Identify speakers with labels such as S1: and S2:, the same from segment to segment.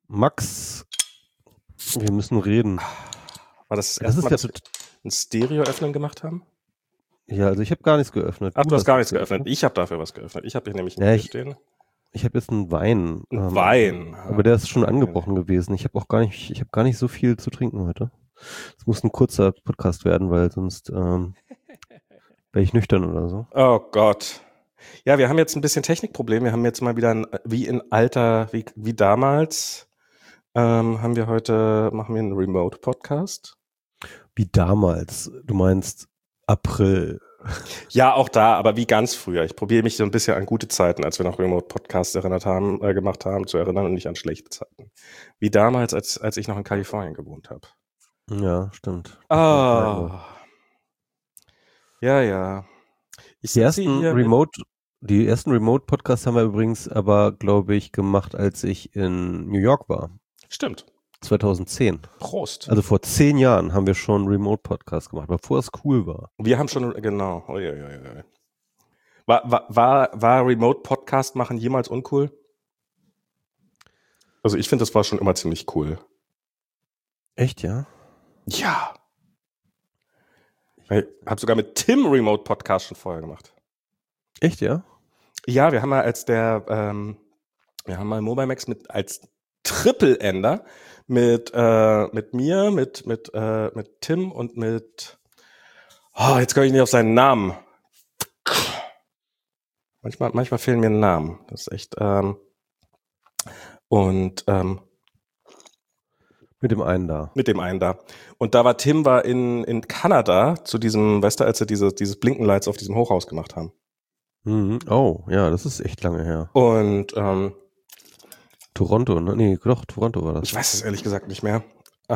S1: Max, wir müssen reden.
S2: War das
S1: Das ist
S2: Mal,
S1: ja
S2: dass wir ein Stereo-Öffnen gemacht haben?
S1: Ja, also ich habe gar nichts geöffnet.
S2: Ach, du hast gar nichts geöffnet. Ich habe dafür was geöffnet. Ich habe hier nämlich ein Bier stehen.
S1: Ich habe jetzt einen Wein.
S2: Wein.
S1: Aber der ist schon angebrochen gewesen. Ich habe gar nicht so viel zu trinken heute. Es muss ein kurzer Podcast werden, weil sonst wäre ich nüchtern oder so.
S2: Oh Gott. Ja, wir haben jetzt ein bisschen Technikprobleme. Wir haben jetzt mal wieder wie damals, machen wir einen Remote-Podcast.
S1: Wie damals. Du meinst April.
S2: Ja, auch da, aber wie ganz früher. Ich probiere mich so ein bisschen an gute Zeiten, als wir noch Remote-Podcasts gemacht haben, zu erinnern und nicht an schlechte Zeiten. Wie damals, als ich noch in Kalifornien gewohnt habe.
S1: Ja, stimmt.
S2: Ja.
S1: Die ersten Remote-Podcasts haben wir übrigens aber, glaube ich, gemacht, als ich in New York war.
S2: Stimmt.
S1: 2010.
S2: Prost.
S1: Also vor 10 Jahren haben wir schon Remote-Podcast gemacht, bevor es cool war.
S2: Wir haben schon, genau. War Remote-Podcast machen jemals uncool? Also ich finde, das war schon immer ziemlich cool.
S1: Echt, ja?
S2: Ja. Ich habe sogar mit Tim Remote-Podcast schon vorher gemacht.
S1: Echt, ja?
S2: Ja, wir haben mal Mobile Max als Triple-Ender mit mir, mit Tim und mit jetzt komme ich nicht auf seinen Namen. Manchmal fehlen mir Namen. Das ist echt
S1: mit dem einen da.
S2: Und Tim war in Kanada zu diesem, weißt du, als sie dieses Blinkenlights auf diesem Hochhaus gemacht haben.
S1: Mhm. Oh, ja, das ist echt lange her.
S2: Und
S1: Toronto, ne? Nee, doch, Toronto war das.
S2: Ich weiß es ehrlich gesagt nicht mehr.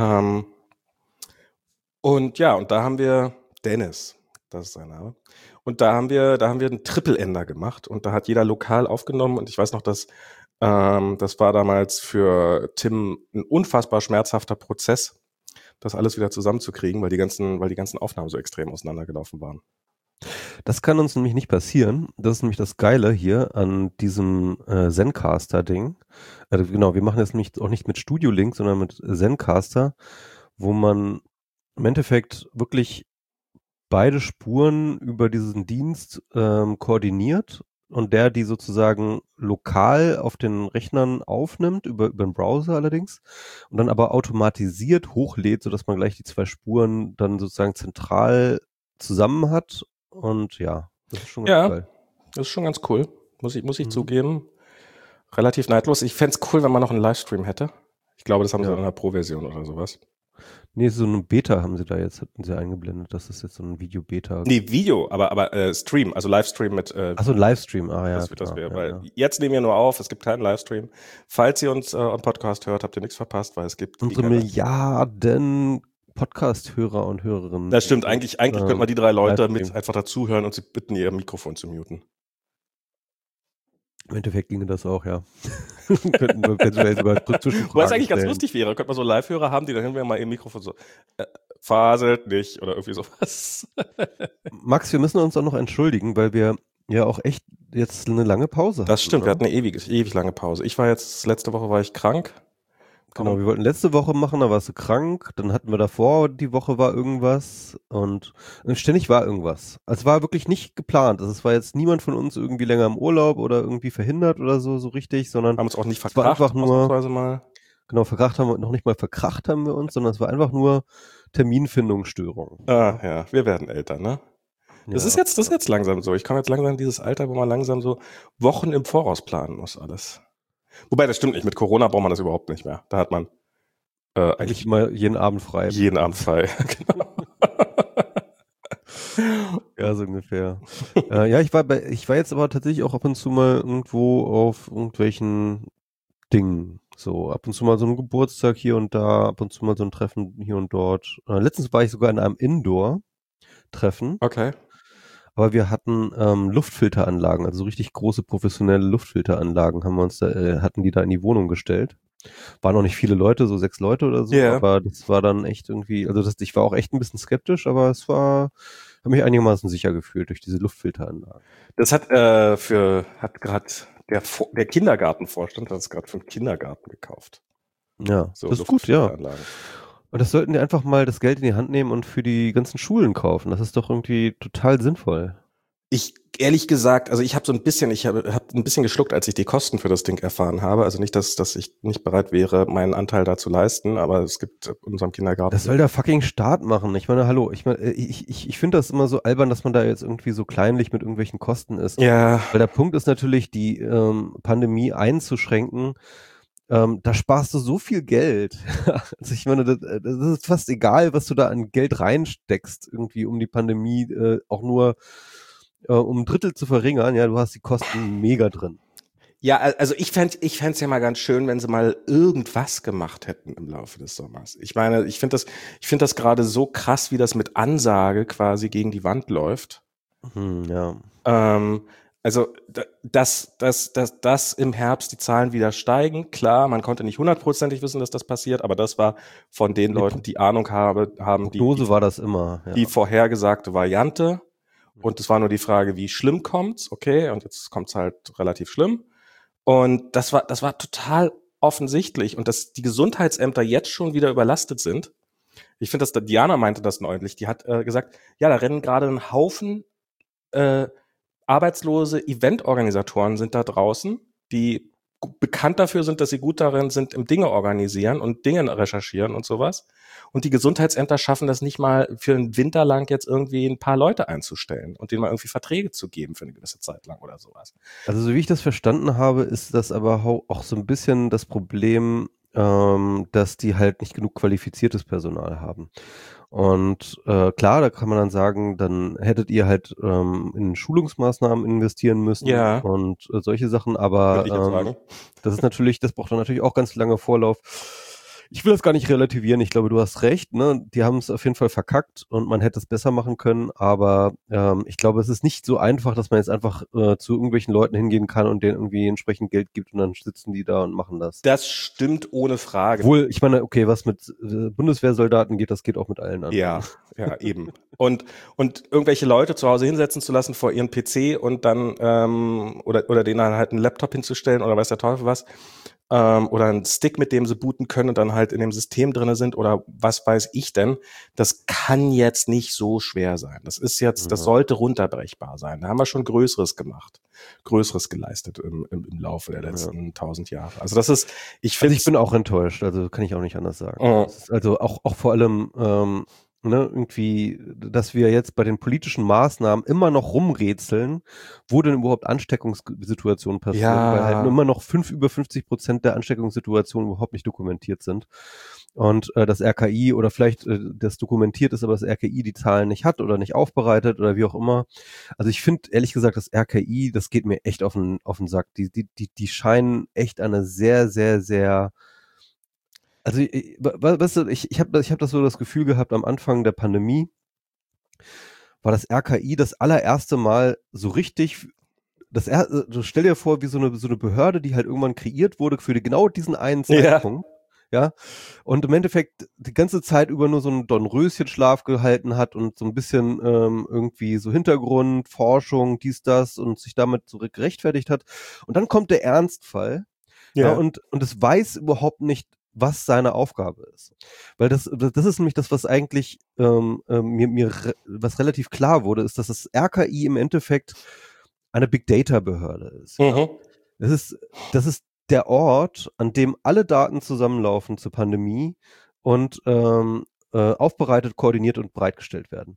S2: Und da haben wir Dennis, das ist sein Name. Und da haben wir einen Triple-Ender gemacht und da hat jeder lokal aufgenommen und ich weiß noch, dass das war damals für Tim ein unfassbar schmerzhafter Prozess, das alles wieder zusammenzukriegen, weil die ganzen Aufnahmen so extrem auseinandergelaufen waren.
S1: Das kann uns nämlich nicht passieren. Das ist nämlich das Geile hier an diesem Zencastr-Ding. Genau, wir machen das nämlich auch nicht mit Studio Link, sondern mit Zencastr, wo man im Endeffekt wirklich beide Spuren über diesen Dienst koordiniert und der die sozusagen lokal auf den Rechnern aufnimmt, über den Browser allerdings, und dann aber automatisiert hochlädt, sodass man gleich die 2 Spuren dann sozusagen zentral zusammen hat. Und ja, das ist schon ganz geil.
S2: Das ist schon ganz cool, muss ich zugeben. Relativ neidlos. Ich fände es cool, wenn man noch einen Livestream hätte. Ich glaube, das haben sie in einer Pro-Version oder sowas.
S1: Nee, so eine Beta hatten sie eingeblendet. Das ist jetzt so ein Video-Beta.
S2: Nee, Video, aber Stream, also Livestream mit
S1: Achso, Livestream,
S2: weil jetzt nehmen wir nur auf, es gibt keinen Livestream. Falls ihr uns am Podcast hört, habt ihr nichts verpasst, weil es gibt
S1: unsere Milliarden Podcast-Hörer und Hörerinnen.
S2: Das stimmt, eigentlich könnten wir die 3 Leute mit einfach dazuhören und sie bitten, ihr Mikrofon zu muten.
S1: Im Endeffekt ginge das auch, ja. Könnten wir eventuell sogar
S2: was eigentlich ganz lustig wäre, könnte man so Live-Hörer haben, die dann wir mal ihr Mikrofon so faselt nicht oder irgendwie sowas.
S1: Max, wir müssen uns auch noch entschuldigen, weil wir ja auch echt jetzt eine lange Pause hatten.
S2: Das stimmt, wir hatten eine ewig lange Pause. Letzte Woche war ich krank.
S1: Genau, wir wollten letzte Woche machen, da warst du krank. Dann hatten wir davor, die Woche war irgendwas und ständig war irgendwas. Also es war wirklich nicht geplant. Also es war jetzt niemand von uns irgendwie länger im Urlaub oder irgendwie verhindert oder so richtig, sondern
S2: haben uns auch nicht verkracht,
S1: war einfach nur,
S2: mal.
S1: Genau, noch nicht mal verkracht haben wir uns, sondern es war einfach nur Terminfindungsstörung.
S2: Ja, wir werden älter, ne? Das ist jetzt langsam so. Ich komme jetzt langsam in dieses Alter, wo man langsam so Wochen im Voraus planen muss alles. Wobei, das stimmt nicht. Mit Corona braucht man das überhaupt nicht mehr. Da hat man
S1: eigentlich mal jeden Abend frei.
S2: Genau.
S1: Ja, so ungefähr. Ich war jetzt aber tatsächlich auch ab und zu mal irgendwo auf irgendwelchen Dingen. So, ab und zu mal so ein Geburtstag hier und da, ab und zu mal so ein Treffen hier und dort. Letztens war ich sogar in einem Indoor-Treffen.
S2: Okay.
S1: Aber wir hatten Luftfilteranlagen, also so richtig große professionelle Luftfilteranlagen hatten die da in die Wohnung gestellt. Waren noch nicht viele Leute, so 6 Leute oder so, aber das war dann echt irgendwie, ich war auch echt ein bisschen skeptisch, aber habe mich einigermaßen sicher gefühlt durch diese Luftfilteranlagen.
S2: Das hat gerade der Kindergartenvorstand, hat es gerade für den Kindergarten gekauft.
S1: Ja,
S2: so
S1: das ist gut, ja.
S2: Luftfilteranlagen.
S1: Und das sollten die einfach mal das Geld in die Hand nehmen und für die ganzen Schulen kaufen. Das ist doch irgendwie total sinnvoll.
S2: Ich ehrlich gesagt, also ich habe hab ein bisschen geschluckt, als ich die Kosten für das Ding erfahren habe. Also nicht, dass ich nicht bereit wäre, meinen Anteil da zu leisten, aber es gibt in unserem Kindergarten.
S1: Das soll der fucking Staat machen. Ich meine, hallo, ich finde das immer so albern, dass man da jetzt irgendwie so kleinlich mit irgendwelchen Kosten ist.
S2: Ja,
S1: Weil der Punkt ist natürlich, die Pandemie einzuschränken. Da sparst du so viel Geld. Also ich meine, das ist fast egal, was du da an Geld reinsteckst, irgendwie um die Pandemie auch nur um ein Drittel zu verringern. Ja, du hast die Kosten mega drin.
S2: ja, also ich fänd's ja mal ganz schön, wenn sie mal irgendwas gemacht hätten im Laufe des Sommers. Ich meine, ich finde das gerade so krass, wie das mit Ansage quasi gegen die Wand läuft.
S1: Ja.
S2: Also, dass im Herbst die Zahlen wieder steigen, klar, man konnte nicht hundertprozentig wissen, dass das passiert, aber das war von den Leuten, die Ahnung haben,
S1: Prognose war das immer. Ja.
S2: die vorhergesagte Variante. Und es war nur die Frage, wie schlimm kommt's? Okay, und jetzt kommt's halt relativ schlimm. Und das war total offensichtlich. Und dass die Gesundheitsämter jetzt schon wieder überlastet sind. Ich finde, Diana meinte das neulich. Die hat gesagt, ja, da rennen gerade ein Haufen arbeitslose Eventorganisatoren sind da draußen, die bekannt dafür sind, dass sie gut darin sind, im Dinge organisieren und Dinge recherchieren und sowas. Und die Gesundheitsämter schaffen das nicht mal für einen Winter lang jetzt irgendwie ein paar Leute einzustellen und denen mal irgendwie Verträge zu geben für eine gewisse Zeit lang oder sowas.
S1: Also so wie ich das verstanden habe, ist das aber auch so ein bisschen das Problem, dass die halt nicht genug qualifiziertes Personal haben. Und klar, da kann man dann sagen, dann hättet ihr halt in Schulungsmaßnahmen investieren müssen
S2: Ja,
S1: und solche Sachen,
S2: würde
S1: aber
S2: ich jetzt sagen.
S1: das ist natürlich, das braucht dann natürlich auch ganz lange Vorlauf. Ich will das gar nicht relativieren. Ich glaube, du hast recht. Ne? Die haben es auf jeden Fall verkackt und man hätte es besser machen können. Aber ich glaube, es ist nicht so einfach, dass man jetzt einfach zu irgendwelchen Leuten hingehen kann und denen irgendwie entsprechend Geld gibt und dann sitzen die da und machen das.
S2: Das stimmt ohne Frage.
S1: Obwohl, ich meine, okay, was mit Bundeswehrsoldaten geht, das geht auch mit allen anderen.
S2: Ja, eben. Und irgendwelche Leute zu Hause hinsetzen zu lassen vor ihren PC und dann oder denen dann halt einen Laptop hinzustellen oder weiß der Teufel was, oder einen Stick, mit dem sie booten können und dann halt in dem System drinne sind oder was weiß ich denn, das kann jetzt nicht so schwer sein. Das ist jetzt, das sollte runterbrechbar sein. Da haben wir schon Größeres gemacht, Größeres geleistet im Laufe der letzten 1000 Jahre. Also das ist,
S1: Also ich bin auch enttäuscht, also kann ich auch nicht anders sagen. Das ist also auch vor allem ne, irgendwie, dass wir jetzt bei den politischen Maßnahmen immer noch rumrätseln, wo denn überhaupt Ansteckungssituationen passieren, weil halt immer noch über 50% der Ansteckungssituationen überhaupt nicht dokumentiert sind. Und das RKI oder vielleicht das dokumentiert ist, aber das RKI die Zahlen nicht hat oder nicht aufbereitet oder wie auch immer. Also ich finde ehrlich gesagt, das RKI, das geht mir echt auf den Sack. Die scheinen echt eine sehr, sehr, sehr also, weißt du, ich hab das so das Gefühl gehabt, am Anfang der Pandemie war das RKI das allererste Mal so richtig, also stell dir vor, wie so eine Behörde, die halt irgendwann kreiert wurde für genau diesen einen Zeitpunkt, ja, und im Endeffekt die ganze Zeit über nur so einen Dornröschenschlaf gehalten hat und so ein bisschen irgendwie so Hintergrund, Forschung, dies, das und sich damit so gerechtfertigt hat. Und dann kommt der Ernstfall, ja, und es weiß überhaupt nicht, was seine Aufgabe ist. Weil das ist nämlich das, was eigentlich was relativ klar wurde, ist, dass das RKI im Endeffekt eine Big Data Behörde ist. Ja? Das ist der Ort, an dem alle Daten zusammenlaufen zur Pandemie und aufbereitet, koordiniert und bereitgestellt werden.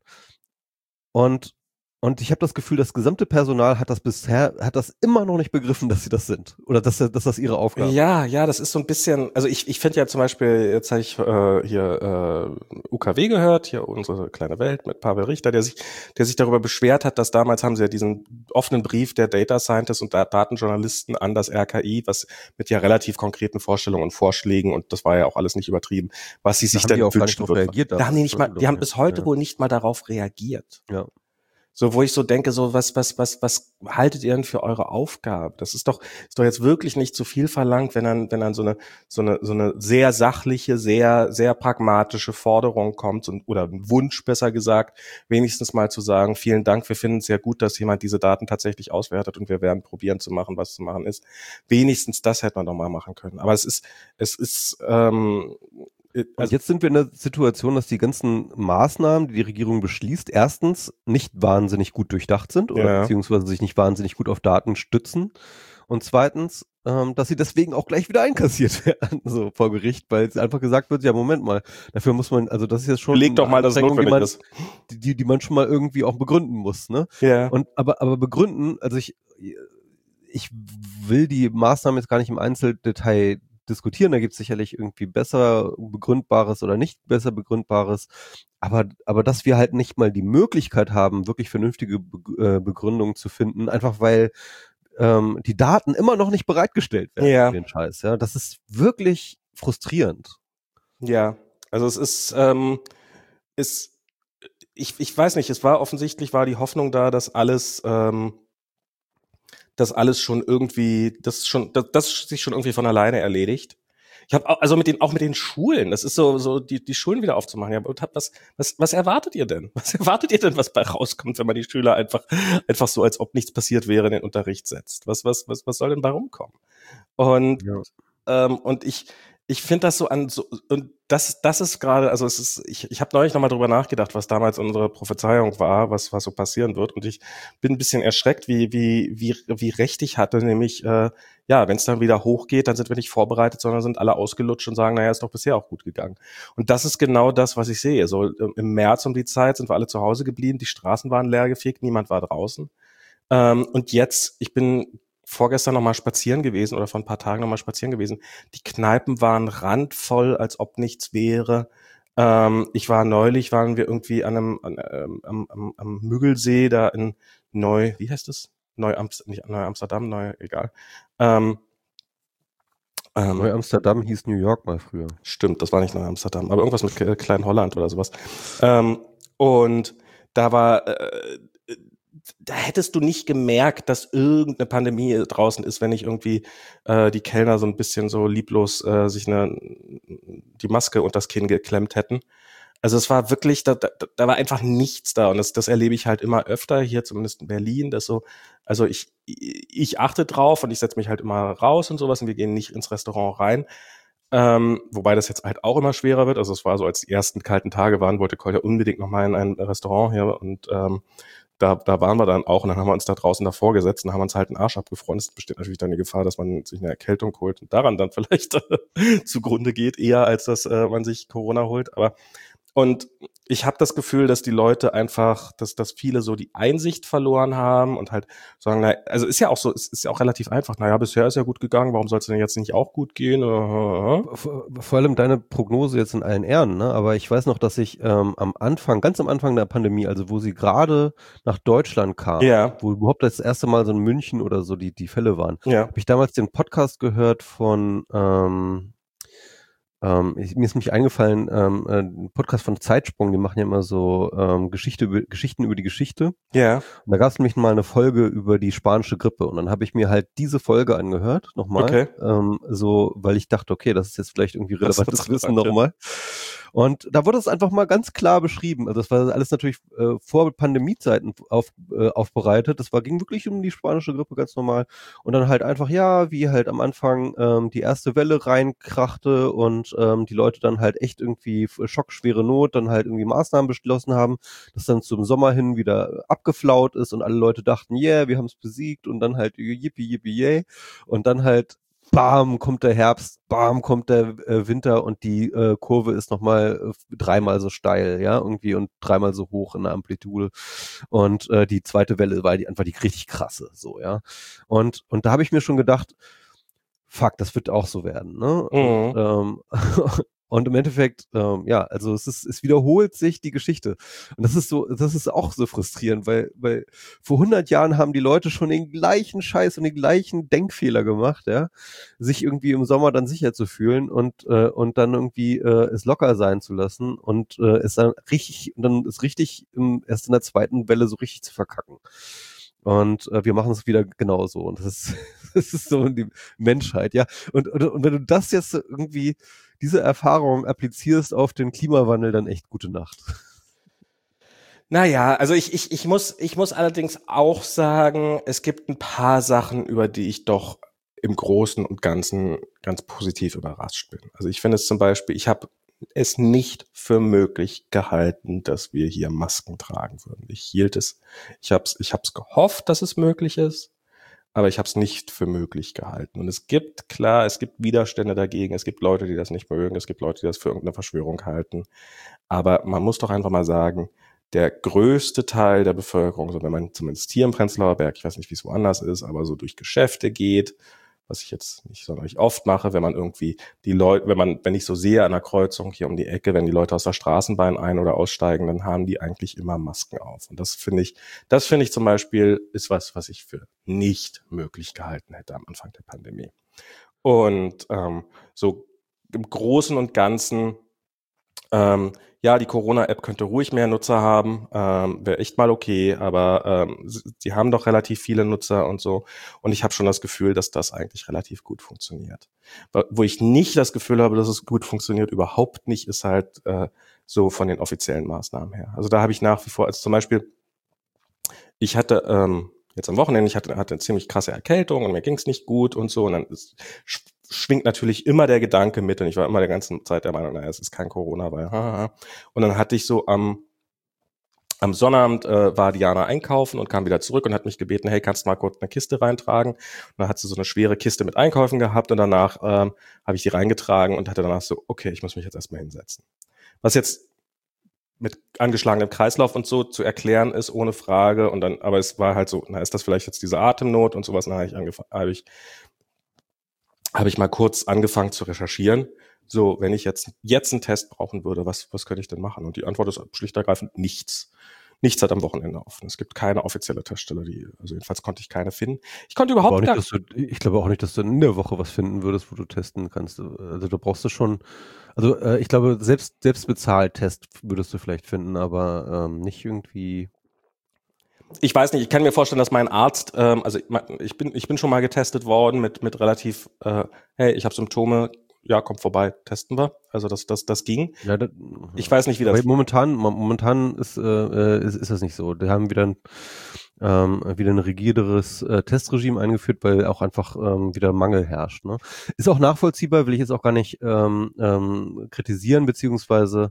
S1: Und ich habe das Gefühl, das gesamte Personal hat das immer noch nicht begriffen, dass sie das sind. Oder dass das ihre Aufgabe ist.
S2: Ja, das ist so ein bisschen, also ich finde ja zum Beispiel, jetzt habe ich hier UKW gehört, hier unsere kleine Welt mit Pavel Richter, der sich darüber beschwert hat, dass damals haben sie ja diesen offenen Brief der Data Scientists und Datenjournalisten an das RKI, was mit ja relativ konkreten Vorstellungen und Vorschlägen, und das war ja auch alles nicht übertrieben, was sie sich dann
S1: wünschen würden.
S2: Da haben die nicht mal, die haben bis heute wohl nicht mal darauf reagiert.
S1: Ja.
S2: So, wo ich so denke, so, was haltet ihr denn für eure Aufgabe? Das ist doch jetzt wirklich nicht zu viel verlangt, wenn dann so eine sehr sachliche, sehr, sehr pragmatische Forderung kommt oder ein Wunsch, besser gesagt, wenigstens mal zu sagen, vielen Dank, wir finden es sehr gut, dass jemand diese Daten tatsächlich auswertet und wir werden probieren zu machen, was zu machen ist. Wenigstens das hätte man doch mal machen können. Aber es ist,
S1: Und
S2: also,
S1: jetzt sind wir in der Situation, dass die ganzen Maßnahmen, die die Regierung beschließt, erstens nicht wahnsinnig gut durchdacht sind oder
S2: ja.
S1: beziehungsweise sich nicht wahnsinnig gut auf Daten stützen. Und zweitens, dass sie deswegen auch gleich wieder einkassiert werden, so vor Gericht, weil es einfach gesagt wird, ja, Moment mal, dafür muss man, also das ist jetzt schon
S2: Beleg
S1: eine
S2: doch mal, dass es
S1: Anstrengung,
S2: notwendig ist.
S1: die man schon mal irgendwie auch begründen muss, ne?
S2: Ja.
S1: Und aber begründen, also ich will die Maßnahmen jetzt gar nicht im Einzeldetail diskutieren. Da gibt es sicherlich irgendwie besser begründbares oder nicht besser begründbares. Aber dass wir halt nicht mal die Möglichkeit haben, wirklich vernünftige Begründungen zu finden, einfach weil die Daten immer noch nicht bereitgestellt werden für
S2: Ja.
S1: den Scheiß. Ja, das ist wirklich frustrierend.
S2: Ja. Also es ist, ich weiß nicht, es war offensichtlich, war die Hoffnung da, dass alles schon irgendwie, das sich schon irgendwie von alleine erledigt. Ich habe also auch mit den Schulen, das ist so die Schulen wieder aufzumachen. Ja, und was erwartet ihr denn? Was erwartet ihr denn, was bei rauskommt, wenn man die Schüler einfach so, als ob nichts passiert wäre, in den Unterricht setzt? Was soll denn bei rumkommen? Und
S1: Ja.
S2: und ich finde das und das ist gerade, also ich habe neulich nochmal drüber nachgedacht, was damals unsere Prophezeiung war, was so passieren wird, und ich bin ein bisschen erschreckt, wie recht ich hatte, nämlich ja, wenn es dann wieder hochgeht, dann sind wir nicht vorbereitet, sondern sind alle ausgelutscht und sagen, naja, ist doch bisher auch gut gegangen. Und das ist genau das, was ich sehe. So im März um die Zeit sind wir alle zu Hause geblieben, die Straßen waren leergefegt, niemand war draußen. Und jetzt, ich bin vorgestern noch mal spazieren gewesen oder vor ein paar Tagen noch mal spazieren gewesen. Die Kneipen waren randvoll, als ob nichts wäre. Waren wir irgendwie am Müggelsee da in wie heißt es? Nicht Neu-Amsterdam, egal. Ähm,
S1: Neu-Amsterdam hieß New York mal früher.
S2: Stimmt, das war nicht Neu-Amsterdam, aber irgendwas mit Klein-Holland oder sowas. Und da war, da hättest du nicht gemerkt, dass irgendeine Pandemie draußen ist, wenn nicht irgendwie die Kellner so ein bisschen so lieblos sich die Maske unter das Kinn geklemmt hätten. Also es war wirklich, da war einfach nichts da, und das erlebe ich halt immer öfter, hier zumindest in Berlin, dass so, also ich achte drauf und ich setze mich halt immer raus und sowas, und wir gehen nicht ins Restaurant rein. Wobei das jetzt halt auch immer schwerer wird. Also es war so, als die ersten kalten Tage waren, wollte Kolja unbedingt nochmal in ein Restaurant hier, und da waren wir dann auch, und dann haben wir uns da draußen davor gesetzt und haben uns halt einen Arsch abgefroren. Es besteht natürlich dann die Gefahr, dass man sich eine Erkältung holt und daran dann vielleicht zugrunde geht, eher als dass man sich Corona holt. Und ich habe das Gefühl, dass die Leute einfach, dass viele so die Einsicht verloren haben und halt sagen, na, also ist ja auch so, es ist ja auch relativ einfach. Naja, bisher ist ja gut gegangen, warum soll es denn jetzt nicht auch gut gehen?
S1: Vor allem deine Prognose jetzt in allen Ehren, ne? Aber ich weiß noch, dass ich ganz am Anfang der Pandemie, also wo sie gerade nach Deutschland kam,
S2: Ja,
S1: wo überhaupt das erste Mal so in München oder so die Fälle waren,
S2: ja,
S1: habe ich damals den Podcast gehört von mir ist nämlich eingefallen, ein Podcast von Zeitsprung, die machen ja immer so Geschichten über die Geschichte.
S2: ja,
S1: Und da gab es nämlich mal eine Folge über die spanische Grippe, und dann habe ich mir halt diese Folge angehört, nochmal,
S2: okay.
S1: so, weil ich dachte, okay, das ist jetzt vielleicht irgendwie
S2: Das ist
S1: relevantes Wissen
S2: relevant, ja.
S1: nochmal. Und da wurde es einfach mal ganz klar beschrieben. Also das war alles natürlich vor Pandemiezeiten aufbereitet. Ging wirklich um die spanische Grippe ganz normal. Und dann halt einfach, ja, wie halt am Anfang die erste Welle reinkrachte und die Leute dann halt echt irgendwie schockschwere Not dann halt irgendwie Maßnahmen beschlossen haben, das dann zum Sommer hin wieder abgeflaut ist und alle Leute dachten, yeah, wir haben es besiegt, und dann halt yippie, yippie, yay. Und dann halt bam, kommt der Herbst, bam, kommt der Winter, und die Kurve ist nochmal dreimal so steil, ja, irgendwie, und dreimal so hoch in der Amplitude. Und die zweite Welle war einfach die richtig krasse, so, ja. Und da habe ich mir schon gedacht, fuck, das wird auch so werden, ne? Und
S2: Mhm.
S1: Und im Endeffekt, ja, also es wiederholt sich die Geschichte. Und das ist auch so frustrierend, weil vor 100 Jahren haben die Leute schon den gleichen Scheiß und den gleichen Denkfehler gemacht, ja, sich irgendwie im Sommer dann sicher zu fühlen und dann irgendwie es locker sein zu lassen und es dann ist richtig erst in der zweiten Welle so richtig zu verkacken. Und wir machen es wieder genauso. Und das ist, das ist so die Menschheit, ja. Und wenn du das jetzt irgendwie, diese Erfahrung applizierst auf den Klimawandel, dann echt gute Nacht.
S2: Naja, also ich muss allerdings auch sagen, es gibt ein paar Sachen, über die ich doch im Großen und Ganzen ganz positiv überrascht bin. Also ich finde es zum Beispiel, ich habe es nicht für möglich gehalten, dass wir hier Masken tragen würden. Ich hab's gehofft, dass es möglich ist, aber ich habe es nicht für möglich gehalten. Und es gibt Widerstände dagegen, es gibt Leute, die das nicht mögen, es gibt Leute, die das für irgendeine Verschwörung halten. Aber man muss doch einfach mal sagen, der größte Teil der Bevölkerung, so wenn man zumindest hier im Prenzlauer Berg, ich weiß nicht, wie es woanders ist, aber so durch Geschäfte geht, was ich jetzt nicht sonderlich oft mache, wenn man irgendwie die Leute, wenn ich so sehe an der Kreuzung hier um die Ecke, wenn die Leute aus der Straßenbahn ein- oder aussteigen, dann haben die eigentlich immer Masken auf. Und das finde ich zum Beispiel ist was ich für nicht möglich gehalten hätte am Anfang der Pandemie. Und so im Großen und Ganzen ja, die Corona-App könnte ruhig mehr Nutzer haben, wäre echt mal okay, aber sie haben doch relativ viele Nutzer und so. Und ich habe schon das Gefühl, dass das eigentlich relativ gut funktioniert. Wo ich nicht das Gefühl habe, dass es gut funktioniert, überhaupt nicht, ist halt so von den offiziellen Maßnahmen her. Also da habe ich nach wie vor, also zum Beispiel, ich hatte jetzt am Wochenende, hatte eine ziemlich krasse Erkältung und mir ging es nicht gut und so. Und dann schwingt natürlich immer der Gedanke mit und ich war immer der ganzen Zeit der Meinung, naja, es ist kein Corona, weil haha. Und dann hatte ich so am Sonnabend war Diana einkaufen und kam wieder zurück und hat mich gebeten, hey, kannst du mal kurz eine Kiste reintragen? Und dann hat sie so eine schwere Kiste mit Einkäufen gehabt und danach habe ich die reingetragen und hatte danach so, okay, ich muss mich jetzt erstmal hinsetzen. Was jetzt mit angeschlagenem Kreislauf und so zu erklären ist, ohne Frage. Und dann, aber es war halt so, na, ist das vielleicht jetzt diese Atemnot und sowas? Dann habe ich mal kurz angefangen zu recherchieren. So, wenn ich jetzt einen Test brauchen würde, was könnte ich denn machen? Und die Antwort ist schlicht und ergreifend nichts. Nichts hat am Wochenende offen. Es gibt keine offizielle Teststelle, also jedenfalls konnte ich keine finden. Ich konnte
S1: Aber auch
S2: überhaupt
S1: nicht,
S2: gar,
S1: ich glaube auch nicht, dass du in der Woche was finden würdest, wo du testen kannst. Also da brauchst du schon, also ich glaube, selbst bezahlt Test würdest du vielleicht finden, aber nicht irgendwie.
S2: ich weiß nicht, ich kann mir vorstellen, dass mein Arzt, also ich bin schon mal getestet worden mit relativ, hey, ich habe Symptome, ja, komm vorbei, testen wir. Also das ging.
S1: Ja,
S2: Ich weiß nicht, wie
S1: aber
S2: das.
S1: momentan ist das nicht so. Die haben wieder ein rigideres Testregime eingeführt, weil auch einfach wieder Mangel herrscht. Ne? Ist auch nachvollziehbar, will ich jetzt auch gar nicht kritisieren, beziehungsweise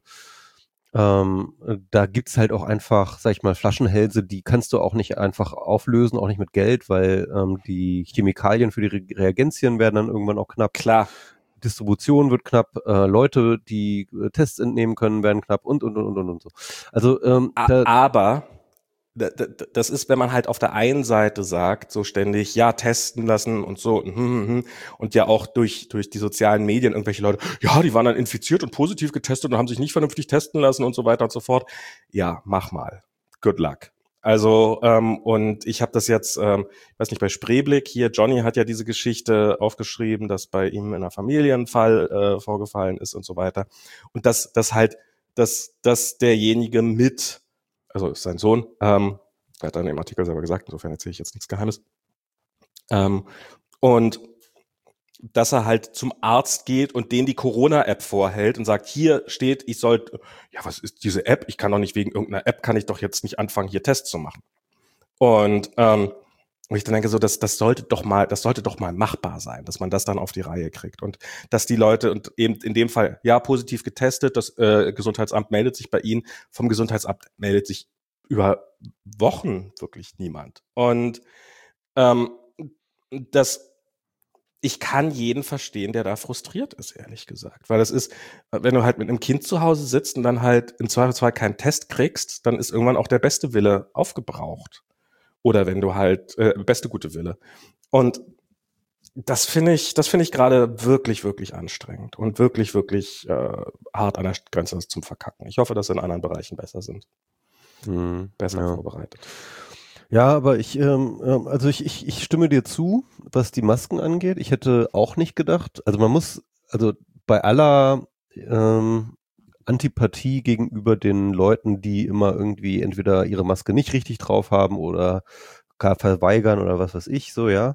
S1: da gibt's halt auch einfach, sag ich mal, Flaschenhälse, die kannst du auch nicht einfach auflösen, auch nicht mit Geld, weil die Chemikalien für die Reagenzien werden dann irgendwann auch knapp.
S2: Klar.
S1: Distribution wird knapp, Leute, die Tests entnehmen können, werden knapp und so. Also
S2: Aber das ist, wenn man halt auf der einen Seite sagt, so ständig, ja, testen lassen und so, und ja auch durch die sozialen Medien irgendwelche Leute, ja, die waren dann infiziert und positiv getestet und haben sich nicht vernünftig testen lassen und so weiter und so fort. Ja, mach mal. Good luck. Also, und ich habe das jetzt, ich weiß nicht, bei Spreeblick hier, Johnny hat ja diese Geschichte aufgeschrieben, dass bei ihm in einer Familie ein Fall vorgefallen ist und so weiter. Und dass derjenige also ist sein Sohn, er hat dann im Artikel selber gesagt, insofern erzähle ich jetzt nichts Geheimes, und dass er halt zum Arzt geht und denen die Corona-App vorhält und sagt, hier steht, ja, was ist diese App? Ich kann doch nicht wegen irgendeiner App, kann ich doch jetzt nicht anfangen, hier Tests zu machen. Und ich dann denke so, das sollte doch mal machbar sein, dass man das dann auf die Reihe kriegt und dass die Leute und eben in dem Fall ja positiv getestet, das Gesundheitsamt meldet sich bei ihnen, vom Gesundheitsamt meldet sich über Wochen wirklich niemand. Und ähm, das ich kann jeden verstehen, der da frustriert ist, ehrlich gesagt. Weil das ist, wenn du halt mit einem Kind zu Hause sitzt und dann halt im Zweifelsfall keinen Test kriegst, dann ist irgendwann auch der beste Wille aufgebraucht. Oder wenn du halt, beste gute Wille. Und Das finde ich gerade wirklich, wirklich anstrengend und wirklich, wirklich hart an der Grenze zum Verkacken. Ich hoffe, dass sie in anderen Bereichen besser sind, besser
S1: Ja.
S2: vorbereitet.
S1: Ja, aber also ich stimme dir zu, was die Masken angeht. Ich hätte auch nicht gedacht, also bei aller Antipathie gegenüber den Leuten, die immer irgendwie entweder ihre Maske nicht richtig drauf haben oder gar verweigern oder was weiß ich, so, ja.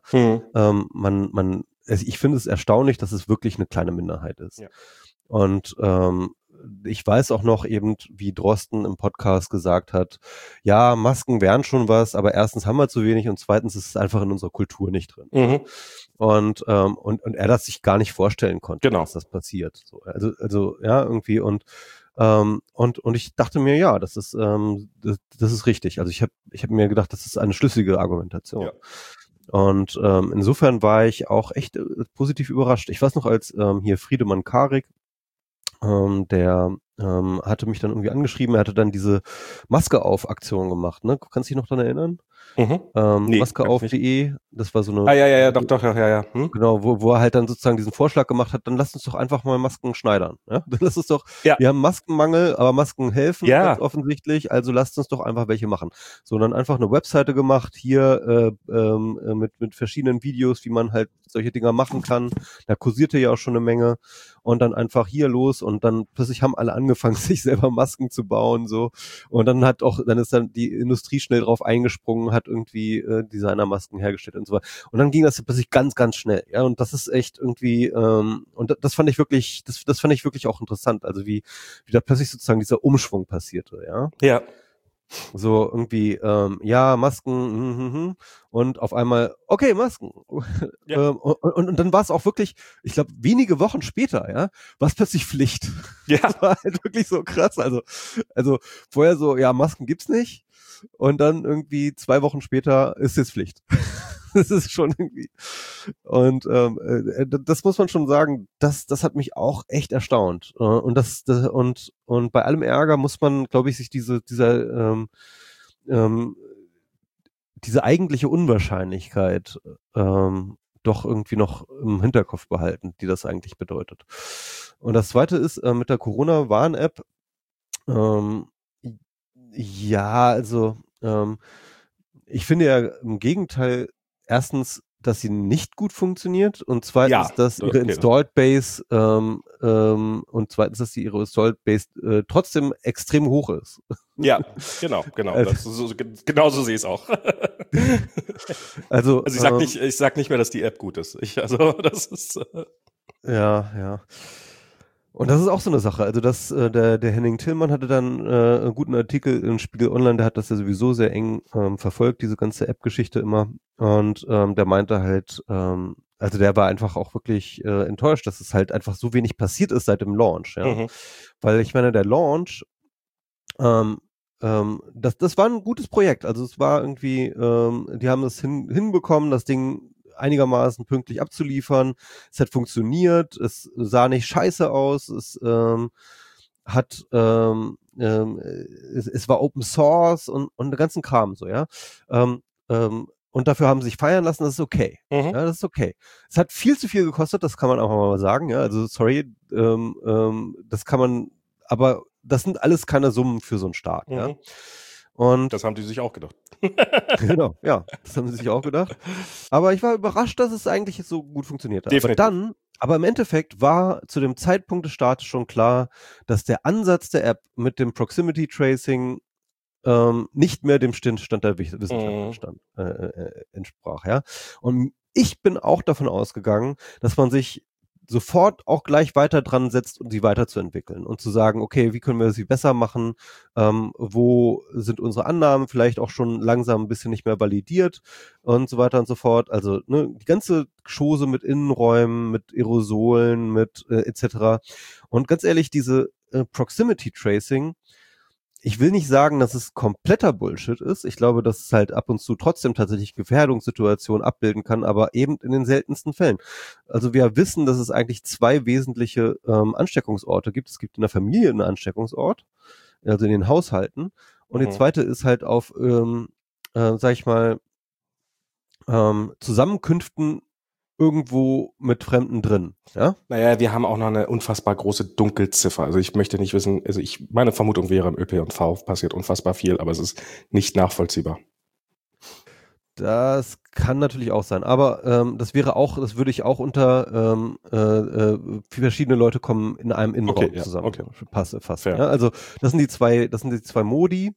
S1: Ich finde es erstaunlich, dass es wirklich eine kleine Minderheit ist.
S2: Ja.
S1: Und ich weiß auch noch eben, wie Drosten im Podcast gesagt hat, ja, Masken wären schon was, aber erstens haben wir zu wenig und zweitens ist es einfach in unserer Kultur nicht drin.
S2: Mhm.
S1: Und er das sich gar nicht vorstellen konnte,
S2: Genau.
S1: dass das passiert. So, also ja, irgendwie und ich dachte mir, ja, das ist richtig. Also ich hab mir gedacht, das ist eine schlüssige Argumentation.
S2: Ja.
S1: Und insofern war ich auch echt positiv überrascht. Ich weiß noch, als hier Friedemann Karik, der hatte mich dann irgendwie angeschrieben, er hatte dann diese Maske auf Aktion gemacht, ne? Kannst du dich noch daran erinnern?
S2: Nee, kann ich nicht.
S1: Maskeauf.de, das war so eine,
S2: Ja, doch, ja.
S1: genau, wo er halt dann sozusagen diesen Vorschlag gemacht hat, dann lass uns doch einfach mal Masken schneidern. Ja? Dann lass uns doch,
S2: Ja.
S1: wir haben Maskenmangel, aber Masken helfen
S2: Ja.
S1: ganz offensichtlich, also lasst uns doch einfach welche machen. So, dann einfach eine Webseite gemacht, hier mit verschiedenen Videos, wie man halt solche Dinger machen kann. Da kursierte ja auch schon eine Menge. Und dann einfach hier los und dann plötzlich haben alle angefangen, sich selber Masken zu bauen, so. Und dann ist dann die Industrie schnell drauf eingesprungen, hat irgendwie Designermasken hergestellt und so weiter. Und dann ging das plötzlich ganz, ganz schnell, ja. Und das ist echt irgendwie, und das fand ich wirklich, das fand ich wirklich auch interessant. Also wie da plötzlich sozusagen dieser Umschwung passierte, ja.
S2: Ja.
S1: So irgendwie, ja, Masken, und auf einmal, okay, Masken.
S2: Ja.
S1: Und dann war es auch wirklich, ich glaube, wenige Wochen später, ja, war es plötzlich Pflicht.
S2: Ja.
S1: Das war halt wirklich so krass. Also vorher so, ja, Masken gibt's nicht. Und dann irgendwie 2 Wochen später ist jetzt Pflicht. Das ist schon irgendwie. Und das muss man schon sagen, das hat mich auch echt erstaunt. Und bei allem Ärger muss man, glaube ich, sich diese eigentliche Unwahrscheinlichkeit doch irgendwie noch im Hinterkopf behalten, die das eigentlich bedeutet. Und das Zweite ist mit der Corona-Warn-App, ähm, ja, also ich finde ja im Gegenteil, erstens, dass sie nicht gut funktioniert und zweitens, dass ihre Installed Base und zweitens, dass ihre Installed Base trotzdem extrem hoch ist.
S2: Ja, genau. Genauso sehe ich es auch.
S1: Also
S2: ich sag nicht mehr, dass die App gut ist. Das ist
S1: ja. Und das ist auch so eine Sache. Also der Henning Tillmann hatte dann einen guten Artikel im Spiegel Online, der hat das ja sowieso sehr eng verfolgt, diese ganze App-Geschichte immer. Und der meinte halt, also der war einfach auch wirklich enttäuscht, dass es halt einfach so wenig passiert ist seit dem Launch, ja.
S2: Mhm.
S1: Weil ich meine, der Launch, das war ein gutes Projekt. Also es war irgendwie, die haben das hinbekommen, das Ding einigermaßen pünktlich abzuliefern. Es hat funktioniert, es sah nicht scheiße aus, es war Open Source und den ganzen Kram so, ja. Und dafür haben sie sich feiern lassen, das ist okay.
S2: Mhm.
S1: Ja, das ist okay. Es hat viel zu viel gekostet, das kann man auch mal sagen, ja. Also sorry, das kann man, aber das sind alles keine Summen für so einen Start, ja. Und
S2: das haben die sich auch gedacht.
S1: Genau, ja, das haben sie sich auch gedacht. Aber ich war überrascht, dass es eigentlich so gut funktioniert hat.
S2: Definitiv.
S1: Aber im Endeffekt war zu dem Zeitpunkt des Startes schon klar, dass der Ansatz der App mit dem Proximity Tracing nicht mehr dem Stand der Wissenschaft entsprach, ja. Und ich bin auch davon ausgegangen, dass man sich sofort auch gleich weiter dran setzt, um sie weiterzuentwickeln und zu sagen, okay, wie können wir sie besser machen? Wo sind unsere Annahmen vielleicht auch schon langsam ein bisschen nicht mehr validiert und so weiter und so fort. Also ne, die ganze Chose mit Innenräumen, mit Aerosolen, mit etc. Und ganz ehrlich, diese Proximity Tracing, ich will nicht sagen, dass es kompletter Bullshit ist. Ich glaube, dass es halt ab und zu trotzdem tatsächlich Gefährdungssituationen abbilden kann, aber eben in den seltensten Fällen. Also wir wissen, dass es eigentlich 2 wesentliche Ansteckungsorte gibt. Es gibt in der Familie einen Ansteckungsort, also in den Haushalten. Und die zweite ist halt auf, sag ich mal, Zusammenkünften irgendwo mit Fremden drin, ja?
S2: Naja, wir haben auch noch eine unfassbar große Dunkelziffer. Also ich möchte nicht wissen, meine Vermutung wäre, im ÖPNV passiert unfassbar viel, aber es ist nicht nachvollziehbar.
S1: Das kann natürlich auch sein, aber das würde ich auch unter verschiedene Leute kommen in einem
S2: Okay,
S1: Innenraum
S2: ja,
S1: zusammen
S2: okay,
S1: fassen.
S2: fair.
S1: Ja? Also das sind die zwei Modi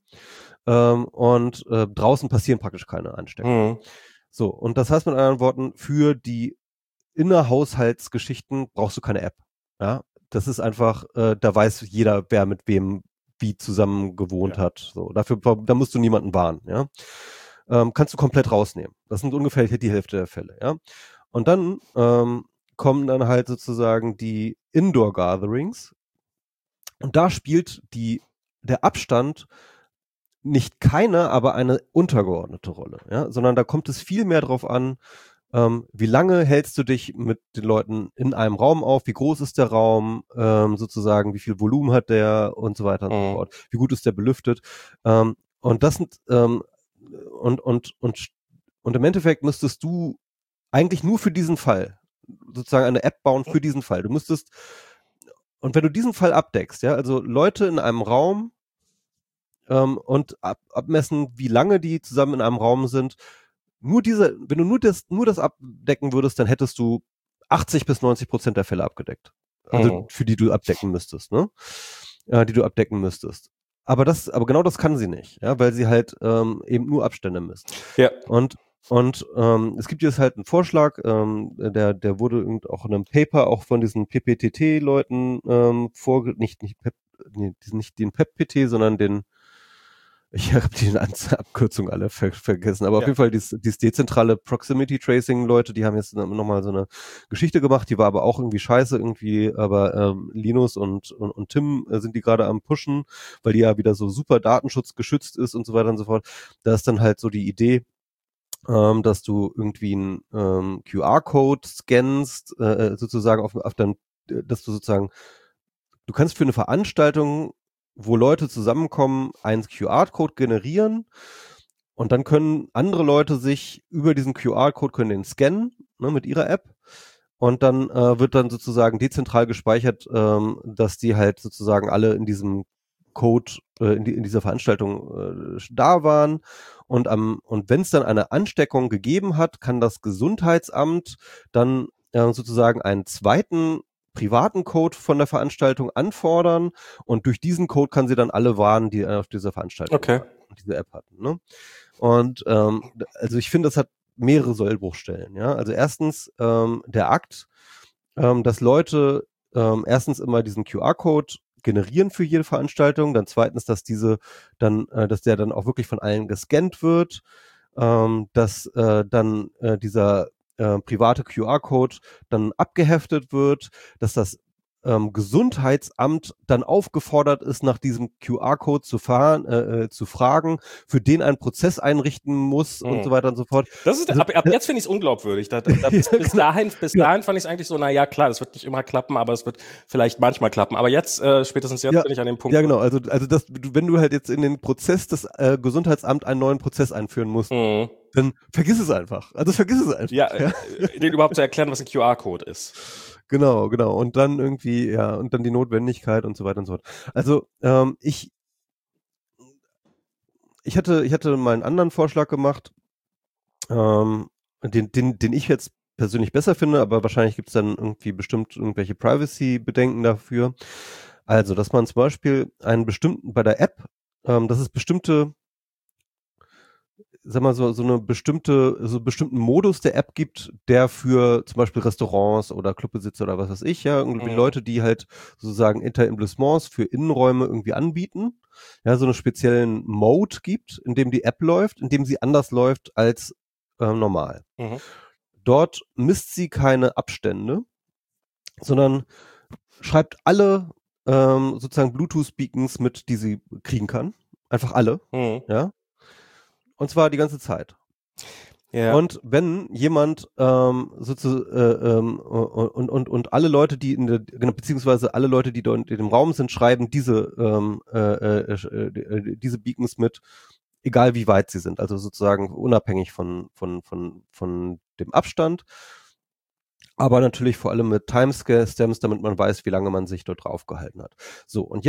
S1: und draußen passieren praktisch keine Ansteckungen.
S2: Mhm.
S1: So, und das heißt mit anderen Worten, für die Innerhaushaltsgeschichten brauchst du keine App. Ja, das ist einfach, da weiß jeder, wer mit wem wie zusammen gewohnt
S2: Ja.
S1: hat. So, da musst du niemanden warnen. Ja, kannst du komplett rausnehmen. Das sind ungefähr die Hälfte der Fälle. Ja, und dann kommen dann halt sozusagen die Indoor Gatherings und da spielt der Abstand nicht keine, aber eine untergeordnete Rolle, ja, sondern da kommt es viel mehr drauf an, wie lange hältst du dich mit den Leuten in einem Raum auf, wie groß ist der Raum, sozusagen, wie viel Volumen hat der und so weiter und so
S2: Mhm.
S1: fort, wie gut ist der belüftet, und das sind, und, und, und, und im Endeffekt müsstest du eigentlich nur für diesen Fall sozusagen eine App bauen für diesen Fall. Du müsstest, und wenn du diesen Fall abdeckst, ja, also Leute in einem Raum, und abmessen, wie lange die zusammen in einem Raum sind. Wenn du nur das abdecken würdest, dann hättest du 80-90% der Fälle abgedeckt. Also
S2: Mhm.
S1: für die du abdecken müsstest, ne? Die du abdecken müsstest. Aber genau das kann sie nicht, ja, weil sie halt eben nur Abstände misst.
S2: Ja.
S1: Und es gibt jetzt halt einen Vorschlag, der wurde auch in einem Paper auch von diesen PPTT-Leuten nicht Pep, nee, nicht den PEPPT, sondern den, ich habe die Abkürzung alle vergessen, aber auf
S2: Ja.
S1: jeden Fall dieses dezentrale Proximity Tracing Leute, die haben jetzt nochmal so eine Geschichte gemacht, die war aber auch irgendwie scheiße irgendwie, aber Linus und Tim sind die gerade am pushen, weil die ja wieder so super datenschutzgeschützt ist und so weiter und so fort. Da ist dann halt so die Idee, dass du irgendwie einen QR-Code scannst, sozusagen auf deinem, dass du sozusagen, du kannst für eine Veranstaltung, wo Leute zusammenkommen, einen QR-Code generieren und dann können andere Leute sich über diesen QR-Code können den scannen, ne, mit ihrer App. Und dann wird dann sozusagen dezentral gespeichert, dass die halt sozusagen alle in diesem Code, in dieser Veranstaltung da waren. Und wenn es dann eine Ansteckung gegeben hat, kann das Gesundheitsamt dann sozusagen einen zweiten privaten Code von der Veranstaltung anfordern und durch diesen Code kann sie dann alle warnen, die auf dieser Veranstaltung
S2: Okay.
S1: waren und diese App hatten. Ne? Und also ich finde, das hat mehrere Sollbruchstellen. Ja? Also erstens der Akt, dass Leute erstens immer diesen QR-Code generieren für jede Veranstaltung, dann zweitens, dass der dann auch wirklich von allen gescannt wird, dass dann dieser private QR-Code dann abgeheftet wird, dass das Gesundheitsamt dann aufgefordert ist, nach diesem QR-Code zu fragen, für den einen Prozess einrichten muss und so
S2: Mhm.
S1: weiter und so fort.
S2: Das ist,
S1: Also,
S2: ab jetzt finde ich es unglaubwürdig. Bis,
S1: ja,
S2: bis
S1: genau.
S2: dahin, bis
S1: Ja,
S2: dahin fand ich es eigentlich so, na ja, klar, das wird nicht immer klappen, aber es wird vielleicht manchmal klappen. Aber jetzt, spätestens jetzt
S1: ja,
S2: bin ich an dem Punkt.
S1: ja, genau. Also wenn du halt jetzt in den Prozess des Gesundheitsamt einen neuen Prozess einführen musst,
S2: Mhm.
S1: dann vergiss es einfach. Also vergiss es
S2: Ja,
S1: einfach. Ja.
S2: denen überhaupt zu erklären, was ein QR-Code ist.
S1: Genau, genau. Und dann irgendwie, ja, und dann die Notwendigkeit und so weiter und so fort. Also ich hatte mal einen anderen Vorschlag gemacht, den ich jetzt persönlich besser finde, aber wahrscheinlich gibt es dann irgendwie bestimmt irgendwelche Privacy-Bedenken dafür. Also, dass man zum Beispiel bei der App, dass es bestimmte, sag mal so eine so bestimmten Modus der App gibt, der für zum Beispiel Restaurants oder Clubbesitzer oder was weiß ich, ja, irgendwie
S2: Mhm.
S1: Leute, die halt sozusagen Etablissements für Innenräume irgendwie anbieten, ja, so einen speziellen Mode gibt, in dem die App läuft, in dem sie anders läuft als normal.
S2: Mhm.
S1: Dort misst sie keine Abstände, sondern schreibt alle sozusagen Bluetooth-Beacons mit, die sie kriegen kann. Einfach alle,
S2: Mhm.
S1: ja. Und zwar die ganze Zeit.
S2: Ja.
S1: Und wenn jemand und alle Leute, die genau, beziehungsweise alle Leute, die dort in dem Raum sind, schreiben diese Beacons mit, egal wie weit sie sind, also sozusagen unabhängig von dem Abstand. aber natürlich vor allem mit Timestamps, damit man weiß, wie lange man sich dort draufgehalten hat. So, und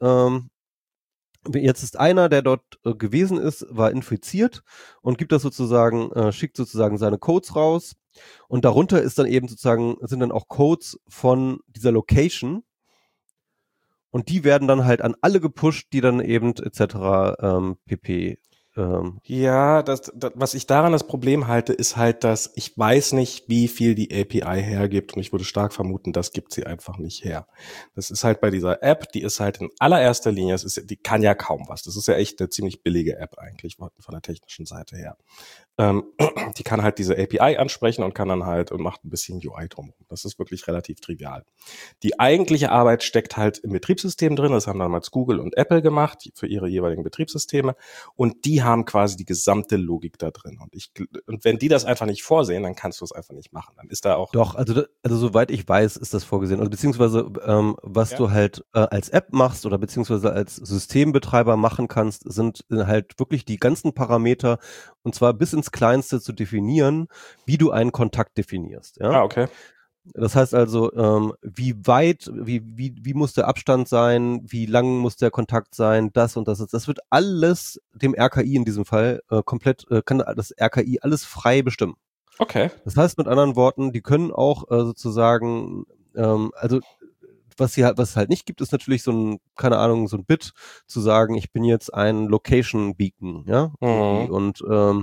S1: jetzt ist einer, der dort gewesen ist, war infiziert und gibt das sozusagen, schickt sozusagen seine Codes raus. Und darunter ist dann eben sozusagen, sind dann auch Codes von dieser Location. Und die werden dann halt an alle gepusht, die dann eben etc. pp.
S2: Ja, was ich daran das Problem halte, ist halt, dass ich weiß nicht, wie viel die API hergibt und ich würde stark vermuten, das gibt sie einfach nicht her. Das ist halt bei dieser App, die ist halt in allererster Linie, die kann ja kaum was. Das ist ja echt eine ziemlich billige App eigentlich von der technischen Seite her. Die kann halt diese API ansprechen und kann dann halt und macht ein bisschen UI drumherum. Das ist wirklich relativ trivial. Die eigentliche Arbeit steckt halt im Betriebssystem drin. Das haben damals Google und Apple gemacht für ihre jeweiligen Betriebssysteme. Und die haben quasi die gesamte Logik da drin. Und wenn die das einfach nicht vorsehen, dann kannst du es einfach nicht machen. Dann ist da auch.
S1: Doch, also soweit ich weiß, ist das vorgesehen. Also beziehungsweise was
S2: Ja?
S1: du halt als App machst oder beziehungsweise als Systembetreiber machen kannst, sind halt wirklich die ganzen Parameter und zwar bis ins Kleinste zu definieren, wie du einen Kontakt definierst. Ja?
S2: Okay.
S1: Das heißt also, wie weit, wie muss der Abstand sein, wie lang muss der Kontakt sein, das und das. Das wird alles dem RKI in diesem Fall komplett, kann das RKI alles frei bestimmen.
S2: Okay.
S1: Das heißt mit anderen Worten, die können auch sozusagen, also was es halt nicht gibt, ist natürlich so ein, keine Ahnung, so ein Bit zu sagen, ich bin jetzt ein Location Beacon, ja, irgendwie.
S2: Mhm.
S1: Und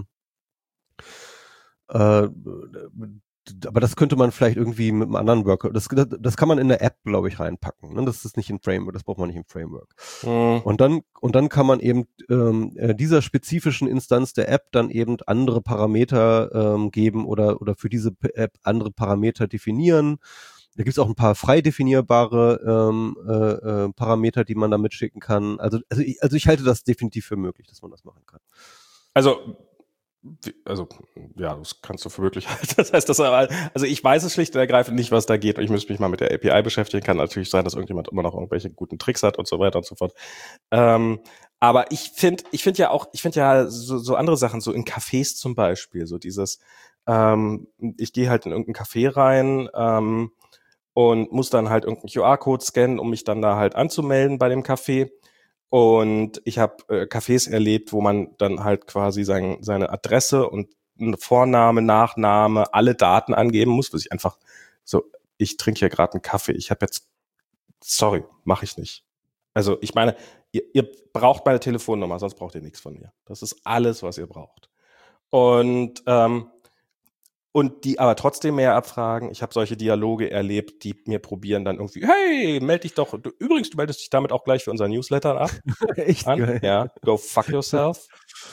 S1: äh, aber das könnte man vielleicht irgendwie mit einem anderen Worker, das kann man in der App, glaube ich, reinpacken. Ne? Das ist nicht im Framework, das braucht man nicht im Framework.
S2: Mhm.
S1: Und dann kann man eben dieser spezifischen Instanz der App dann eben andere Parameter geben oder für diese App andere Parameter definieren. Da gibt es auch ein paar frei definierbare Parameter, die man da mitschicken kann. Also ich halte das definitiv für möglich, dass man das machen kann.
S2: Also, ja, das kannst du für möglich halten. Das heißt, also ich weiß es schlicht und ergreifend nicht, was da geht. Ich müsste mich mal mit der API beschäftigen. Kann natürlich sein, dass irgendjemand immer noch irgendwelche guten Tricks hat und so weiter und so fort. Aber ich finde ja so andere Sachen, so in Cafés zum Beispiel, so dieses, ich gehe halt in irgendein Café rein, und muss dann halt irgendeinen QR-Code scannen, um mich dann da halt anzumelden bei dem Café. Und ich habe Cafés erlebt, wo man dann halt quasi seine Adresse und Vorname, Nachname, alle Daten angeben muss, was ich einfach so, ich trinke hier gerade einen Kaffee, ich habe jetzt, sorry, mache ich nicht. Also ich meine, ihr braucht meine Telefonnummer, sonst braucht ihr nichts von mir. Das ist alles, was ihr braucht. Und die aber trotzdem mehr abfragen. Ich habe solche Dialoge erlebt, die mir probieren dann irgendwie, hey, melde dich doch. Übrigens, du meldest dich damit auch gleich für unser Newsletter
S1: Echt
S2: an.
S1: geil.
S2: Ja, go fuck yourself.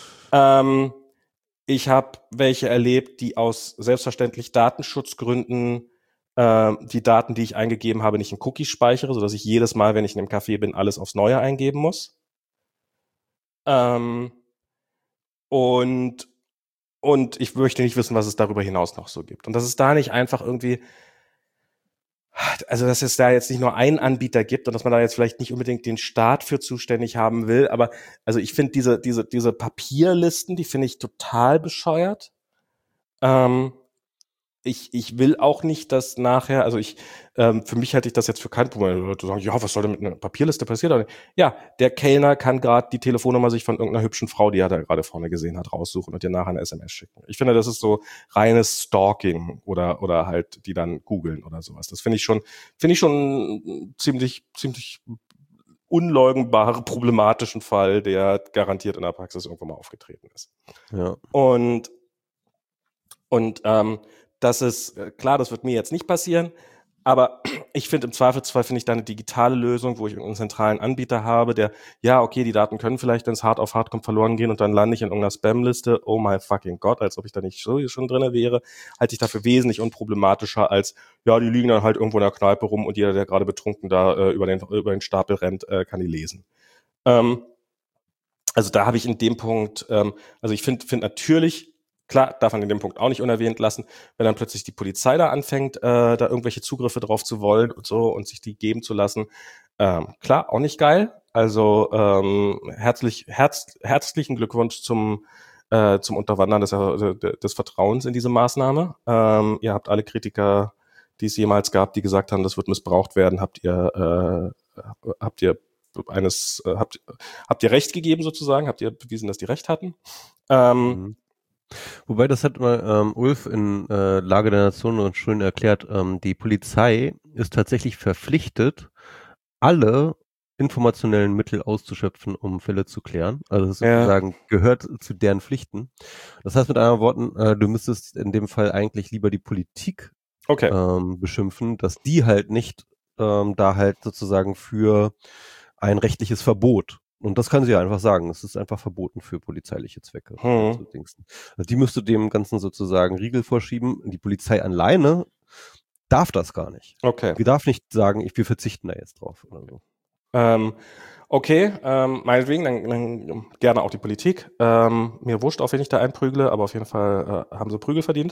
S2: Ich habe welche erlebt, die aus selbstverständlich Datenschutzgründen die Daten, die ich eingegeben habe, nicht in Cookies speichere, sodass ich jedes Mal, wenn ich in einem Café bin, alles aufs Neue eingeben muss. Ähm, und ich möchte nicht wissen, was es darüber hinaus noch so gibt. Und dass es da nicht einfach irgendwie, also dass es da jetzt nicht nur einen Anbieter gibt und dass man da jetzt vielleicht nicht unbedingt den Staat für zuständig haben will, aber also ich finde diese Papierlisten, die finde ich total bescheuert. Ich will auch nicht, dass nachher, also für mich hätte ich das jetzt für kein Problem, Leute sagen, ja, was soll denn mit einer Papierliste passieren? Ja, der Kellner kann gerade die Telefonnummer sich von irgendeiner hübschen Frau, die er da gerade vorne gesehen hat, raussuchen und dir nachher eine SMS schicken. Ich finde, das ist so reines Stalking oder halt die dann googeln oder sowas. Das finde ich schon ziemlich unleugnbare, problematischen Fall, der garantiert in der Praxis irgendwann mal aufgetreten ist.
S1: Ja.
S2: Und das ist klar, das wird mir jetzt nicht passieren, aber ich finde im Zweifelsfall finde ich da eine digitale Lösung, wo ich einen zentralen Anbieter habe, der, ja, okay, die Daten können vielleicht, wenn es hart auf hart kommt, verloren gehen und dann lande ich in irgendeiner Spam-Liste, oh my fucking God, als ob ich da nicht schon drinne wäre, halte ich dafür wesentlich unproblematischer als, ja, die liegen dann halt irgendwo in der Kneipe rum und jeder, der gerade betrunken da über den Stapel rennt, kann die lesen. Also da habe ich in dem Punkt, also ich finde natürlich, klar, darf man in dem Punkt auch nicht unerwähnt lassen, wenn dann plötzlich die Polizei da anfängt, da irgendwelche Zugriffe drauf zu wollen und so und sich die geben zu lassen. Klar, auch nicht geil. Also herzlichen Glückwunsch zum Unterwandern des Vertrauens in diese Maßnahme. Ihr habt alle Kritiker die es jemals gab, die gesagt haben, das wird missbraucht werden, habt ihr Recht gegeben sozusagen? Habt ihr bewiesen, dass die Recht hatten?
S1: Mhm. Wobei, das hat mal Ulf in Lage der Nation uns schön erklärt, die Polizei ist tatsächlich verpflichtet, alle informationellen Mittel auszuschöpfen, um Fälle zu klären. Also das
S2: Ja,
S1: sozusagen gehört zu deren Pflichten. Das heißt mit anderen Worten, du müsstest in dem Fall eigentlich lieber die Politik
S2: okay.
S1: beschimpfen, dass die halt nicht da halt sozusagen für ein rechtliches Verbot. Und das kann sie ja einfach sagen. Es ist einfach verboten für polizeiliche Zwecke. Halt
S2: Hm.
S1: so Dingsen. Also die müsste dem Ganzen sozusagen Riegel vorschieben. Die Polizei alleine darf das gar nicht.
S2: Okay.
S1: Die darf nicht sagen, wir verzichten da jetzt drauf oder so.
S2: Okay, meinetwegen, dann gerne auch die Politik. Mir wurscht, auf wen ich da einprügle, aber auf jeden Fall haben sie Prügel verdient.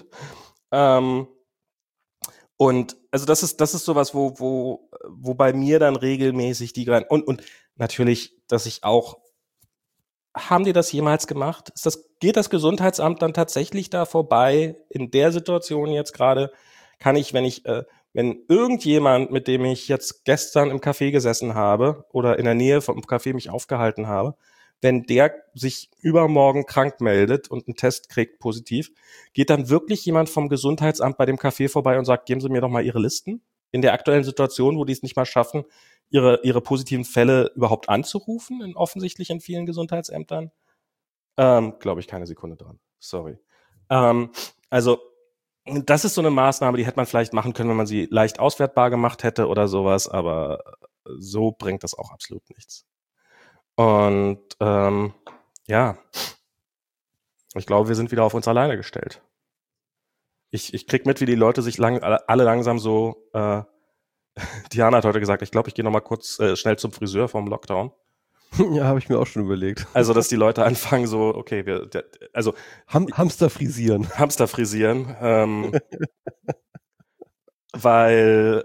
S2: Und also das ist sowas, wo bei mir dann regelmäßig und natürlich, dass ich auch, haben die das jemals gemacht? Geht das Gesundheitsamt dann tatsächlich da vorbei in der Situation jetzt gerade? Kann ich, wenn irgendjemand, mit dem ich jetzt gestern im Café gesessen habe oder in der Nähe vom Café mich aufgehalten habe, wenn der sich übermorgen krank meldet und einen Test kriegt positiv, geht dann wirklich jemand vom Gesundheitsamt bei dem Café vorbei und sagt, geben Sie mir doch mal Ihre Listen? In der aktuellen Situation, wo die es nicht mal schaffen, ihre positiven Fälle überhaupt anzurufen, offensichtlich in vielen Gesundheitsämtern? Glaube ich keine Sekunde dran. Sorry. Also, das ist so eine Maßnahme, die hätte man vielleicht machen können, wenn man sie leicht auswertbar gemacht hätte oder sowas, aber so bringt das auch absolut nichts. Und ja, ich glaube, wir sind wieder auf uns alleine gestellt. Ich krieg mit, wie die Leute sich alle langsam so, Diana hat heute gesagt, ich glaube, ich gehe noch mal kurz schnell zum Friseur vom Lockdown.
S1: Ja, habe ich mir auch schon überlegt.
S2: Also, dass die Leute anfangen so, okay, also
S1: Hamster frisieren.
S2: Hamster frisieren, weil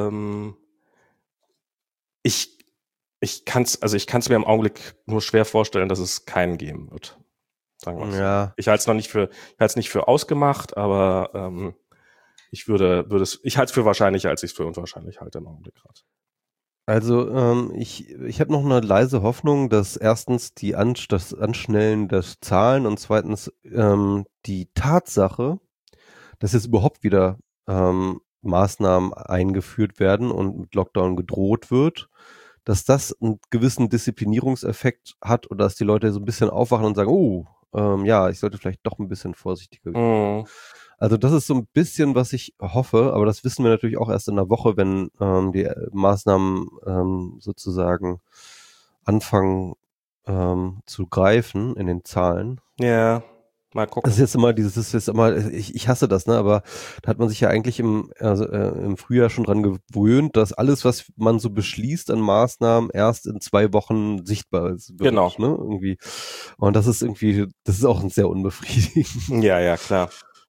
S2: ich ich kann's mir im Augenblick nur schwer vorstellen, dass es keinen geben wird. Sagen wir es so.
S1: Ja,
S2: Ich halte es nicht für ausgemacht, aber ich halte es für wahrscheinlicher, als ich es für unwahrscheinlich halte im Augenblick gerade.
S1: also ich habe noch eine leise Hoffnung, dass erstens das Anschnellen der Zahlen und zweitens die Tatsache, dass jetzt überhaupt wieder Maßnahmen eingeführt werden und mit Lockdown gedroht wird, dass das einen gewissen Disziplinierungseffekt hat oder dass die Leute so ein bisschen aufwachen und sagen, oh, ja, ich sollte vielleicht doch ein bisschen vorsichtiger sein.
S2: Mhm.
S1: Also das ist so ein bisschen, was ich hoffe, aber das wissen wir natürlich auch erst in der Woche, wenn die Maßnahmen sozusagen anfangen zu greifen in den Zahlen.
S2: Ja, mal
S1: Das ist
S2: gucken.
S1: jetzt immer ich hasse das, ne? Aber da hat man sich ja eigentlich im Frühjahr schon dran gewöhnt, dass alles, was man so beschließt an Maßnahmen, erst in 2 Wochen sichtbar wird,
S2: Genau.
S1: ne? Irgendwie. Und das ist auch sehr unbefriedigend.
S2: Ja, ja, klar.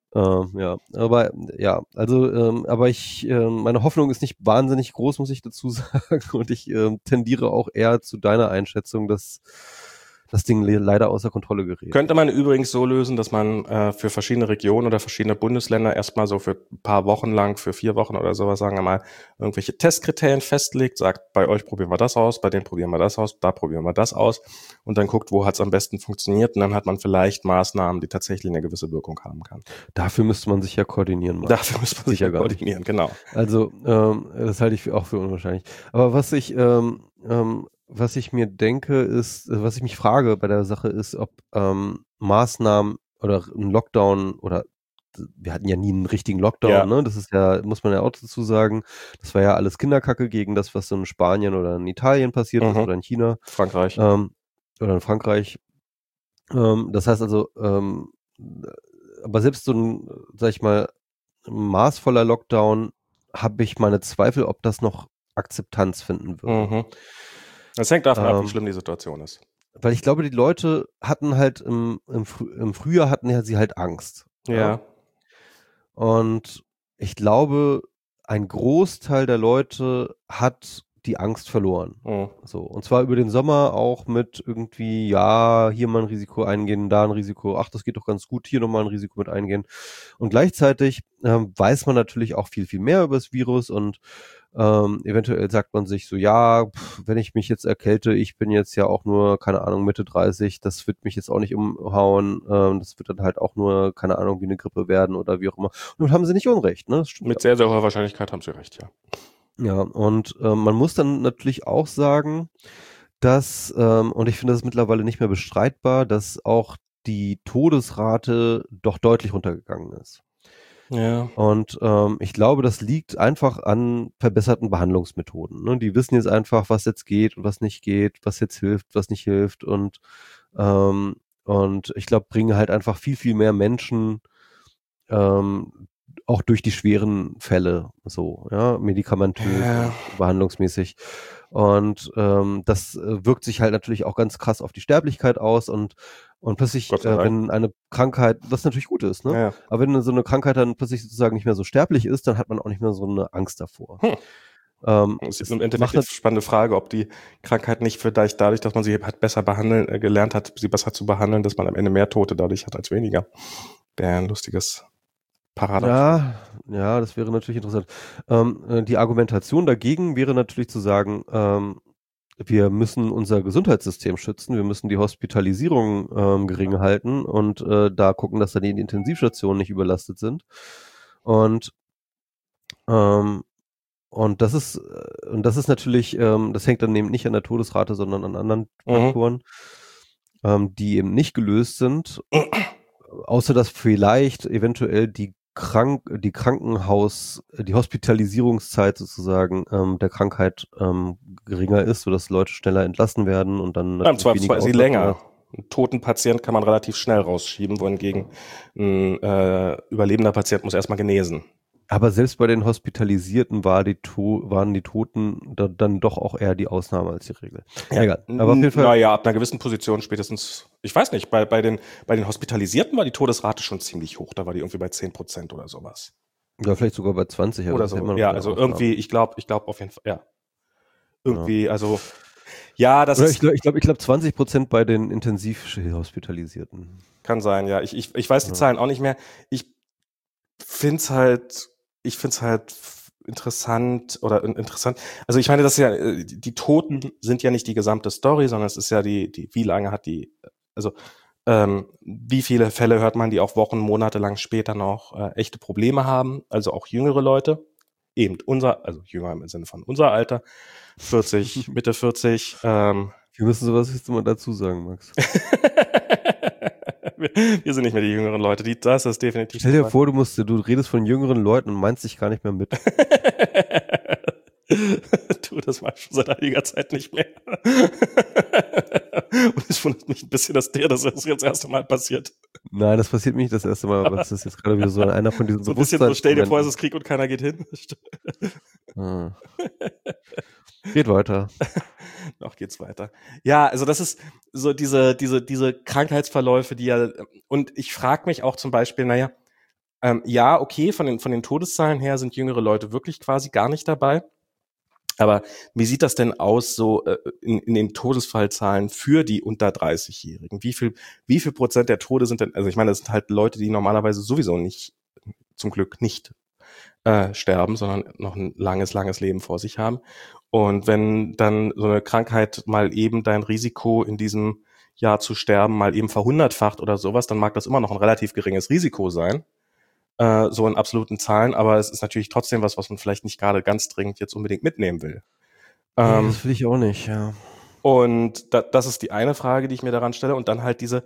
S1: Meine Hoffnung ist nicht wahnsinnig groß, muss ich dazu sagen. Und ich tendiere auch eher zu deiner Einschätzung, dass das Ding leider außer Kontrolle gerät.
S2: Könnte man übrigens so lösen, dass man für verschiedene Regionen oder verschiedene Bundesländer erstmal so für ein paar Wochen lang, für 4 Wochen oder sowas, sagen wir mal, irgendwelche Testkriterien festlegt, sagt, bei euch probieren wir das aus, bei denen probieren wir das aus, da probieren wir das aus und dann guckt, wo hat es am besten funktioniert und dann hat man vielleicht Maßnahmen, die tatsächlich eine gewisse Wirkung haben kann.
S1: Dafür müsste man sich ja koordinieren.
S2: Dafür muss man sich ja koordinieren, genau.
S1: Also, das halte ich auch für unwahrscheinlich. Aber was ich mir denke, was ich mich frage bei der Sache ist, ob Maßnahmen oder ein Lockdown oder wir hatten ja nie einen richtigen Lockdown,
S2: Ja.
S1: ne? Das ist ja, muss man ja auch dazu sagen, das war ja alles Kinderkacke gegen das, was so in Spanien oder in Italien passiert ist oder in China.
S2: Frankreich.
S1: Oder in Frankreich. Das heißt also, aber selbst so ein, sag ich mal, maßvoller Lockdown habe ich meine Zweifel, ob das noch Akzeptanz finden würde.
S2: Mhm. Das hängt davon ab, wie schlimm die Situation ist.
S1: Weil ich glaube, die Leute hatten halt im Frühjahr hatten ja sie halt Angst.
S2: Ja.
S1: Und ich glaube, ein Großteil der Leute hat die Angst verloren.
S2: Mhm.
S1: So. Und zwar über den Sommer auch mit irgendwie, ja, hier mal ein Risiko eingehen, da ein Risiko, ach, das geht doch ganz gut, hier nochmal ein Risiko mit eingehen. Und gleichzeitig weiß man natürlich auch viel, viel mehr über das Virus und eventuell sagt man sich so, ja, wenn ich mich jetzt erkälte, ich bin jetzt ja auch nur, keine Ahnung, Mitte 30, das wird mich jetzt auch nicht umhauen, das wird dann halt auch nur, keine Ahnung, wie eine Grippe werden oder wie auch immer. Und haben sie nicht Unrecht, ne? Das stimmt
S2: Mit
S1: ja.
S2: sehr, sehr hoher Wahrscheinlichkeit haben Sie recht, ja.
S1: Ja, und man muss dann natürlich auch sagen, dass, und ich finde das ist mittlerweile nicht mehr bestreitbar, dass auch die Todesrate doch deutlich runtergegangen ist.
S2: Ja.
S1: Und ich glaube, das liegt einfach an verbesserten Behandlungsmethoden. Ne? Die wissen jetzt einfach, was jetzt geht und was nicht geht, was jetzt hilft, was nicht hilft. Und ich glaube, bringen halt einfach viel, viel mehr Menschen auch durch die schweren Fälle so, ja, medikamentös
S2: Ja.
S1: und behandlungsmäßig. Und das wirkt sich halt natürlich auch ganz krass auf die Sterblichkeit aus und plötzlich,
S2: Gott sei Dank.
S1: wenn eine Krankheit, was natürlich gut ist, ne?
S2: Ja.
S1: Aber wenn so eine Krankheit dann plötzlich sozusagen nicht mehr so sterblich ist, dann hat man auch nicht mehr so eine Angst davor.
S2: Das ist
S1: Es
S2: im Endeffekt
S1: macht
S2: eine spannende Frage, ob die Krankheit nicht vielleicht dadurch, dass man sie hat besser behandeln, gelernt hat, sie besser zu behandeln, dass man am Ende mehr Tote dadurch hat als weniger. Wäre ein lustiges Paradoxon.
S1: ja, das wäre natürlich interessant. Die Argumentation dagegen wäre natürlich zu sagen, wir müssen unser Gesundheitssystem schützen, wir müssen die Hospitalisierung gering halten und da gucken, dass dann die Intensivstationen nicht überlastet sind. Und ähm, das ist natürlich, das hängt dann eben nicht an der Todesrate, sondern an anderen Faktoren, die eben nicht gelöst sind. Außer dass vielleicht eventuell die Hospitalisierungszeit sozusagen der Krankheit geringer ist, sodass Leute schneller entlassen werden und dann
S2: Ja, im
S1: natürlich
S2: Zweifelsfall ist sie
S1: Auswirkungen
S2: länger.
S1: hat.
S2: Einen toten Patient kann man relativ schnell rausschieben, wohingegen ein überlebender Patient muss erstmal genesen.
S1: Aber selbst bei den Hospitalisierten waren die Toten dann doch auch eher die Ausnahme als die Regel.
S2: Ja.
S1: Egal. Aber auf jeden Fall.
S2: Naja, ab einer gewissen Position spätestens, ich weiß nicht, bei den Hospitalisierten war die Todesrate schon ziemlich hoch. Da war die irgendwie bei 10% oder sowas.
S1: Ja, vielleicht sogar bei 20. Aber
S2: Oder
S1: das ist ja
S2: so.
S1: immer noch
S2: Ja,
S1: eine
S2: also
S1: Ausnahme.
S2: irgendwie, ich glaube auf jeden Fall, ja. Irgendwie, also, ja, das
S1: Oder
S2: ist.
S1: ich glaube 20% bei den intensiv Hospitalisierten.
S2: Kann sein, ja. Ich weiß die Zahlen auch nicht mehr. Ich find's halt interessant. Also ich meine, das ist ja, die Toten sind ja nicht die gesamte Story, sondern es ist ja wie lange hat die, also wie viele Fälle hört man, die auch Wochen, Monate lang später noch echte Probleme haben, also auch jüngere Leute, eben also jünger im Sinne von unser Alter, 40, Mitte 40.
S1: Wir müssen sowas jetzt mal dazu sagen, Max.
S2: Wir sind nicht mehr die jüngeren Leute, das ist definitiv.
S1: Stell dir vor, du redest von jüngeren Leuten und meinst dich gar nicht mehr mit.
S2: Du, das mach ich schon seit einiger Zeit nicht mehr. Und es wundert mich ein bisschen, dass das jetzt das erste Mal passiert.
S1: Nein, das passiert mir nicht das erste Mal, aber es ist jetzt gerade wieder so einer von diesen
S2: so ein bisschen so, stell dir vor, es ist Krieg und keiner geht hin.
S1: Geht weiter.
S2: Noch geht's weiter. Ja, also das ist so diese Krankheitsverläufe, die ja, und ich frage mich auch zum Beispiel, naja, ja, okay, von den Todeszahlen her sind jüngere Leute wirklich quasi gar nicht dabei. Aber wie sieht das denn aus so in den Todesfallzahlen für die unter 30-Jährigen? Wie viel Prozent der Tode sind denn, also ich meine, das sind halt Leute, die normalerweise sowieso nicht, zum Glück nicht sterben, sondern noch ein langes Leben vor sich haben. Und wenn dann so eine Krankheit mal eben dein Risiko in diesem Jahr zu sterben mal eben verhundertfacht oder sowas, dann mag das immer noch ein relativ geringes Risiko sein, so in absoluten Zahlen, aber es ist natürlich trotzdem was man vielleicht nicht gerade ganz dringend jetzt unbedingt mitnehmen will.
S1: Das will ich auch nicht, ja.
S2: Und das ist die eine Frage, die ich mir daran stelle. Und dann halt diese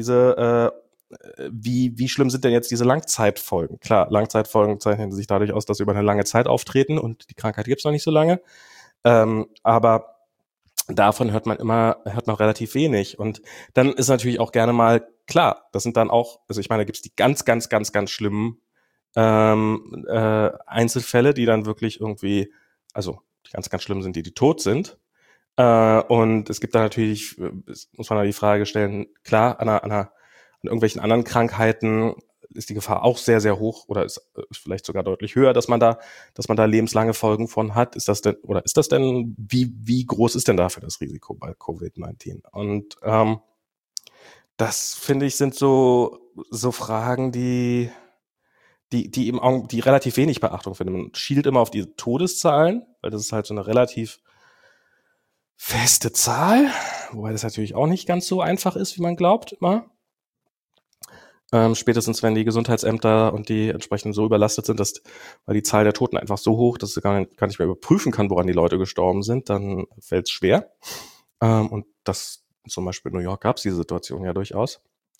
S2: wie schlimm sind denn jetzt diese Langzeitfolgen? Klar, Langzeitfolgen zeichnen sich dadurch aus, dass sie über eine lange Zeit auftreten und die Krankheit gibt's noch nicht so lange. Aber davon hört man relativ wenig. Und dann ist natürlich auch gerne mal, klar, das sind dann auch, also ich meine, da gibt's die ganz, ganz, ganz, ganz schlimmen Einzelfälle, die dann wirklich irgendwie, also die ganz, ganz schlimm sind, die tot sind. Und es gibt da natürlich, muss man da die Frage stellen, klar, an irgendwelchen anderen Krankheiten ist die Gefahr auch sehr, sehr hoch oder ist vielleicht sogar deutlich höher, dass man da lebenslange Folgen von hat. Ist das denn, wie groß ist denn dafür das Risiko bei Covid-19? Und das, finde ich, sind so Fragen, die relativ wenig Beachtung finden. Man schielt immer auf die Todeszahlen, weil das ist halt so eine relativ feste Zahl, wobei das natürlich auch nicht ganz so einfach ist, wie man glaubt immer. Spätestens wenn die Gesundheitsämter und die entsprechend so überlastet sind, weil die Zahl der Toten einfach so hoch, dass sie gar nicht mehr überprüfen kann, woran die Leute gestorben sind, dann fällt es schwer. Und das zum Beispiel in New York gab es diese Situation ja durchaus.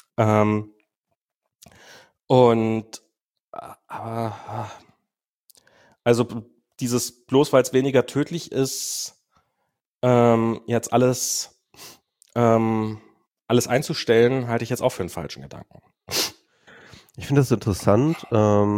S2: Also dieses, bloß weil es weniger tödlich ist, jetzt alles einzustellen, halte ich jetzt auch für einen falschen Gedanken.
S1: Ich finde das interessant.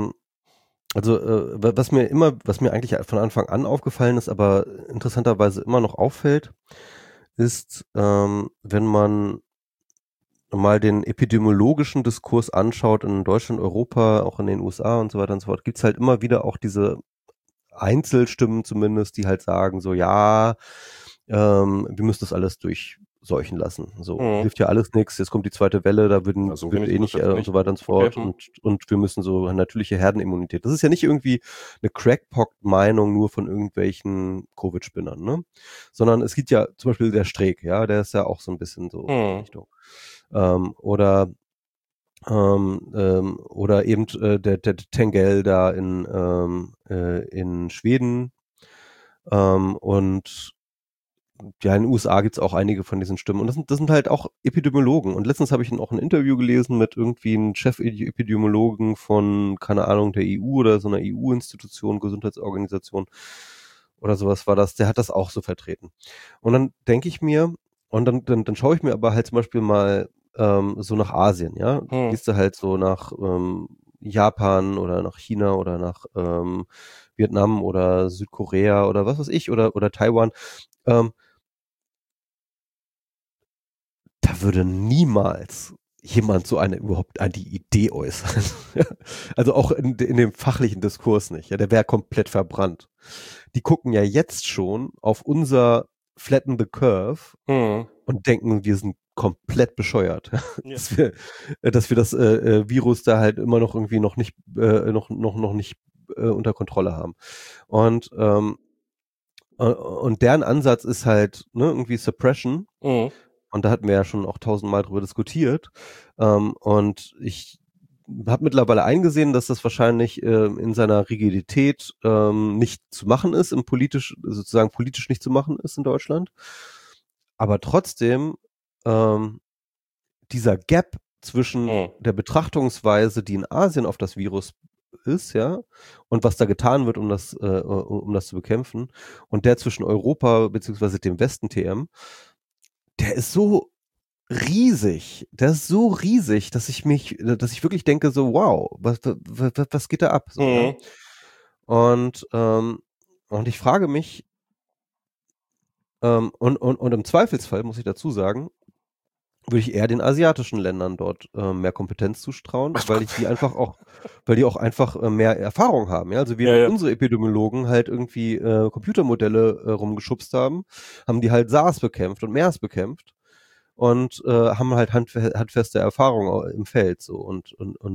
S1: Was mir eigentlich von Anfang an aufgefallen ist, aber interessanterweise immer noch auffällt, ist, wenn man mal den epidemiologischen Diskurs anschaut in Deutschland, Europa, auch in den USA und so weiter und so fort, gibt's halt immer wieder auch diese Einzelstimmen zumindest, die halt sagen so, ja, wir müssen das alles durchseuchen lassen. So, hilft ja alles nichts, jetzt kommt die zweite Welle, da wird eh nicht und so weiter und so fort.
S2: Okay.
S1: Und wir müssen so natürliche Herdenimmunität. Das ist ja nicht irgendwie eine Crackpot-Meinung nur von irgendwelchen Covid-Spinnern, ne? Sondern es gibt ja zum Beispiel der Streeck, ja, der ist ja auch so ein bisschen so in die Richtung. Oder eben der Tengel da in Schweden. Und ja, in den USA gibt's auch einige von diesen Stimmen. Und das sind halt auch Epidemiologen. Und letztens habe ich auch ein Interview gelesen mit irgendwie einem Chef-Epidemiologen von, keine Ahnung, der EU oder so einer EU-Institution, Gesundheitsorganisation oder sowas war das. Der hat das auch so vertreten. Und dann denke ich mir, und dann schaue ich mir aber halt zum Beispiel mal so nach Asien, ja. Gehst du halt so nach Japan oder nach China oder nach Vietnam oder Südkorea oder was weiß ich oder Taiwan. Da würde niemals jemand so überhaupt an die Idee äußern. Also auch in dem fachlichen Diskurs nicht. Ja, der wäre komplett verbrannt. Die gucken ja jetzt schon auf unser Flatten the Curve und denken, wir sind komplett bescheuert. Ja. Dass wir das Virus da halt immer noch irgendwie noch nicht unter Kontrolle haben. Und deren Ansatz ist halt irgendwie Suppression. Und da hatten wir ja schon auch 1000-mal drüber diskutiert. Und ich habe mittlerweile eingesehen, dass das wahrscheinlich in seiner Rigidität nicht zu machen ist, sozusagen politisch nicht zu machen ist in Deutschland. Aber trotzdem dieser Gap zwischen der Betrachtungsweise, die in Asien auf das Virus ist, ja, und was da getan wird, um das zu bekämpfen, und der zwischen Europa beziehungsweise dem Westen TM, der ist so riesig, dass ich wirklich denke so, wow, was geht da ab? So, ja? Und ich frage mich, und im Zweifelsfall muss ich dazu sagen, würde ich eher den asiatischen Ländern dort mehr Kompetenz zutrauen, weil die auch einfach mehr Erfahrung haben. Ja? Also unsere Epidemiologen halt irgendwie Computermodelle rumgeschubst haben die halt SARS bekämpft und MERS bekämpft und haben halt handfeste Erfahrung im Feld so und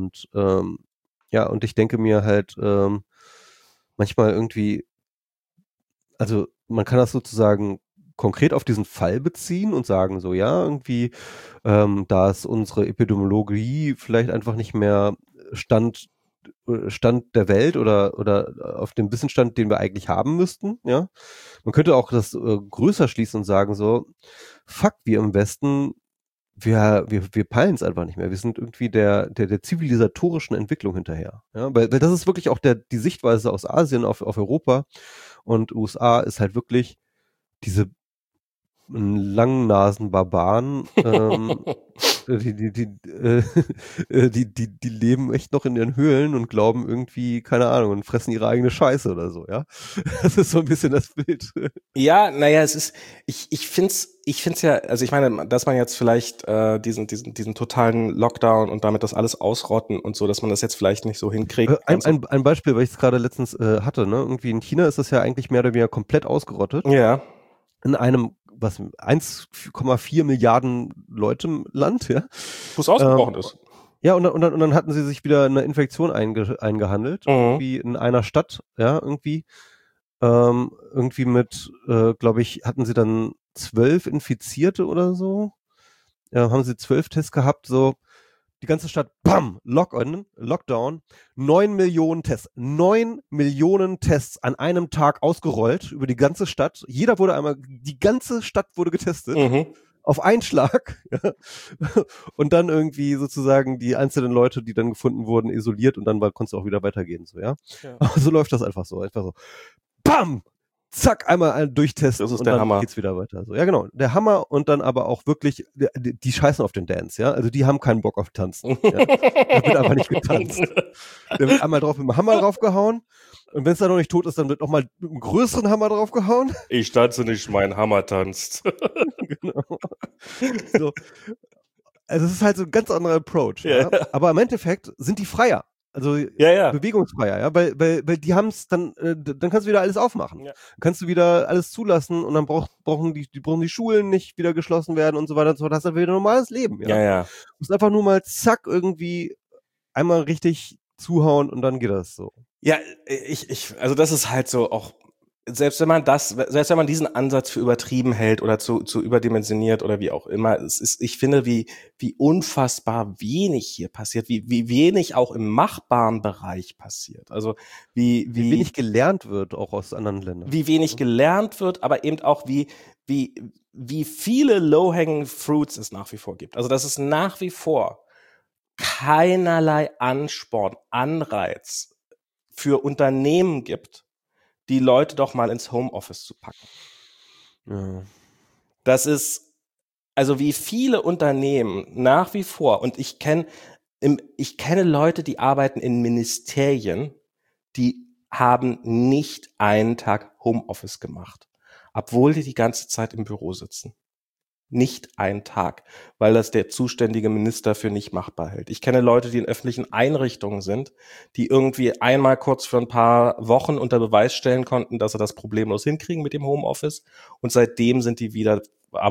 S1: ich denke mir halt manchmal irgendwie, also man kann das sozusagen konkret auf diesen Fall beziehen und sagen so, ja, irgendwie, da ist unsere Epidemiologie vielleicht einfach nicht mehr Stand der Welt oder auf dem Wissensstand, den wir eigentlich haben müssten, ja. Man könnte auch das größer schließen und sagen so, fuck, wir im Westen, wir peilen es einfach nicht mehr. Wir sind irgendwie der zivilisatorischen Entwicklung hinterher. Ja? Weil das ist wirklich auch die Sichtweise aus Asien auf Europa und USA ist halt wirklich diese langen Nasen Barbaren, die leben echt noch in ihren Höhlen und glauben irgendwie, keine Ahnung, und fressen ihre eigene Scheiße oder so, ja. Das ist so ein bisschen das Bild.
S2: Ja, naja, es ist, ich find's ja, also ich meine, dass man jetzt vielleicht diesen totalen Lockdown und damit das alles ausrotten und so, dass man das jetzt vielleicht nicht so hinkriegt.
S1: Ein Beispiel, weil ich es gerade letztens hatte, ne? Irgendwie in China ist das ja eigentlich mehr oder weniger komplett ausgerottet.
S2: Ja.
S1: In einem, 1,4 Milliarden Leute Land, ja.
S2: Wo es ausgebrochen ist.
S1: Ja, und dann hatten sie sich wieder eine Infektion eingehandelt,
S2: Mhm.
S1: irgendwie in einer Stadt, ja, irgendwie. Irgendwie mit, glaube ich, hatten sie dann 12 Infizierte oder so. Ja, haben sie 12 Tests gehabt, so die ganze Stadt, bam, Lockdown, 9 Millionen Tests, 9 Millionen Tests an einem Tag ausgerollt über die ganze Stadt. Die ganze Stadt wurde getestet.
S2: Mhm.
S1: Auf einen Schlag. Ja. Und dann irgendwie sozusagen die einzelnen Leute, die dann gefunden wurden, isoliert und dann konntest du auch wieder weitergehen, so, ja.
S2: Ja.
S1: So läuft das einfach so. Bam! Zack, einmal durchtesten
S2: Das ist
S1: und
S2: der
S1: dann
S2: Hammer.
S1: geht's wieder weiter. So, ja, genau. Der Hammer und dann aber auch wirklich, die scheißen auf den Dance, ja. Also die haben keinen Bock auf Tanzen. Ja. Da wird einfach nicht getanzt. Da wird einmal drauf mit dem Hammer draufgehauen. Und wenn es dann noch nicht tot ist, dann wird nochmal mit einem größeren Hammer draufgehauen.
S2: Ich tanze nicht, mein Hammer tanzt.
S1: Genau. So. Also es ist halt so ein ganz anderer Approach.
S2: Ja.
S1: Ja. Aber im Endeffekt sind die freier. Also
S2: Ja.
S1: bewegungsfreier, ja, weil die haben es dann kannst du wieder alles aufmachen.
S2: Ja.
S1: Kannst du wieder alles zulassen und dann brauchen die Schulen nicht wieder geschlossen werden und so weiter und so fort. Das ist dann wieder ein normales Leben, ja.
S2: Ja.
S1: Du musst einfach nur mal zack irgendwie einmal richtig zuhauen und dann geht das so.
S2: Ja, also das ist halt so auch, selbst wenn man diesen Ansatz für übertrieben hält oder zu überdimensioniert oder wie auch immer, ich finde, wie unfassbar wenig hier passiert, wie wenig auch im machbaren Bereich passiert. Also wie
S1: wenig gelernt wird auch aus anderen Ländern.
S2: Wie wenig gelernt wird, aber eben auch wie viele low-hanging fruits es nach wie vor gibt. Also dass es nach wie vor keinerlei Ansporn, Anreiz für Unternehmen gibt, die Leute doch mal ins Homeoffice zu packen.
S1: Ja.
S2: Das ist, also wie viele Unternehmen nach wie vor, und ich kenne Leute, die arbeiten in Ministerien, die haben nicht einen Tag Homeoffice gemacht, obwohl die ganze Zeit im Büro sitzen. Nicht einen Tag, weil das der zuständige Minister für nicht machbar hält. Ich kenne Leute, die in öffentlichen Einrichtungen sind, die irgendwie einmal kurz für ein paar Wochen unter Beweis stellen konnten, dass sie das problemlos hinkriegen mit dem Homeoffice, und seitdem müssen die wieder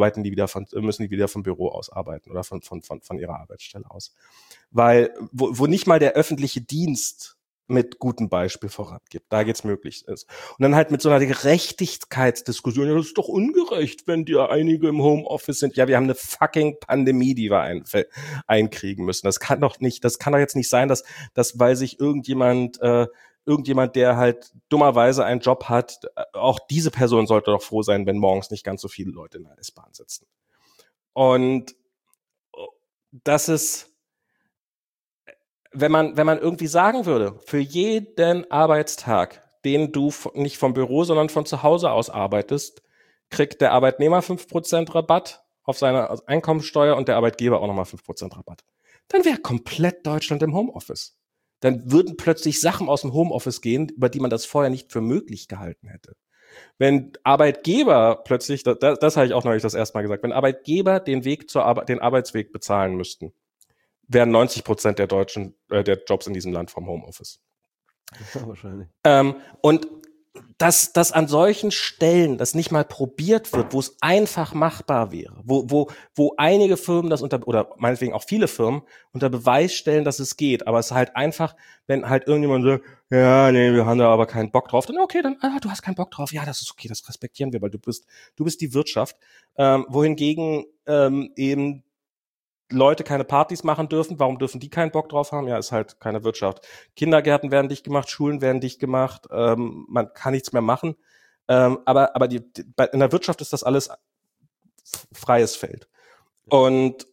S2: vom Büro aus arbeiten oder von ihrer Arbeitsstelle aus. Weil, wo nicht mal der öffentliche Dienst mit gutem Beispiel vorangibt. Da geht's möglich ist. Und dann halt mit so einer Gerechtigkeitsdiskussion, ja, das ist doch ungerecht, wenn die einige im Homeoffice sind. Ja, wir haben eine fucking Pandemie, die wir einkriegen müssen. Das kann doch jetzt nicht sein, dass weil sich irgendjemand, der halt dummerweise einen Job hat, auch diese Person sollte doch froh sein, wenn morgens nicht ganz so viele Leute in der S-Bahn sitzen. Und das ist, wenn man irgendwie sagen würde, für jeden Arbeitstag, den du nicht vom Büro, sondern von zu Hause aus arbeitest, kriegt der Arbeitnehmer 5% Rabatt auf seine Einkommensteuer und der Arbeitgeber auch nochmal 5% Rabatt. Dann wäre komplett Deutschland im Homeoffice. Dann würden plötzlich Sachen aus dem Homeoffice gehen, über die man das vorher nicht für möglich gehalten hätte. Wenn Arbeitgeber plötzlich, das habe ich auch neulich das erste Mal gesagt, wenn Arbeitgeber den Arbeitsweg bezahlen müssten, wären 90% der Deutschen, der Jobs in diesem Land vom Homeoffice.
S1: Ja, wahrscheinlich.
S2: Und dass an solchen Stellen das nicht mal probiert wird, wo es einfach machbar wäre, wo einige Firmen oder meinetwegen auch viele Firmen unter Beweis stellen, dass es geht, aber es ist halt einfach, wenn halt irgendjemand sagt, ja, nee, wir haben da aber keinen Bock drauf, dann okay, dann, du hast keinen Bock drauf, ja, das ist okay, das respektieren wir, weil du bist die Wirtschaft, wohingegen eben Leute keine Partys machen dürfen. Warum dürfen die keinen Bock drauf haben? Ja, ist halt keine Wirtschaft. Kindergärten werden dicht gemacht, Schulen werden dicht gemacht, man kann nichts mehr machen. Aber in der Wirtschaft ist das alles freies Feld. Und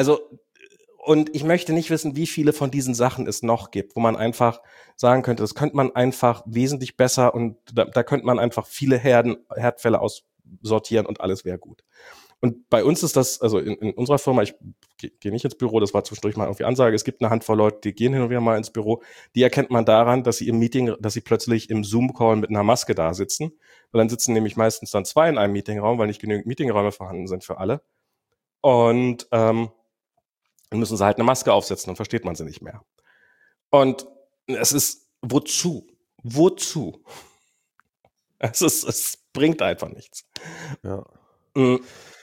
S2: ich möchte nicht wissen, wie viele von diesen Sachen es noch gibt, wo man einfach sagen könnte, das könnte man einfach wesentlich besser und da könnte man einfach viele Herdfälle aussortieren und alles wäre gut. Und bei uns ist das, also in unserer Firma, ich gehe nicht ins Büro, das war zwischendurch mal irgendwie Ansage, es gibt eine Handvoll Leute, die gehen hin und wieder mal ins Büro, die erkennt man daran, dass sie im Meeting, dass sie plötzlich im Zoom-Call mit einer Maske da sitzen, weil dann sitzen nämlich meistens dann zwei in einem Meetingraum, weil nicht genügend Meetingräume vorhanden sind für alle. Und dann müssen sie halt eine Maske aufsetzen, dann versteht man sie nicht mehr. Und es ist, wozu? Wozu? Es bringt einfach nichts.
S1: Ja.
S2: Mhm.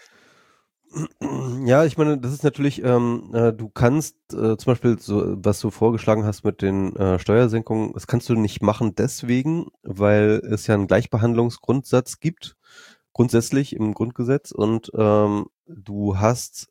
S1: Ja, ich meine, das ist natürlich, du kannst zum Beispiel, so, was du vorgeschlagen hast mit den Steuersenkungen, das kannst du nicht machen deswegen, weil es ja einen Gleichbehandlungsgrundsatz gibt, grundsätzlich im Grundgesetz, und du hast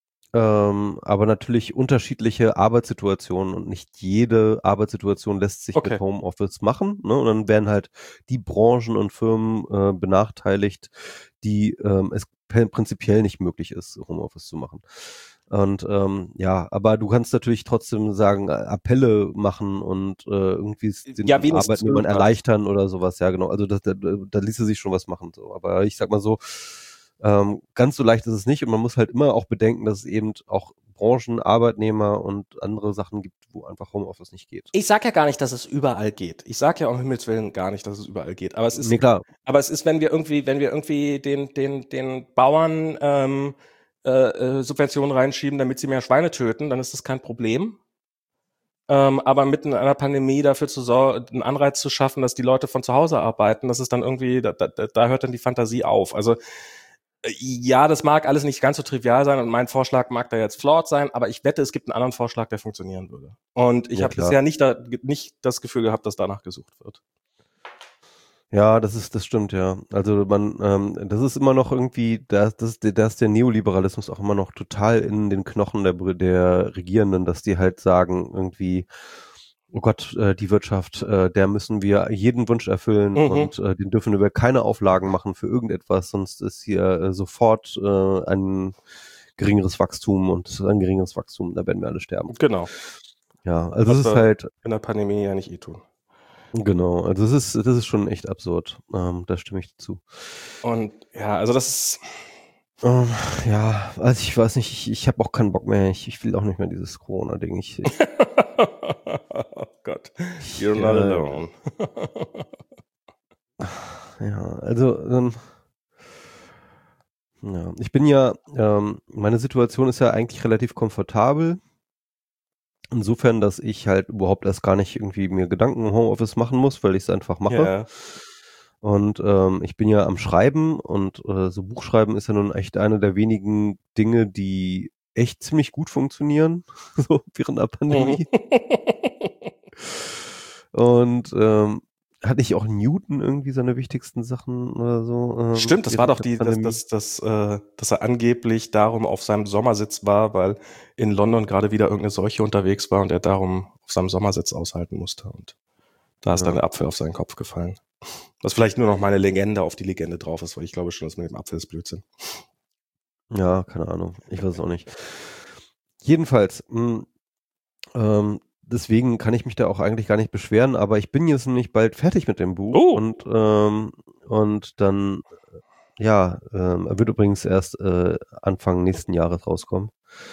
S1: aber natürlich unterschiedliche Arbeitssituationen, und nicht jede Arbeitssituation lässt sich
S2: Okay.
S1: mit Homeoffice machen, ne? Und dann werden halt die Branchen und Firmen benachteiligt, die es prinzipiell nicht möglich ist, Homeoffice zu machen. Und ja, aber du kannst natürlich trotzdem sagen, Appelle machen und irgendwie
S2: Ja,
S1: den
S2: wenigstens
S1: Arbeitnehmern
S2: irgendwas.
S1: erleichtern oder sowas. Ja, genau. Also da ließe sich schon was machen. So. Aber ich sag mal so, ganz so leicht ist es nicht, und man muss halt immer auch bedenken, dass es eben auch Branchen, Arbeitnehmer und andere Sachen gibt, wo einfach Homeoffice nicht geht.
S2: Ich sage ja gar nicht, dass es überall geht. Ich sage ja um Himmels Willen gar nicht, dass es überall geht. Aber es
S1: Nee,
S2: ist,
S1: klar.
S2: wenn wir irgendwie den Bauern Subventionen reinschieben, damit sie mehr Schweine töten, dann ist das kein Problem. Aber mitten in einer Pandemie dafür einen Anreiz zu schaffen, dass die Leute von zu Hause arbeiten, das ist dann irgendwie, da hört dann die Fantasie auf. Also ja, das mag alles nicht ganz so trivial sein, und mein Vorschlag mag da jetzt flawed sein, aber ich wette, es gibt einen anderen Vorschlag, der funktionieren würde. Und ich
S1: Ja,
S2: habe
S1: klar.
S2: bisher nicht das Gefühl gehabt, dass danach gesucht wird.
S1: Ja, das stimmt, ja. Also das ist immer noch irgendwie, da ist der Neoliberalismus auch immer noch total in den Knochen der Regierenden, dass die halt sagen, irgendwie, oh Gott, die Wirtschaft, der müssen wir jeden Wunsch erfüllen,
S2: Mhm.
S1: und den dürfen wir keine Auflagen machen für irgendetwas, sonst ist hier sofort ein geringeres Wachstum, und ein geringeres Wachstum, da werden wir alle sterben.
S2: Genau.
S1: Ja, also es
S2: Was
S1: ist
S2: wir
S1: halt,
S2: in der Pandemie ja nicht tun.
S1: genau, also das ist schon echt absurd. Da stimme ich zu.
S2: Und ja, also das ist.
S1: Ähm, ja, also ich weiß nicht, ich habe auch keinen Bock mehr. Ich will auch nicht mehr dieses Corona-Ding.
S2: Oh Gott, you're not alone.
S1: Ja, also ja, ich bin ja, meine Situation ist ja eigentlich relativ komfortabel. Insofern, dass ich halt überhaupt erst gar nicht irgendwie mir Gedanken im Homeoffice machen muss, weil ich es einfach mache.
S2: Ja.
S1: Und ich bin ja am Schreiben, und so Buchschreiben ist ja nun echt eine der wenigen Dinge, die echt ziemlich gut funktionieren, so während der
S2: Mhm.
S1: Pandemie. Und hat nicht auch Newton irgendwie seine wichtigsten Sachen oder so
S2: Stimmt, das war
S1: während
S2: doch
S1: der Pandemie?
S2: dass er angeblich darum auf seinem Sommersitz war, weil in London gerade wieder irgendeine Seuche unterwegs war und er darum auf seinem Sommersitz aushalten musste. Und da ist dann
S1: Ja.
S2: der Apfel auf seinen Kopf gefallen. Was vielleicht nur noch meine Legende auf die Legende drauf ist, weil ich glaube schon, dass mit dem Apfel ist Blödsinn.
S1: Ja, keine Ahnung. Ich weiß es auch nicht. Jedenfalls, deswegen kann ich mich da auch eigentlich gar nicht beschweren, aber ich bin jetzt nämlich bald fertig mit dem Buch,
S2: Oh,
S1: und dann, ja, er wird übrigens erst Anfang nächsten Jahres rauskommen.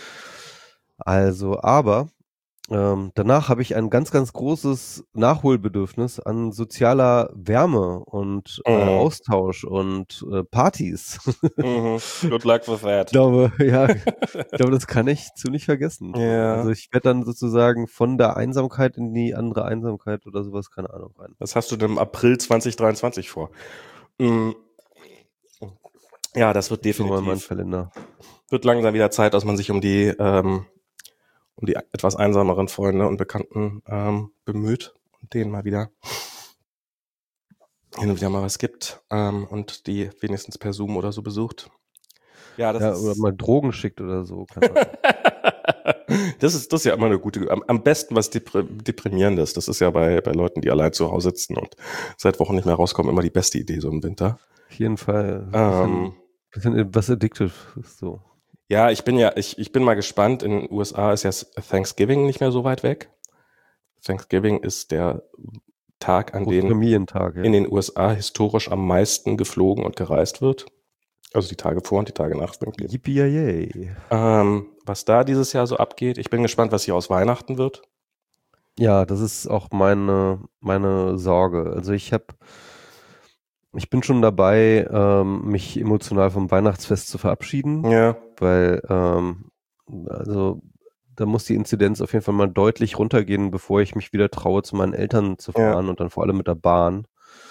S1: Also, aber danach habe ich ein ganz, ganz großes Nachholbedürfnis an sozialer Wärme und
S2: mhm.
S1: Austausch und Partys.
S2: Mhm. Good luck with that.
S1: Ich glaube, das kann ich zu nicht vergessen. So. Also
S2: Ja,
S1: ich werde dann sozusagen von der Einsamkeit in die andere Einsamkeit oder sowas, keine Ahnung, rein.
S2: was hast du denn im April 2023 vor? Mhm. Ja, das wird
S1: Ich schau mal in meinen
S2: definitiv.
S1: Kalender.
S2: Wird langsam wieder Zeit, dass man sich um die etwas einsameren Freunde und Bekannten bemüht und denen mal wieder hin und wieder mal was gibt und die wenigstens per Zoom oder so besucht. Ja, das
S1: Ja, oder
S2: ist
S1: mal Drogen schickt oder so, keine Ahnung.
S2: das ist ja immer eine gute, am besten was Deprimierendes. Das ist ja bei Leuten, die allein zu Hause sitzen und seit Wochen nicht mehr rauskommen, immer die beste Idee so im Winter.
S1: Auf jeden Fall.
S2: Ähm,
S1: Bisschen was addictive ist so.
S2: ja, ich bin mal gespannt. In den USA ist ja Thanksgiving nicht mehr so weit weg. Thanksgiving ist der Tag, an
S1: Große
S2: dem
S1: Familientag,
S2: in
S1: ja.
S2: den USA historisch am meisten geflogen und gereist wird. Also die Tage vor und die Tage nach.
S1: Yippie-yay.
S2: Was da dieses Jahr so abgeht. Ich bin gespannt, was hier aus Weihnachten wird.
S1: Ja, das ist auch meine Sorge. Also ich bin schon dabei, mich emotional vom Weihnachtsfest zu verabschieden,
S2: Ja.
S1: weil also da muss die Inzidenz auf jeden Fall mal deutlich runtergehen, bevor ich mich wieder traue, zu meinen Eltern zu fahren und dann vor allem mit der Bahn.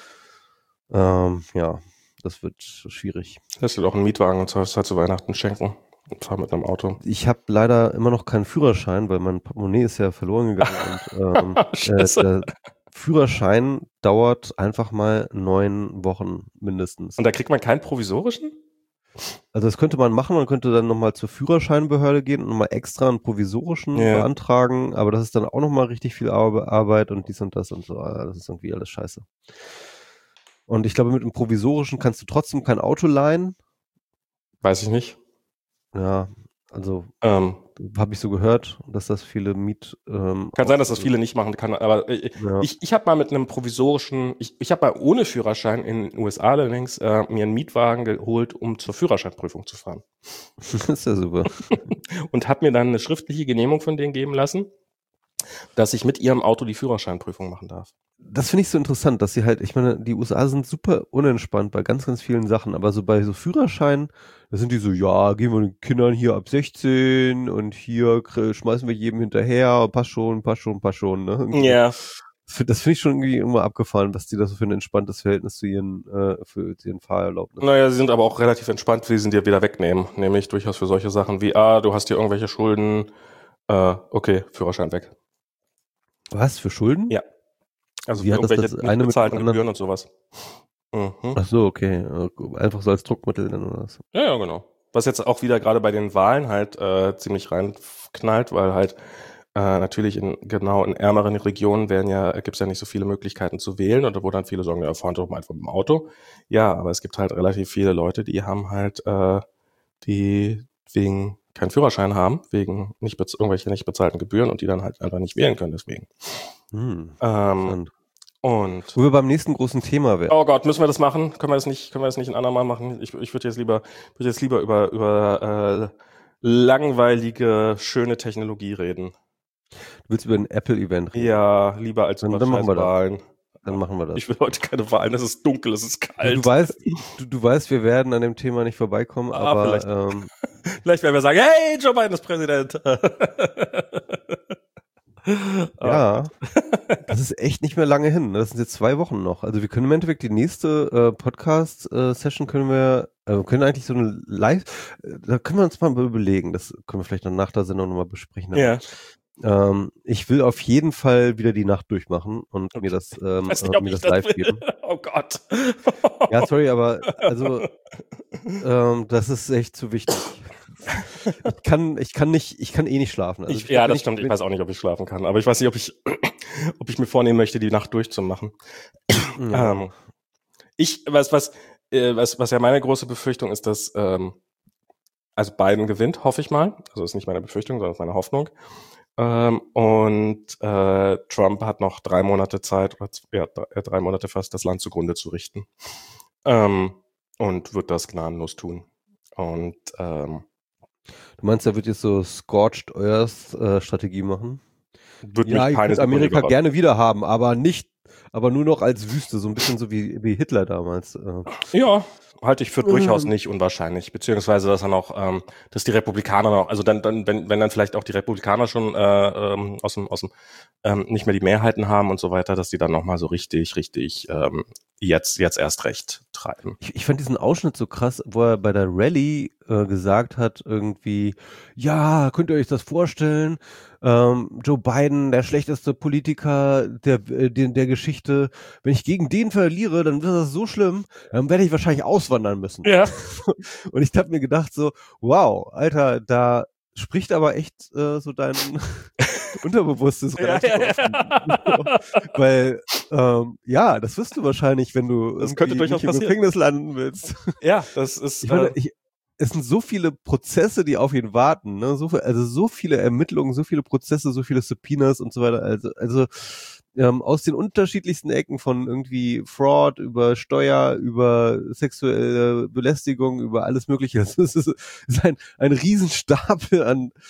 S1: Ja, das wird schwierig.
S2: Lässt du doch einen Mietwagen und sollst halt zu Weihnachten schenken und fahr mit einem Auto.
S1: Ich habe leider immer noch keinen Führerschein, weil mein Portemonnaie ist ja verloren gegangen und
S2: Scheiße.
S1: der Führerschein dauert einfach mal 9 Wochen mindestens.
S2: Und da kriegt man keinen provisorischen?
S1: Also das könnte man machen, man könnte dann nochmal zur Führerscheinbehörde gehen und nochmal extra einen provisorischen beantragen, aber das ist dann auch nochmal richtig viel Arbeit und dies und das und so. Das ist irgendwie alles scheiße. Und ich glaube, mit dem provisorischen kannst du trotzdem kein Auto leihen.
S2: Weiß ich nicht.
S1: Ja, also habe ich so gehört, dass das viele
S2: kann sein, dass das viele nicht machen kann, aber ich habe mal mit einem provisorischen, ich habe mal ohne Führerschein in den USA allerdings mir einen Mietwagen geholt, um zur Führerscheinprüfung zu fahren.
S1: Das ist ja super.
S2: Und habe mir dann eine schriftliche Genehmigung von denen geben lassen, dass ich mit ihrem Auto die Führerscheinprüfung machen darf.
S1: Das finde ich so interessant, dass sie halt, ich meine, die USA sind super unentspannt bei ganz, ganz vielen Sachen, aber so bei so Führerscheinen, da sind die so, ja, geben wir den Kindern hier ab 16 und hier schmeißen wir jedem hinterher, passt schon, ne?
S2: Ja.
S1: Das finde ich schon irgendwie immer abgefallen, was die da so für ein entspanntes Verhältnis zu für ihren Fahrerlaubnis.
S2: Naja, sie sind aber auch relativ entspannt, wie sie dir wieder wegnehmen, nämlich durchaus für solche Sachen wie, du hast hier irgendwelche Schulden, okay, Führerschein weg.
S1: Was, für Schulden?
S2: Ja. Also
S1: wie
S2: für
S1: hat das
S2: irgendwelche nicht bezahlten Gebühren und sowas.
S1: Mhm. Ach so, okay. Einfach so als Druckmittel dann oder was?
S2: Ja, genau. Was jetzt auch wieder gerade bei den Wahlen halt ziemlich reinknallt, weil halt natürlich in ärmeren Regionen gibt's ja nicht so viele Möglichkeiten zu wählen und wo dann viele sagen, ja, fahren doch mal einfach mit dem Auto. Ja, aber es gibt halt relativ viele Leute, die haben halt, die wegen keinen Führerschein haben, wegen irgendwelche nicht bezahlten Gebühren und die dann halt einfach nicht wählen können deswegen. Und
S1: wo wir beim nächsten großen Thema wären.
S2: Oh Gott, müssen wir das machen? Können wir das nicht ein andermal machen? Ich würde jetzt lieber über langweilige, schöne Technologie reden.
S1: Du willst über ein Apple-Event reden?
S2: Ja, lieber als über
S1: Wahlen. Dann machen wir das.
S2: Ich will heute keine Wahlen, es ist dunkel, es ist kalt.
S1: Du weißt, wir werden an dem Thema nicht vorbeikommen, aber
S2: vielleicht werden wir sagen, hey, Joe Biden ist Präsident.
S1: Ja, das ist echt nicht mehr lange hin. Das sind jetzt 2 Wochen noch. Also wir können im Endeffekt die nächste Podcast-Session können wir eigentlich so eine da können wir uns mal überlegen. Das können wir vielleicht dann nach der Sendung nochmal besprechen.
S2: Ja.
S1: Ich will auf jeden Fall wieder die Nacht durchmachen und mir das live geben.
S2: Oh Gott.
S1: Ja, sorry, aber also das ist echt zu wichtig. Ich kann eh nicht schlafen. Also
S2: das stimmt. Ich weiß auch nicht, ob ich schlafen kann. Aber ich weiß nicht, ob ich mir vornehmen möchte, die Nacht durchzumachen. Ja. Was ja meine große Befürchtung ist, dass also Biden gewinnt, hoffe ich mal. Also ist nicht meine Befürchtung, sondern ist meine Hoffnung. Und Trump hat noch 3 Monate Zeit, 3 Monate fast, das Land zugrunde zu richten. Und wird das gnadenlos tun. Und
S1: du meinst, er wird jetzt so Scorched Earth Strategie machen?
S2: Wird mich keine
S1: Sekunde Amerika gerne wieder haben, aber nur noch als Wüste, so ein bisschen so wie Hitler damals.
S2: Ja, halte ich für durchaus nicht unwahrscheinlich, beziehungsweise dass dann auch, dass die Republikaner noch, also dann wenn dann vielleicht auch die Republikaner schon aus dem nicht mehr die Mehrheiten haben und so weiter, dass die dann noch mal so richtig jetzt erst recht treiben.
S1: Ich fand diesen Ausschnitt so krass, wo er bei der Rallye gesagt hat irgendwie, ja, könnt ihr euch das vorstellen? Joe Biden, der schlechteste Politiker der Geschichte. Wenn ich gegen den verliere, dann wird das so schlimm, dann werde ich wahrscheinlich auswandern müssen.
S2: Ja.
S1: Und ich habe mir gedacht so, wow, Alter, da spricht aber echt so dein Unterbewusstes relativ offen. Weil, das wirst du wahrscheinlich, wenn du
S2: das könnte durchaus
S1: im Gefängnis landen willst.
S2: Ja, das ist...
S1: Ich meine, es sind so viele Prozesse, die auf ihn warten, ne? So viele Ermittlungen, so viele Prozesse, so viele Subpoenas und so weiter. Also aus den unterschiedlichsten Ecken von irgendwie Fraud über Steuer, über sexuelle Belästigung, über alles Mögliche. Es ist ein Riesenstapel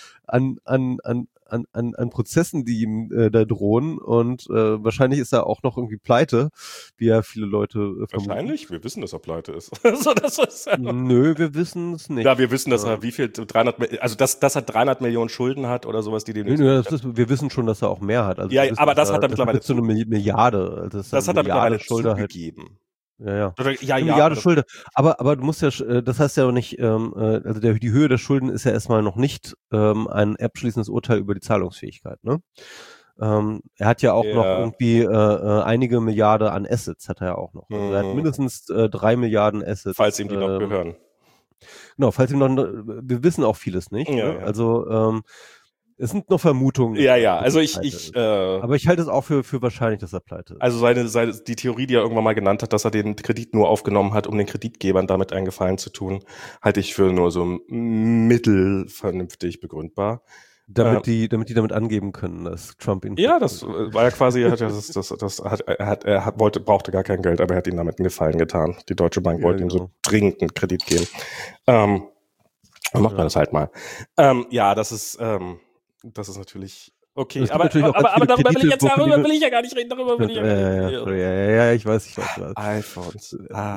S1: an Prozessen, die ihm da drohen und wahrscheinlich ist er auch noch irgendwie pleite, wie ja viele Leute vermuten.
S2: Wahrscheinlich? Wir wissen, dass er pleite ist. Also, das ist
S1: Nö, wir wissen es nicht.
S2: ja, wir wissen, dass er wie viel, 300, also dass er 300 Millionen Schulden hat oder sowas, die demnächst.
S1: Nö, wir wissen schon, dass er auch mehr hat. Also
S2: Ja,
S1: wir wissen,
S2: aber das hat er
S1: das
S2: mittlerweile
S1: ist so eine Milliarde. Also das ist
S2: das
S1: eine
S2: hat er
S1: Milliarde
S2: mittlerweile
S1: Schulter halt.
S2: zugegeben.
S1: Ja.
S2: Oder, ja,
S1: Eine
S2: ja,
S1: Milliarde
S2: aber
S1: Schulden. Aber du musst ja, das heißt ja auch nicht, also die Höhe der Schulden ist ja erstmal noch nicht ein abschließendes Urteil über die Zahlungsfähigkeit, ne? Er hat ja auch noch
S2: ja.
S1: irgendwie einige Milliarde an Assets, hat er ja auch noch. Also er hat mindestens 3 Milliarden Assets.
S2: Falls ihm die noch gehören.
S1: Genau, falls ihm noch, wir wissen auch vieles nicht.
S2: Ja,
S1: Ne?
S2: ja.
S1: Also es sind noch Vermutungen.
S2: Ja, ja, also
S1: aber ich halte es auch für wahrscheinlich, dass er pleite ist.
S2: also die Theorie, die er irgendwann mal genannt hat, dass er den Kredit nur aufgenommen hat, um den Kreditgebern damit einen Gefallen zu tun, halte ich für nur so mittelvernünftig begründbar.
S1: Damit die damit angeben können, dass Trump ihn.
S2: Ja, das war ja quasi, er brauchte gar kein Geld, aber er hat ihm damit einen Gefallen getan. Die Deutsche Bank wollte ihm so dringend einen Kredit geben. Dann macht man das halt mal. Ja, das ist natürlich okay. Aber darüber will ich ja gar nicht reden.
S1: Ja, ich weiß.
S2: iPhones.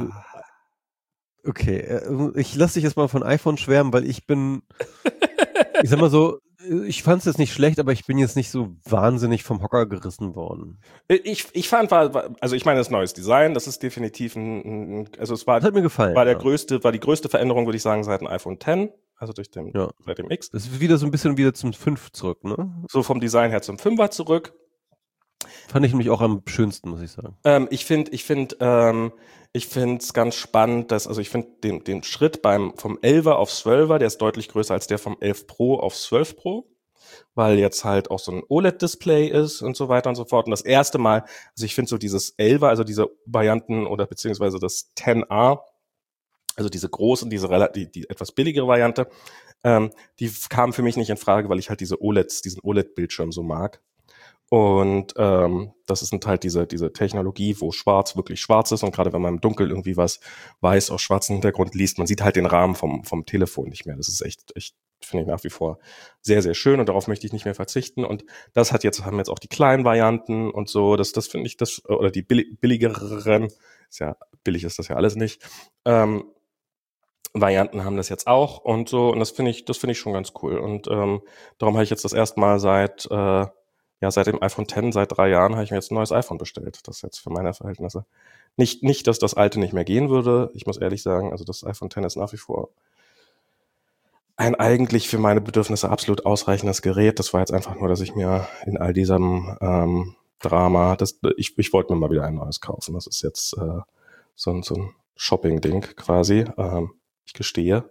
S1: Okay, ich lasse dich jetzt mal von iPhone schwärmen, weil ich sag mal so, ich fand es jetzt nicht schlecht, aber ich bin jetzt nicht so wahnsinnig vom Hocker gerissen worden.
S2: Ich fand, also ich meine, das neues Design, das ist definitiv also es war,
S1: das hat mir gefallen.
S2: War die größte Veränderung, würde ich sagen, seit dem iPhone X, also seit dem X.
S1: Das ist wieder so ein bisschen wieder zum 5 zurück, ne?
S2: So vom Design her zum 5er zurück.
S1: Fand ich nämlich auch am schönsten, muss ich sagen.
S2: Ich finde es ganz spannend, also ich finde den Schritt vom 11er auf 12er, der ist deutlich größer als der vom 11 Pro auf 12 Pro, weil jetzt halt auch so ein OLED-Display ist und so weiter und so fort. Und das erste Mal, also ich finde so dieses 11er, also diese Varianten oder beziehungsweise das 10R, also diese großen, die etwas billigere Variante, die kamen für mich nicht in Frage, weil ich halt diesen OLED-Bildschirm so mag. Und das ist halt diese Technologie, wo schwarz wirklich schwarz ist und gerade wenn man im Dunkeln irgendwie was weiß auf schwarzem Hintergrund liest, man sieht halt den Rahmen vom Telefon nicht mehr. Das ist echt finde ich nach wie vor sehr, sehr schön und darauf möchte ich nicht mehr verzichten. Und das haben jetzt auch die kleinen Varianten und so, das finde ich, oder die billigeren, billig ist das ja alles nicht, Varianten haben das jetzt auch und so, und das finde ich schon ganz cool. Und darum habe ich jetzt das erste Mal seit dem iPhone X, seit 3 Jahren, habe ich mir jetzt ein neues iPhone bestellt. Das ist jetzt für meine Verhältnisse. Nicht, dass das alte nicht mehr gehen würde. Ich muss ehrlich sagen, also das iPhone X ist nach wie vor ein eigentlich für meine Bedürfnisse absolut ausreichendes Gerät. Das war jetzt einfach nur, dass ich mir in all diesem Drama, ich wollte mir mal wieder ein neues kaufen. Das ist jetzt so ein Shopping-Ding quasi. Ich gestehe.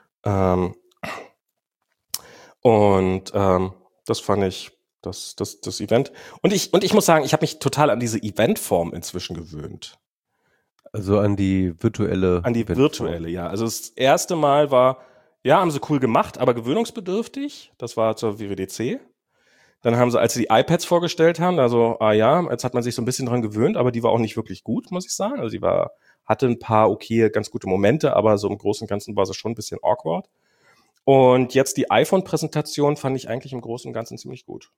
S2: Das fand ich das Event. Und ich muss sagen, ich habe mich total an diese Eventform inzwischen gewöhnt.
S1: Also an die virtuelle.
S2: Ja. Also das erste Mal war, ja, haben sie cool gemacht, aber gewöhnungsbedürftig. Das war zur WWDC. Dann haben sie, als sie die iPads vorgestellt haben, also, jetzt hat man sich so ein bisschen dran gewöhnt, aber die war auch nicht wirklich gut, muss ich sagen. Also hatte ein paar ganz gute Momente, aber so im Großen und Ganzen war sie schon ein bisschen awkward. Und jetzt die iPhone-Präsentation fand ich eigentlich im Großen und Ganzen ziemlich gut.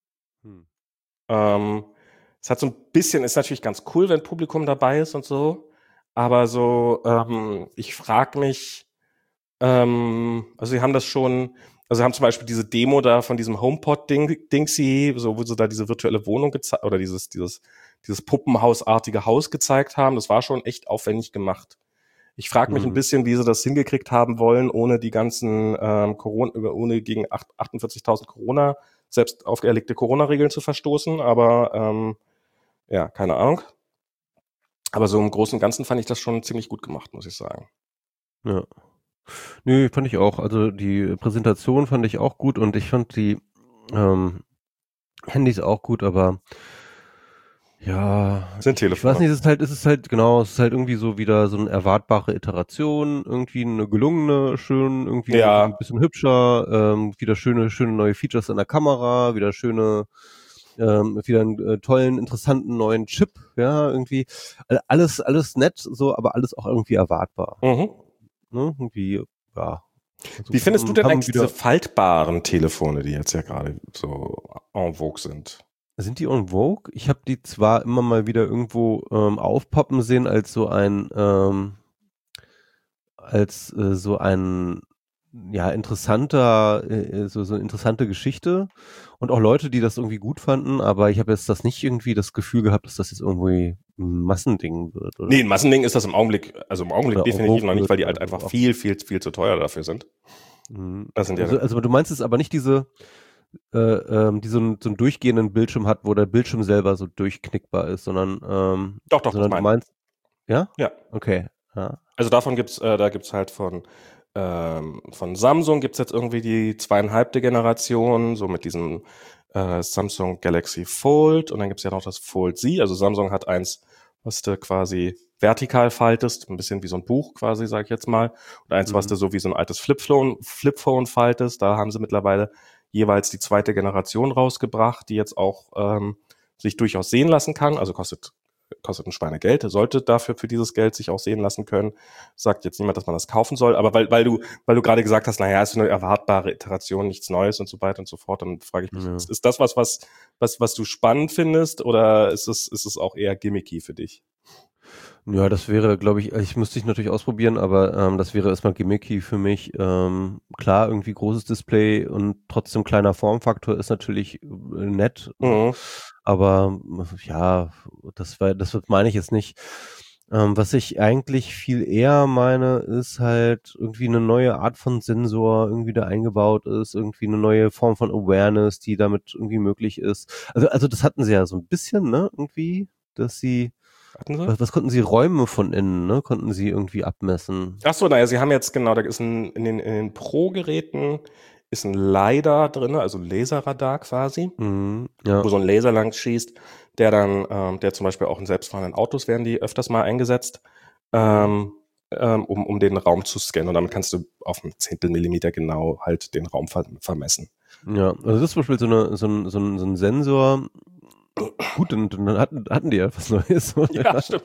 S2: Es hat so ein bisschen, ist natürlich ganz cool, wenn Publikum dabei ist und so, aber so, ich frage mich, also sie haben zum Beispiel diese Demo da von diesem HomePod-Dingsy, so, wo sie da diese virtuelle Wohnung gezeigt, oder dieses Puppenhausartige Haus gezeigt haben, das war schon echt aufwendig gemacht. Ich frage mich ein bisschen, wie sie das hingekriegt haben wollen, ohne die ganzen ohne gegen 48.000 Corona, selbst auferlegte Corona-Regeln zu verstoßen, aber keine Ahnung. Aber so im Großen und Ganzen fand ich das schon ziemlich gut gemacht, muss ich sagen.
S1: Ja. Nö, fand ich auch. Also die Präsentation fand ich auch gut und ich fand die Handys auch gut, aber ja,
S2: sind Telefone.
S1: Ich weiß nicht, es ist halt irgendwie so wieder so eine erwartbare Iteration, irgendwie eine gelungene, schön, irgendwie ein bisschen hübscher, wieder schöne neue Features in der Kamera, wieder schöne wieder einen tollen, interessanten neuen Chip, ja, irgendwie. Alles nett, so, aber alles auch irgendwie erwartbar.
S2: Mhm.
S1: Ne? Irgendwie, ja. Also
S2: Wie findest du denn
S1: haben
S2: eigentlich diese
S1: wieder,
S2: faltbaren Telefone, die jetzt ja gerade so en vogue sind?
S1: sind die en vogue? Ich habe die zwar immer mal wieder irgendwo aufpoppen sehen als so ein ja interessanter so eine interessante Geschichte und auch Leute, die das irgendwie gut fanden, aber ich habe jetzt das nicht irgendwie das Gefühl gehabt, dass das jetzt irgendwie ein Massending wird
S2: Nee,
S1: oder
S2: ein Massending ist das im Augenblick, also im Augenblick
S1: oder en
S2: definitiv
S1: vogue
S2: noch nicht,
S1: wird
S2: weil die
S1: oder
S2: halt
S1: so.
S2: einfach viel, viel, viel zu teuer dafür sind. Das sind ja,
S1: Also du meinst es aber nicht die so einen durchgehenden Bildschirm hat, wo der Bildschirm selber so durchknickbar ist,
S2: doch, das
S1: sondern du
S2: meine ich.
S1: meinst, ja?
S2: Ja.
S1: Okay. Ja.
S2: Also davon da gibt's halt von Samsung gibt's jetzt irgendwie die 2,5. Generation, so mit diesem Samsung Galaxy Fold, und dann gibt's ja noch das Fold Z. Also Samsung hat eins, was du quasi vertikal faltest, ein bisschen wie so ein Buch quasi, sag ich jetzt mal, und eins, was du
S1: Mhm.
S2: so wie so ein altes Flipphone faltest. Da haben sie mittlerweile jeweils die 2. Generation rausgebracht, die jetzt auch sich durchaus sehen lassen kann. Also kostet ein Schweinegeld, sollte dafür für dieses Geld sich auch sehen lassen können. Sagt jetzt niemand, dass man das kaufen soll, aber weil du gerade gesagt hast, naja, ist eine erwartbare Iteration, nichts Neues und so weiter und so fort, dann frage ich mich,
S1: Ja.
S2: ist das was du spannend findest, oder ist es auch eher gimmicky für dich?
S1: Ja, das wäre, glaube ich müsste ich natürlich ausprobieren, aber das wäre erstmal gimmicky für mich. Klar, irgendwie großes Display und trotzdem kleiner Formfaktor ist natürlich nett,
S2: Mhm.
S1: aber ja, das meine ich jetzt nicht. Was ich eigentlich viel eher meine, ist halt irgendwie eine neue Art von Sensor, irgendwie da eingebaut ist, irgendwie eine neue Form von Awareness, die damit irgendwie möglich ist. Also das hatten sie ja so ein bisschen, ne, irgendwie, dass sie
S2: Hatten sie?
S1: was konnten Sie Räume von innen, ne? Konnten Sie irgendwie abmessen?
S2: Ach so, naja, sie haben jetzt, genau, da ist in den Pro-Geräten ist ein LiDAR drin, also Laserradar quasi,
S1: Mhm, ja,
S2: wo so ein Laser lang schießt, der zum Beispiel auch in selbstfahrenden Autos werden die öfters mal eingesetzt,
S1: mhm,
S2: ähm, um den Raum zu scannen. Und damit kannst du auf ein Zehntel Millimeter genau halt den Raum vermessen.
S1: ja. Also das ist zum Beispiel so ein Sensor. Gut, dann hatten die ja was Neues.
S2: Ja, stimmt.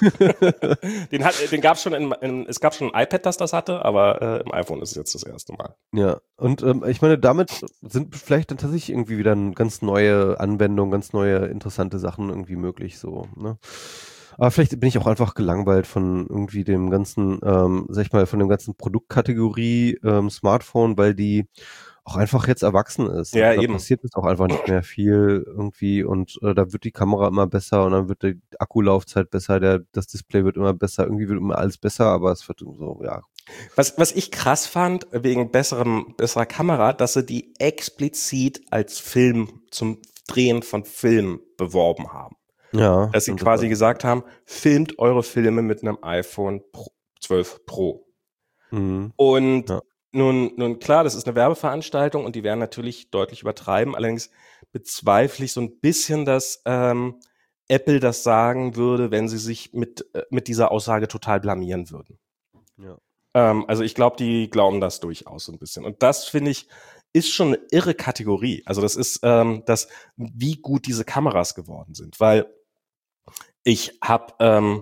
S2: Den gab's schon es gab schon ein iPad, das hatte, aber im iPhone ist es jetzt das erste Mal.
S1: Ja, und ich meine, damit sind vielleicht dann tatsächlich irgendwie wieder ganz neue Anwendungen, ganz neue interessante Sachen irgendwie möglich, so, ne? Aber vielleicht bin ich auch einfach gelangweilt von irgendwie dem ganzen, sag ich mal, von dem ganzen Produktkategorie Smartphone, weil die auch einfach jetzt erwachsen ist.
S2: Ja,
S1: Also da
S2: eben.
S1: passiert jetzt auch einfach nicht mehr viel irgendwie und da wird die Kamera immer besser und dann wird die Akkulaufzeit besser, das Display wird immer besser, irgendwie wird immer alles besser, aber es wird so, ja.
S2: Was ich krass fand, wegen besserer Kamera, dass sie die explizit als Film zum Drehen von Film beworben haben.
S1: Ja,
S2: Dass sie
S1: und das
S2: quasi
S1: war,
S2: gesagt haben, filmt eure Filme mit einem iPhone 12 Pro.
S1: mhm,
S2: Und
S1: ja.
S2: nun klar, das ist eine Werbeveranstaltung und die werden natürlich deutlich übertreiben. Allerdings bezweifle ich so ein bisschen, dass Apple das sagen würde, wenn sie sich mit dieser Aussage total blamieren würden.
S1: Ja.
S2: Also ich glaube, die glauben das durchaus so ein bisschen. Und das, finde ich, ist schon eine irre Kategorie. Also das ist wie gut diese Kameras geworden sind. Weil ich habe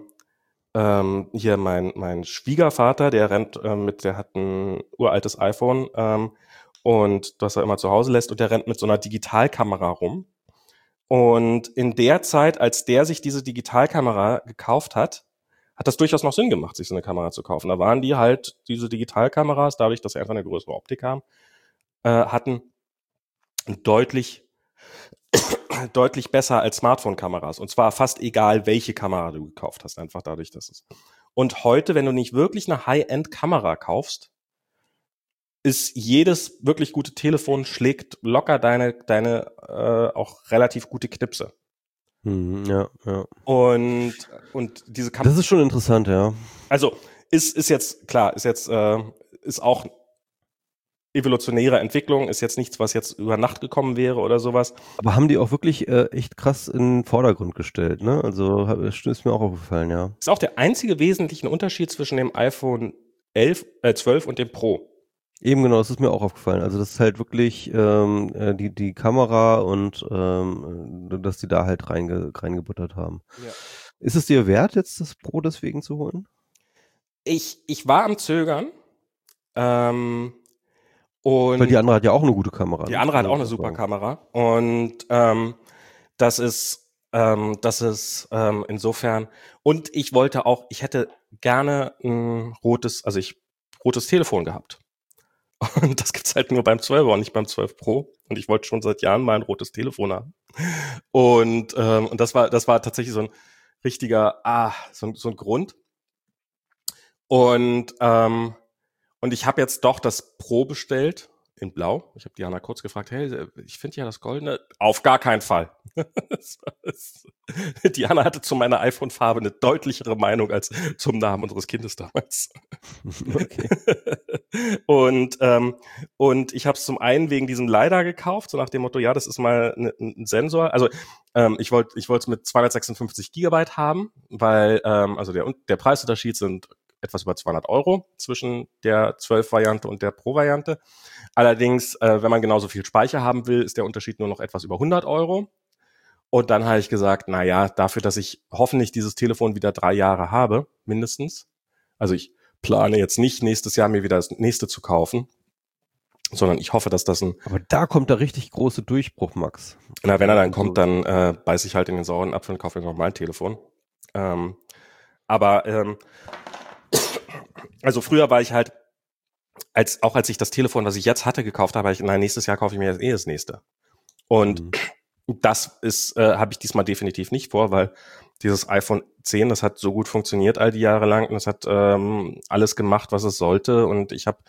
S2: hier mein Schwiegervater, der der hat ein uraltes iPhone und das er immer zu Hause lässt, und der rennt mit so einer Digitalkamera rum. Und in der Zeit, als der sich diese Digitalkamera gekauft hat, hat das durchaus noch Sinn gemacht, sich so eine Kamera zu kaufen. Da waren die halt, diese Digitalkameras, dadurch, dass sie einfach eine größere Optik haben, hatten deutlich, deutlich besser als Smartphone-Kameras. Und zwar fast egal, welche Kamera du gekauft hast, einfach dadurch, dass es. Und heute, wenn du nicht wirklich eine High-End-Kamera kaufst, ist jedes wirklich gute Telefon schlägt locker deine auch relativ gute Knipse.
S1: Mhm, ja, ja.
S2: Und diese
S1: Das ist schon interessant, ja.
S2: also ist jetzt klar, ist auch evolutionäre Entwicklung, ist jetzt nichts, was jetzt über Nacht gekommen wäre oder sowas.
S1: Aber haben die auch wirklich echt krass in den Vordergrund gestellt, ne? Also ist mir auch aufgefallen, ja.
S2: Ist auch der einzige wesentliche Unterschied zwischen dem iPhone 12 und dem Pro.
S1: Eben genau, das ist mir auch aufgefallen. Also das ist halt wirklich die Kamera und dass die da halt reingebuttert haben.
S2: Ja.
S1: Ist es dir wert, jetzt das Pro deswegen zu holen?
S2: Ich war am Zögern, ähm,
S1: Weil die
S2: und
S1: andere hat ja auch eine gute Kamera,
S2: die
S1: ne?
S2: andere hat
S1: Muss
S2: auch
S1: ich
S2: eine
S1: auch
S2: super
S1: sagen.
S2: Kamera. Und insofern, und ich wollte auch, ich hätte gerne ein rotes Telefon gehabt. Und das gibt's halt nur beim 12er und nicht beim 12 Pro. Und ich wollte schon seit Jahren mal ein rotes Telefon haben. Und das war tatsächlich so ein richtiger, so ein Grund. Und, ähm, und ich habe jetzt doch das Pro bestellt in Blau. Ich habe Diana kurz gefragt, hey, ich finde ja das Goldene. Auf gar keinen Fall. Diana hatte zu meiner iPhone-Farbe eine deutlichere Meinung als zum Namen unseres Kindes damals.
S1: Okay.
S2: Und ich habe es zum einen wegen diesem LiDAR gekauft, so nach dem Motto, ja, das ist mal ein Sensor. Also ich wollte es mit 256 Gigabyte haben, weil also der Preisunterschied sind etwas über 200 € zwischen der 12-Variante und der Pro-Variante. Allerdings, wenn man genauso viel Speicher haben will, ist der Unterschied nur noch etwas über 100 €. Und dann habe ich gesagt, na ja, dafür, dass ich hoffentlich dieses Telefon wieder 3 Jahre habe, mindestens. Also ich plane jetzt nicht nächstes Jahr mir wieder das nächste zu kaufen, sondern ich hoffe, dass das
S1: Aber da kommt der richtig große Durchbruch, Max.
S2: wenn er dann kommt,
S1: Also,
S2: dann beiß ich halt in den sauren Apfel und kaufe mir nochmal ein Telefon. Ähm, aber also früher war ich halt, als ich das Telefon, was ich jetzt hatte, gekauft habe, nein, nächstes Jahr kaufe ich mir das nächste. Und
S1: hm.
S2: das habe ich diesmal definitiv nicht vor, weil dieses iPhone 10, das hat so gut funktioniert all die Jahre lang und es hat alles gemacht, was es sollte. Und ich habe,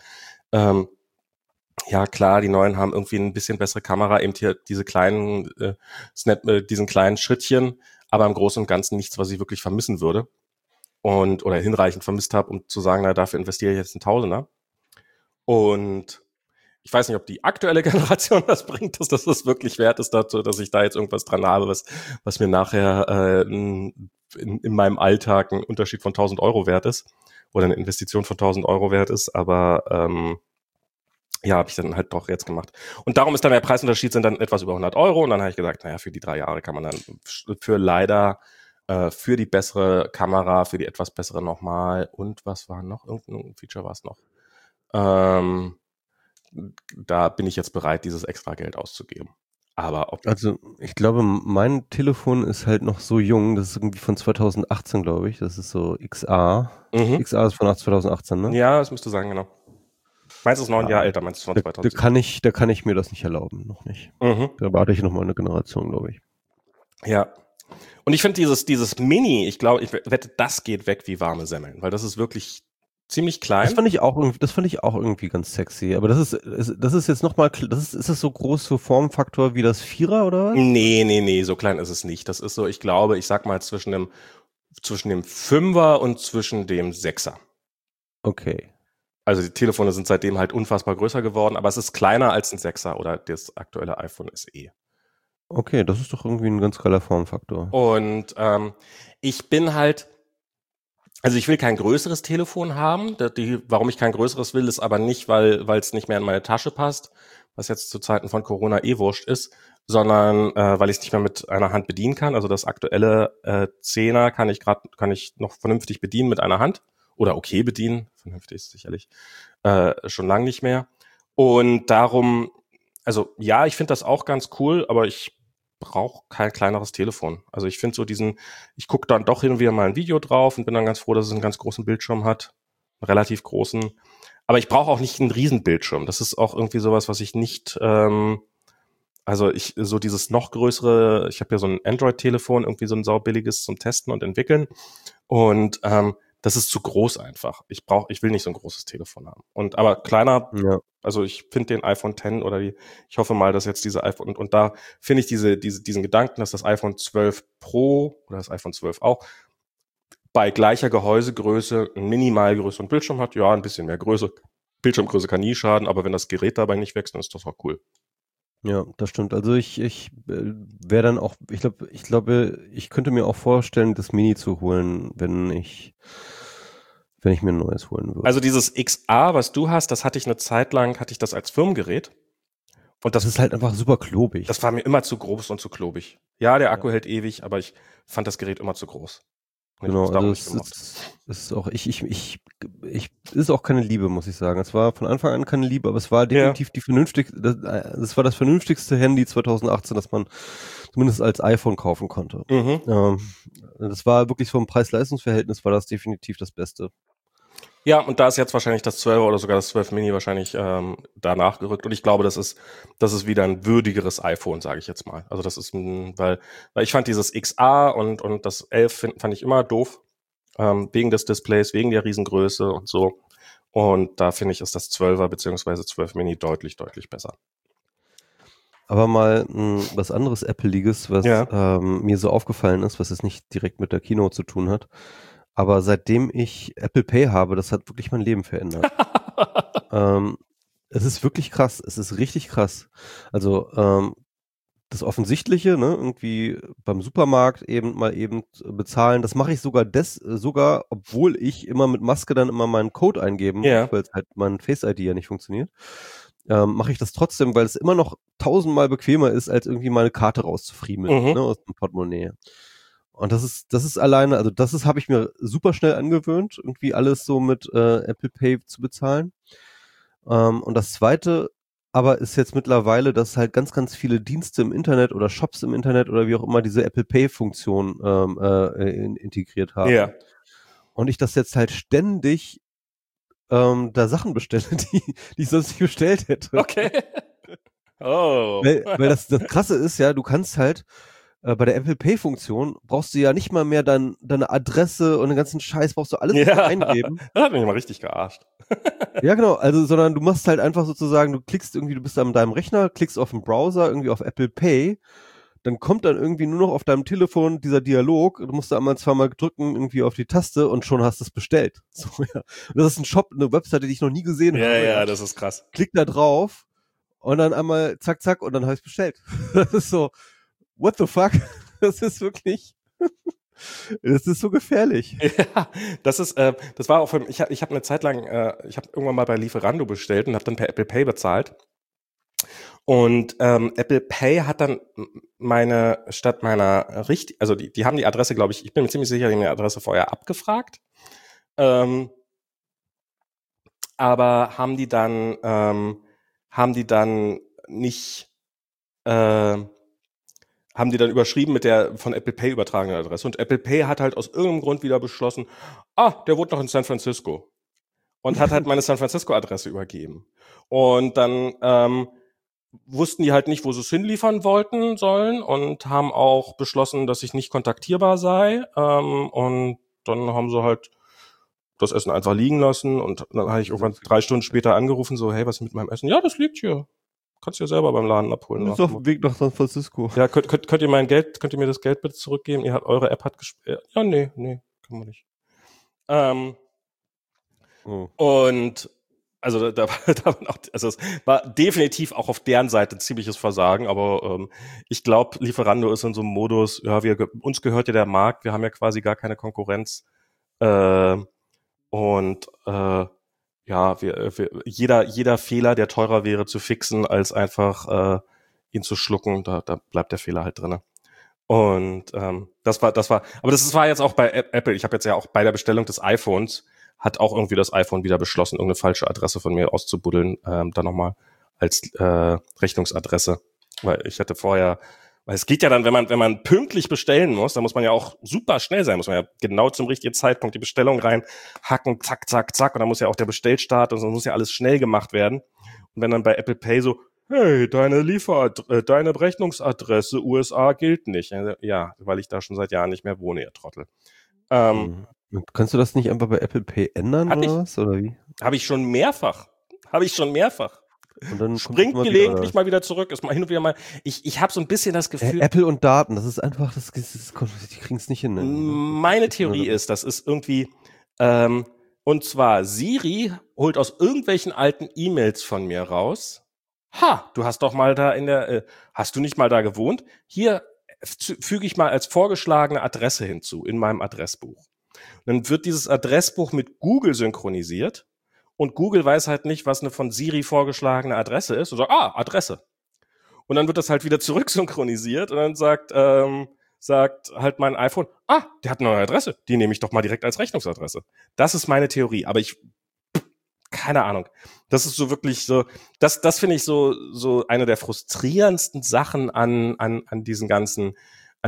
S2: ja klar, die neuen haben irgendwie ein bisschen bessere Kamera, eben hier diese kleinen diesen kleinen Schrittchen, aber im Großen und Ganzen nichts, was ich wirklich vermissen würde oder hinreichend vermisst habe, um zu sagen, na, dafür investiere ich jetzt einen Tausender. Und ich weiß nicht, ob die aktuelle Generation das bringt, dass das wirklich wert ist dazu, dass ich da jetzt irgendwas dran habe, was mir nachher in meinem Alltag ein Unterschied von 1.000 € wert ist oder eine Investition von 1.000 € wert ist. Aber ja, habe ich dann halt doch jetzt gemacht. Und darum ist dann der Preisunterschied sind dann etwas über 100 €. Und dann habe ich gesagt, naja, für die 3 Jahre kann man dann für leider für die bessere Kamera, für die etwas bessere nochmal und was war noch? Irgendein Feature war es noch. Ähm, Da bin ich jetzt bereit, dieses extra Geld auszugeben. Aber ob
S1: Also ich glaube, mein Telefon ist halt noch so jung, das ist irgendwie von 2018, glaube ich. Das ist so XA.
S2: mhm.
S1: XA ist von 2018, ne?
S2: Ja, das müsste sein, genau. Meins ist 9 Jahre
S1: Ja,
S2: älter, meins ist von
S1: da
S2: 2007.
S1: kann ich mir das nicht erlauben, noch nicht.
S2: Mhm.
S1: Da warte ich noch mal eine Generation, glaube ich.
S2: Ja. Und ich finde dieses Mini, ich glaube, ich wette, das geht weg wie warme Semmeln, weil das ist wirklich ziemlich klein.
S1: Das fand ich auch irgendwie ganz sexy. Aber das ist jetzt noch mal, ist das so groß so Formfaktor wie das Vierer oder was?
S2: Nee, so klein ist es nicht. Das ist so, ich glaube, ich sag mal zwischen dem Fünfer und zwischen dem Sechser.
S1: Okay.
S2: Also die Telefone sind seitdem halt unfassbar größer geworden, aber es ist kleiner als ein Sechser oder das aktuelle iPhone SE.
S1: Okay, das ist doch irgendwie ein ganz geiler Formfaktor.
S2: Und ich bin halt, also ich will kein größeres Telefon haben. Warum ich kein größeres will, ist aber nicht, weil es nicht mehr in meine Tasche passt, was jetzt zu Zeiten von Corona wurscht ist, sondern weil ich es nicht mehr mit einer Hand bedienen kann. Also das aktuelle 10er kann ich noch vernünftig bedienen mit einer Hand oder okay bedienen. Vernünftig ist sicherlich schon lang nicht mehr. Und darum, also ja, ich finde das auch ganz cool, aber ich brauche kein kleineres Telefon. Also ich finde ich gucke dann doch hin und wieder mal ein Video drauf und bin dann ganz froh, dass es einen ganz großen Bildschirm hat, einen relativ großen. Aber ich brauche auch nicht einen riesen Bildschirm. Das ist auch irgendwie sowas, was ich nicht, also so dieses noch größere, ich habe ja so ein Android-Telefon, irgendwie so ein saubilliges zum Testen und Entwickeln. Und das ist zu groß einfach. Ich will nicht so ein großes Telefon haben. Aber kleiner,
S1: Ja.
S2: also ich finde den iPhone X ich hoffe mal, dass jetzt diese iPhone, und da finde ich diesen Gedanken, dass das iPhone 12 Pro oder das iPhone 12 auch bei gleicher Gehäusegröße einen minimal größeren Bildschirm hat, ja, ein bisschen mehr Größe. Bildschirmgröße kann nie schaden, aber wenn das Gerät dabei nicht wächst, dann ist das auch cool.
S1: Ja, das stimmt. Also ich wäre dann auch, ich glaube, ich könnte mir auch vorstellen, das Mini zu holen, wenn ich mir ein neues holen würde.
S2: Also dieses XA, was du hast, das hatte ich eine Zeit lang, hatte ich das als Firmengerät. Und
S1: das ist halt einfach super klobig.
S2: Das war mir immer zu groß und zu klobig. Ja, der Akku hält ewig, aber ich fand das Gerät immer zu groß.
S1: Genau, also es ist auch, ist auch keine Liebe, muss ich sagen. Es war von Anfang an keine Liebe, aber es war definitiv das war das vernünftigste Handy 2018, das man zumindest als iPhone kaufen konnte. Das war wirklich vom Preis-Leistungs-Verhältnis war das definitiv das Beste.
S2: Ja, und da ist jetzt wahrscheinlich das 12er oder sogar das 12 Mini wahrscheinlich danach gerückt. Und ich glaube, das ist wieder ein würdigeres iPhone, sage ich jetzt mal. Also das ist weil ich fand dieses XA und das 11 fand ich immer doof. Wegen des Displays, wegen der Riesengröße und so. Und da finde ich, ist das 12er beziehungsweise 12 Mini deutlich, deutlich besser.
S1: Aber mal was anderes Apple-iges, was mir so aufgefallen ist, was jetzt nicht direkt mit der Keynote zu tun hat. Aber seitdem ich Apple Pay habe, das hat wirklich mein Leben verändert. Es ist wirklich krass. Es ist richtig krass. Also das Offensichtliche, ne, irgendwie beim Supermarkt eben bezahlen. Das mache ich sogar, obwohl ich immer mit Maske dann immer meinen Code eingeben muss, weil es halt mein Face-ID ja nicht funktioniert. Mache ich das trotzdem, weil es immer noch 1000-mal bequemer ist, als irgendwie meine Karte rauszufriemeln, ne, aus dem Portemonnaie. Und das ist alleine, also habe ich mir super schnell angewöhnt, irgendwie alles so mit Apple Pay zu bezahlen. Und das Zweite aber ist jetzt mittlerweile, dass halt ganz, ganz viele Dienste im Internet oder Shops im Internet oder wie auch immer diese Apple Pay-Funktion integriert haben.
S2: Ja.
S1: Und ich das jetzt halt ständig da Sachen bestelle, die ich sonst nicht bestellt hätte.
S2: Okay. Oh.
S1: Weil das Krasse ist ja, du kannst halt bei der Apple Pay-Funktion brauchst du ja nicht mal mehr deine Adresse und den ganzen Scheiß, brauchst du alles eingeben.
S2: Das hat mich mal richtig gearscht.
S1: Ja, genau, also, sondern du machst halt einfach sozusagen, du bist an deinem Rechner, klickst auf den Browser, irgendwie auf Apple Pay, dann kommt dann irgendwie nur noch auf deinem Telefon dieser Dialog, du musst da einmal zweimal drücken, irgendwie auf die Taste und schon hast du es bestellt. So, ja. Und das ist ein Shop, eine Webseite, die ich noch nie gesehen habe.
S2: Ja, das ist krass.
S1: Klick da drauf und dann einmal zack, zack und dann habe ich es bestellt. Das ist so, what the fuck? Das ist wirklich... Das ist so gefährlich.
S2: Ja, das war auch ich habe eine Zeit lang, ich habe irgendwann mal bei Lieferando bestellt und habe dann per Apple Pay bezahlt. Und Apple Pay hat dann also die haben die Adresse, glaube ich bin mir ziemlich sicher, die haben die Adresse vorher abgefragt. Aber haben die dann überschrieben mit der von Apple Pay übertragenen Adresse. Und Apple Pay hat halt aus irgendeinem Grund wieder beschlossen, der wohnt noch in San Francisco. Und hat halt meine San Francisco-Adresse übergeben. Und dann wussten die halt nicht, wo sie es hinliefern sollen und haben auch beschlossen, dass ich nicht kontaktierbar sei. Und dann haben sie halt das Essen einfach liegen lassen. Und dann habe ich irgendwann 3 Stunden später angerufen, so, hey, was ist mit meinem Essen? Ja, das liegt hier. Kannst du ja selber beim Laden abholen.
S1: Du bist auf dem Weg nach San Francisco.
S2: Ja, könnt ihr mir das Geld bitte zurückgeben? Eure App hat gesperrt. Ja, nee, kann man nicht. Und also es war definitiv auch auf deren Seite ein ziemliches Versagen, aber ich glaube, Lieferando ist in so einem Modus, ja, uns gehört ja der Markt, wir haben ja quasi gar keine Konkurrenz. Jeder Fehler, der teurer wäre zu fixen, als einfach ihn zu schlucken, da bleibt der Fehler halt drinne. Und das war jetzt auch bei Apple. Ich habe jetzt ja auch bei der Bestellung des iPhones hat auch irgendwie das iPhone wieder beschlossen, irgendeine falsche Adresse von mir auszubuddeln, dann nochmal als Rechnungsadresse. Weil ich hatte vorher, weil es geht ja dann, wenn man pünktlich bestellen muss, dann muss man ja auch super schnell sein, muss man ja genau zum richtigen Zeitpunkt die Bestellung reinhacken, zack, zack, zack, und dann muss ja auch der Bestellstart und so muss ja alles schnell gemacht werden. Und wenn dann bei Apple Pay so, hey, deine Rechnungsadresse USA gilt nicht. Ja, weil ich da schon seit Jahren nicht mehr wohne, ihr Trottel.
S1: Kannst du das nicht einfach bei Apple Pay ändern was? Oder wie?
S2: Habe ich schon mehrfach.
S1: Und dann
S2: springt gelegentlich mal wieder zurück. Ist mal hin und wieder mal. Ich habe so ein bisschen das Gefühl.
S1: Apple und Daten, das ist einfach, die kriegen es nicht hin.
S2: Meine Theorie ist, das ist irgendwie, und zwar Siri holt aus irgendwelchen alten E-Mails von mir raus. Du hast doch mal da hast du nicht mal da gewohnt? Hier füge ich mal als vorgeschlagene Adresse hinzu in meinem Adressbuch. Und dann wird dieses Adressbuch mit Google synchronisiert und Google weiß halt nicht, was eine von Siri vorgeschlagene Adresse ist und sagt, Adresse. Und dann wird das halt wieder zurücksynchronisiert und dann sagt halt mein iPhone, der hat eine neue Adresse, die nehme ich doch mal direkt als Rechnungsadresse. Das ist meine Theorie, aber keine Ahnung. Das ist so wirklich so, das finde ich so eine der frustrierendsten Sachen an diesen ganzen an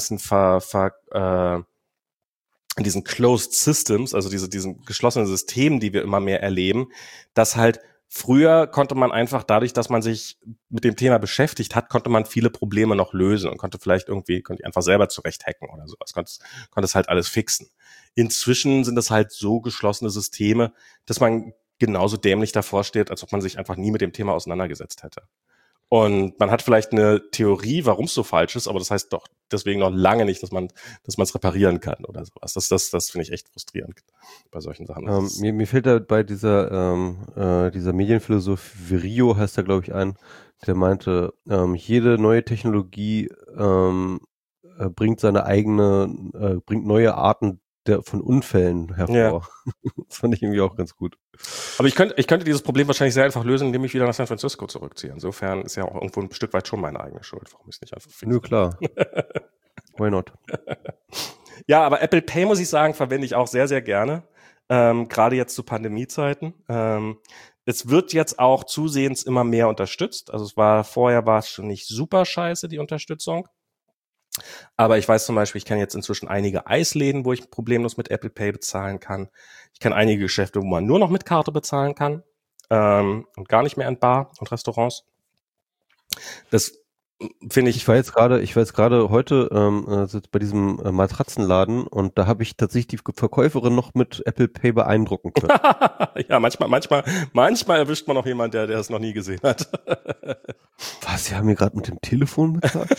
S2: diesen Closed Systems, also diesen geschlossenen Systemen, die wir immer mehr erleben, dass halt früher konnte man einfach dadurch, dass man sich mit dem Thema beschäftigt hat, konnte man viele Probleme noch lösen und konnte einfach selber zurecht hacken oder sowas, konnte es halt alles fixen. Inzwischen sind das halt so geschlossene Systeme, dass man genauso dämlich davor steht, als ob man sich einfach nie mit dem Thema auseinandergesetzt hätte. Und man hat vielleicht eine Theorie, warum es so falsch ist, aber das heißt doch deswegen noch lange nicht, dass man es reparieren kann oder sowas. Das finde ich echt frustrierend bei solchen Sachen.
S1: Mir fällt da bei dieser Medienphilosoph Virio heißt da, glaube ich, der meinte, jede neue Technologie bringt bringt neue Arten von Unfällen hervor. Ja. Das fand ich irgendwie auch ganz gut.
S2: Aber ich könnte dieses Problem wahrscheinlich sehr einfach lösen, indem ich wieder nach San Francisco zurückziehe. Insofern ist ja auch irgendwo ein Stück weit schon meine eigene Schuld. Warum ich es nicht einfach fixe?
S1: Nö, klar. Why not?
S2: Ja, aber Apple Pay, muss ich sagen, verwende ich auch sehr, sehr gerne. Gerade jetzt zu Pandemiezeiten. Es wird jetzt auch zusehends immer mehr unterstützt. Also vorher war es schon nicht super scheiße, die Unterstützung. Aber ich weiß zum Beispiel, ich kenne jetzt inzwischen einige Eisläden, wo ich problemlos mit Apple Pay bezahlen kann. Ich kenne einige Geschäfte, wo man nur noch mit Karte bezahlen kann und gar nicht mehr in Bar und Restaurants. Das finde ich.
S1: Ich war jetzt gerade heute bei diesem Matratzenladen und da habe ich tatsächlich die Verkäuferin noch mit Apple Pay beeindrucken können.
S2: Ja, manchmal erwischt man noch jemanden, der es noch nie gesehen hat.
S1: Was? Sie haben mir gerade mit dem Telefon bezahlt?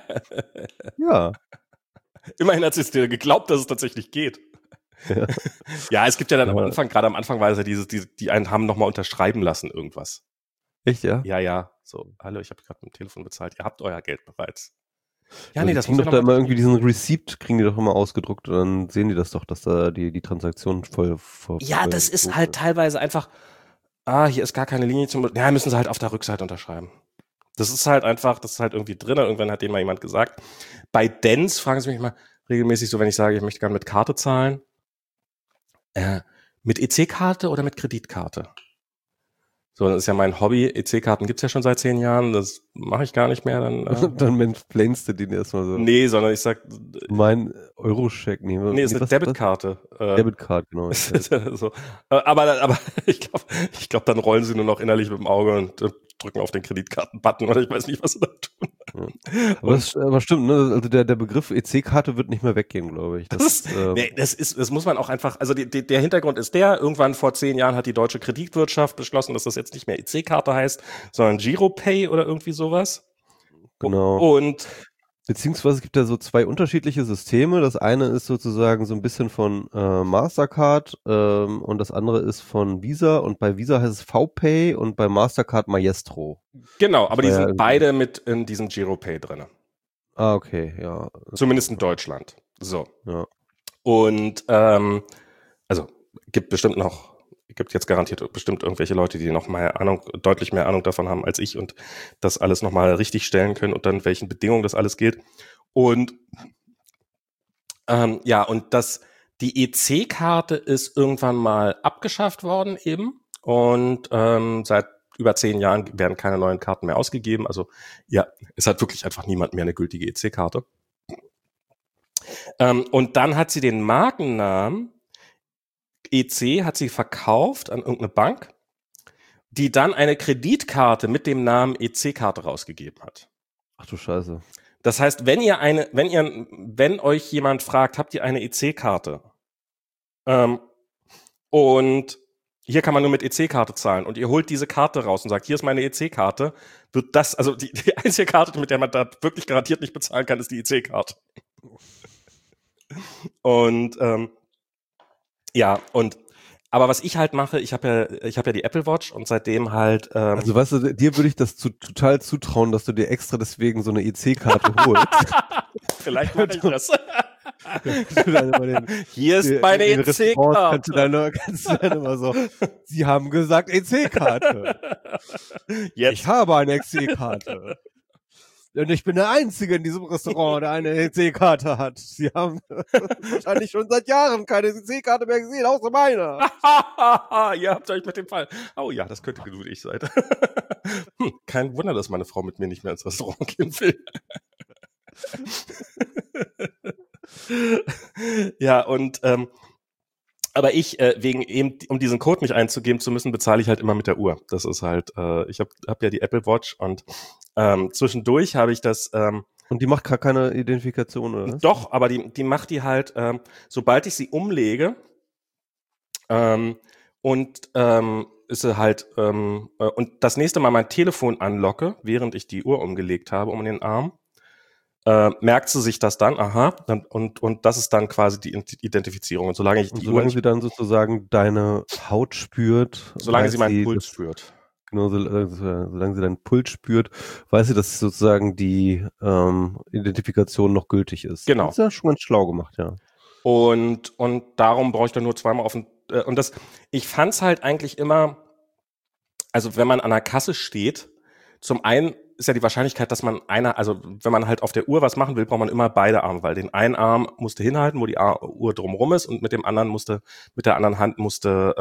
S1: Ja.
S2: Immerhin hat sie es dir geglaubt, dass es tatsächlich geht. Ja, ja, es gibt ja dann gerade am Anfang war es ja die einen haben nochmal unterschreiben lassen irgendwas.
S1: Echt, ja?
S2: Ja. So, hallo, ich habe gerade mit dem Telefon bezahlt, ihr habt euer Geld bereits.
S1: Ja, nee, das muss doch da immer irgendwie diesen Receipt kriegen die doch immer ausgedruckt und dann sehen die das doch, dass da die Transaktion voll
S2: ja, das ist halt teilweise einfach, hier ist gar keine Linie müssen sie halt auf der Rückseite unterschreiben. Das ist halt irgendwie drin, irgendwann hat denen mal jemand gesagt. Bei Dens fragen sie mich mal regelmäßig so, wenn ich sage, ich möchte gerne mit Karte zahlen, mit EC-Karte oder mit Kreditkarte? So, das ist ja mein Hobby. EC-Karten gibt's ja schon seit 10 Jahren. Das mache ich gar nicht mehr.
S1: Dann mansplainst du den erstmal so.
S2: Nee, sondern ich sag...
S1: Mein Eurocheck.
S2: Nee, ist eine Debitkarte.
S1: Debitkarte, genau.
S2: So. Aber ich glaube, dann rollen sie nur noch innerlich mit dem Auge und drücken auf den Kreditkarten-Button oder ich weiß nicht, was sie da tun.
S1: Ja. Aber stimmt, ne? Also der Begriff EC-Karte wird nicht mehr weggehen, glaube ich.
S2: Das muss man auch einfach, also der Hintergrund ist irgendwann vor 10 Jahren hat die deutsche Kreditwirtschaft beschlossen, dass das jetzt nicht mehr EC-Karte heißt, sondern Giropay oder irgendwie sowas.
S1: Genau.
S2: Und
S1: beziehungsweise es gibt ja so 2 unterschiedliche Systeme. Das eine ist sozusagen so ein bisschen von Mastercard und das andere ist von Visa. Und bei Visa heißt es VPay und bei Mastercard Maestro.
S2: Genau, aber die sind beide mit in diesem Giropay drin.
S1: Ah, okay, ja.
S2: Zumindest in Deutschland. So.
S1: Ja.
S2: Und also gibt jetzt garantiert bestimmt irgendwelche Leute, die noch mal deutlich mehr Ahnung davon haben als ich und das alles noch mal richtig stellen können und dann welchen Bedingungen das alles gilt. Und die EC-Karte ist irgendwann mal abgeschafft worden eben und seit über 10 Jahren werden keine neuen Karten mehr ausgegeben. Also ja, es hat wirklich einfach niemand mehr eine gültige EC-Karte. Und dann hat sie den Markennamen EC hat sie verkauft an irgendeine Bank, die dann eine Kreditkarte mit dem Namen EC-Karte rausgegeben hat.
S1: Ach du Scheiße.
S2: Das heißt, wenn euch jemand fragt, habt ihr eine EC-Karte? Und hier kann man nur mit EC-Karte zahlen und ihr holt diese Karte raus und sagt, hier ist meine EC-Karte, wird das, also die einzige Karte, mit der man da wirklich garantiert nicht bezahlen kann, ist die EC-Karte. Und aber was ich halt mache, ich habe ja die Apple Watch und seitdem halt
S1: also weißt du, dir würde ich das total zutrauen, dass du dir extra deswegen so eine EC-Karte holst.
S2: Vielleicht mache ich das. Hier ist meine
S1: EC-Karte.
S2: EC-Karte.
S1: Kannst du dann immer so, Sie haben gesagt EC-Karte. Ich habe eine EC-Karte. Und ich bin der Einzige in diesem Restaurant, der eine EC-Karte hat. Sie haben wahrscheinlich schon seit Jahren keine EC-Karte mehr gesehen, außer meiner.
S2: Ihr habt euch mit dem Fall. Oh ja, das könnte gut ich sein. Kein Wunder, dass meine Frau mit mir nicht mehr ins Restaurant gehen will. Ja, und aber ich, wegen eben, um diesen Code nicht einzugeben zu müssen, bezahle ich halt immer mit der Uhr. Das ist halt, ich hab ja die Apple Watch und zwischendurch habe ich das.
S1: Und die macht gar keine Identifikation, oder was?
S2: Doch, aber die macht die halt, sobald ich sie umlege, ist sie halt, und das nächste Mal mein Telefon anlocke, während ich die Uhr umgelegt habe um den Arm, merkt sie sich das dann, und das ist dann quasi die Identifizierung. Und solange ich die
S1: Uhr sie dann sozusagen deine Haut spürt,
S2: solange sie meinen Puls spürt.
S1: Genau, solange sie deinen Puls spürt, weiß sie, dass sozusagen die Identifikation noch gültig ist.
S2: Genau.
S1: Das ist ja schon ganz schlau gemacht, ja.
S2: Und darum brauche ich dann nur zweimal auf den, ich fand's halt eigentlich immer, also wenn man an der Kasse steht, zum einen ist ja die Wahrscheinlichkeit, dass man also wenn man halt auf der Uhr was machen will, braucht man immer beide Arme, weil den einen Arm musste hinhalten, wo die Uhr drumrum ist, und mit der anderen Hand musste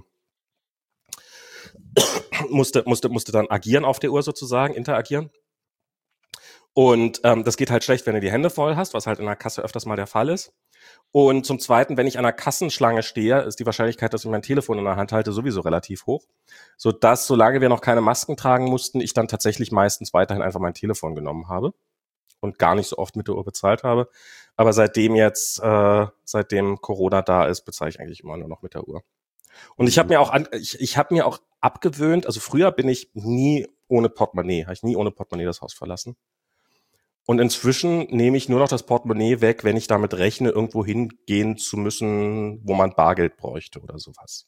S2: dann agieren auf der Uhr sozusagen, interagieren. Und das geht halt schlecht, wenn du die Hände voll hast, was halt in der Kasse öfters mal der Fall ist. Und zum Zweiten, wenn ich an der Kassenschlange stehe, ist die Wahrscheinlichkeit, dass ich mein Telefon in der Hand halte, sowieso relativ hoch. Sodass, solange wir noch keine Masken tragen mussten, ich dann tatsächlich meistens weiterhin einfach mein Telefon genommen habe und gar nicht so oft mit der Uhr bezahlt habe. Aber seitdem Corona da ist, bezahle ich eigentlich immer nur noch mit der Uhr. Und ich habe mir auch abgewöhnt, also früher bin ich nie ohne Portemonnaie das Haus verlassen. Und inzwischen nehme ich nur noch das Portemonnaie weg, wenn ich damit rechne, irgendwo hingehen zu müssen, wo man Bargeld bräuchte oder sowas.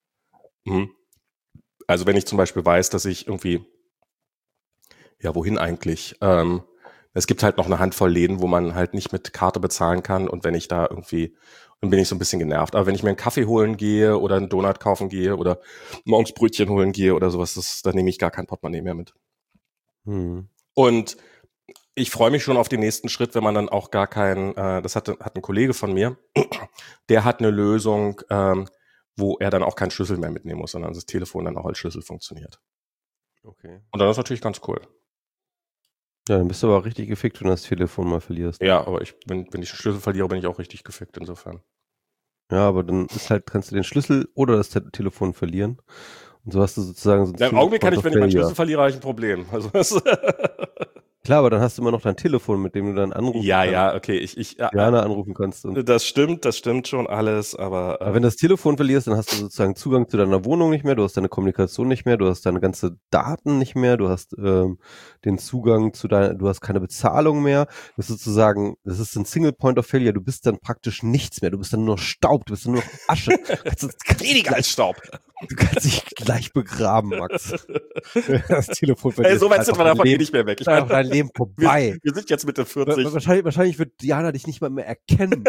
S2: Also wenn ich zum Beispiel weiß, dass ich irgendwie, ja, wohin eigentlich? Es gibt halt noch eine Handvoll Läden, wo man halt nicht mit Karte bezahlen kann, und wenn ich da irgendwie, dann bin ich so ein bisschen genervt. Aber wenn ich mir einen Kaffee holen gehe oder einen Donut kaufen gehe oder morgens Brötchen holen gehe oder sowas, dann nehme ich gar kein Portemonnaie mehr mit. Und ich freue mich schon auf den nächsten Schritt, wenn man dann auch gar keinen, das hat ein Kollege von mir, der hat eine Lösung, wo er dann auch keinen Schlüssel mehr mitnehmen muss, sondern das Telefon dann auch als Schlüssel funktioniert.
S1: Okay.
S2: Und dann ist natürlich ganz cool.
S1: Ja, dann bist du aber auch richtig gefickt, wenn du das Telefon mal verlierst.
S2: Ja, aber wenn ich den Schlüssel verliere, bin ich auch richtig gefickt insofern.
S1: Ja, aber dann kannst du den Schlüssel oder das Telefon verlieren. Und so hast du sozusagen so ein
S2: Im Augenblick kann ich, wenn ich meinen Schlüssel verliere, habe ich ein Problem. Also
S1: klar, aber dann hast du immer noch dein Telefon, mit dem du dann anrufen kannst.
S2: Ja, okay.
S1: Jana anrufen kannst.
S2: Das stimmt schon alles, aber
S1: wenn du das Telefon verlierst, dann hast du sozusagen Zugang zu deiner Wohnung nicht mehr, du hast deine Kommunikation nicht mehr, du hast deine ganze Daten nicht mehr, du hast den Zugang zu du hast keine Bezahlung mehr. Das ist sozusagen, das ist ein Single Point of Failure, du bist dann praktisch nichts mehr, du bist dann nur Staub, du bist dann nur noch Asche.
S2: Weniger als Staub.
S1: Du kannst dich gleich begraben, Max. Das Telefon
S2: so weit sind wir davon nicht mehr weg.
S1: Ich meine, dein Leben vorbei.
S2: Wir sind jetzt Mitte 40.
S1: Wahrscheinlich wird Diana dich nicht mal mehr erkennen.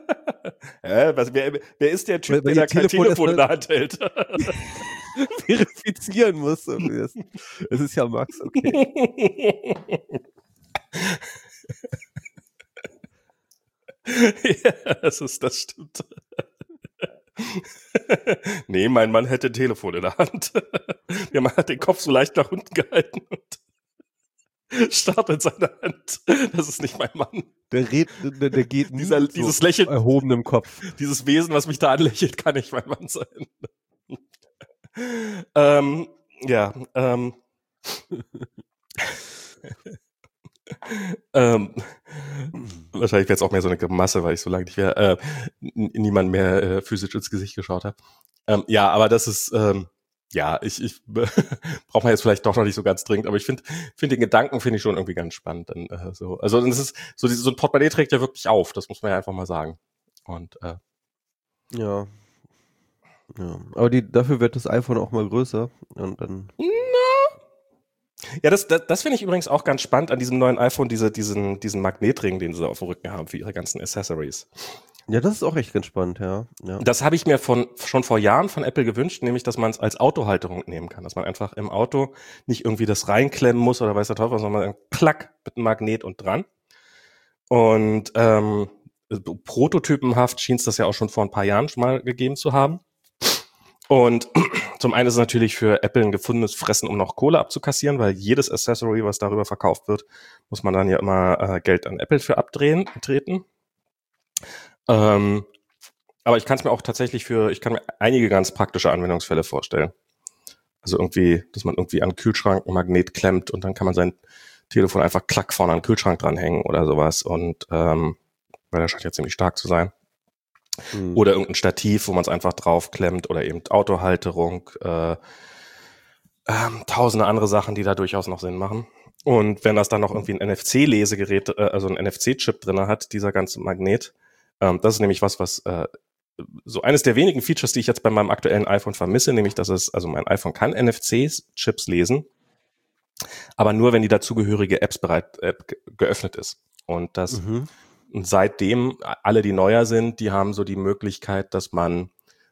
S2: Wer ist der Typ, der kein Telefon in der Hand hält?
S1: Verifizieren muss. Es ist ja Max, okay.
S2: Ja, das stimmt. Nee, mein Mann hätte ein Telefon in der Hand. Der Mann hat den Kopf so leicht nach unten gehalten und starrt in seine Hand. Das ist nicht mein Mann.
S1: Der geht nie
S2: dieses so Lächeln,
S1: erhobenem Kopf.
S2: Dieses Wesen, was mich da anlächelt, kann nicht mein Mann sein. Wahrscheinlich wäre es auch mehr so eine Masse, weil ich so lange nicht mehr niemand mehr physisch ins Gesicht geschaut habe. Aber das ist ich brauche man jetzt vielleicht doch noch nicht so ganz dringend, aber ich finde den Gedanken ich schon irgendwie ganz spannend. Also das ist so ein Portemonnaie trägt ja wirklich auf, das muss man ja einfach mal sagen. Und
S1: ja. Aber dafür wird das iPhone auch mal größer und dann.
S2: Ja, das finde ich übrigens auch ganz spannend an diesem neuen iPhone, diesen Magnetring, den sie auf dem Rücken haben für ihre ganzen Accessories.
S1: Ja, das ist auch echt ganz spannend, ja. Ja.
S2: Das habe ich mir schon vor Jahren von Apple gewünscht, nämlich, dass man es als Autohalterung nehmen kann, dass man einfach im Auto nicht irgendwie das reinklemmen muss oder weiß der Teufel, sondern man klack mit einem Magnet und dran. Und prototypenhaft schien es das ja auch schon vor ein paar Jahren schon mal gegeben zu haben. Und zum einen ist es natürlich für Apple ein gefundenes Fressen, um noch Kohle abzukassieren, weil jedes Accessory, was darüber verkauft wird, muss man dann ja immer Geld an Apple für treten. Aber ich kann es mir auch tatsächlich ich kann mir einige ganz praktische Anwendungsfälle vorstellen. Also irgendwie, dass man irgendwie an den Kühlschrank ein Magnet klemmt und dann kann man sein Telefon einfach klack vorne an den Kühlschrank dranhängen oder sowas. Und weil der scheint ja ziemlich stark zu sein. Oder irgendein Stativ, wo man es einfach draufklemmt oder eben Autohalterung, tausende andere Sachen, die da durchaus noch Sinn machen. Und wenn das dann noch irgendwie ein NFC-Lesegerät, also ein NFC-Chip drin hat, dieser ganze Magnet, das ist nämlich was so eines der wenigen Features, die ich jetzt bei meinem aktuellen iPhone vermisse, nämlich also mein iPhone kann NFC-Chips lesen, aber nur, wenn die dazugehörige App geöffnet ist. Und das und seitdem alle, die neuer sind, die haben so die Möglichkeit, dass man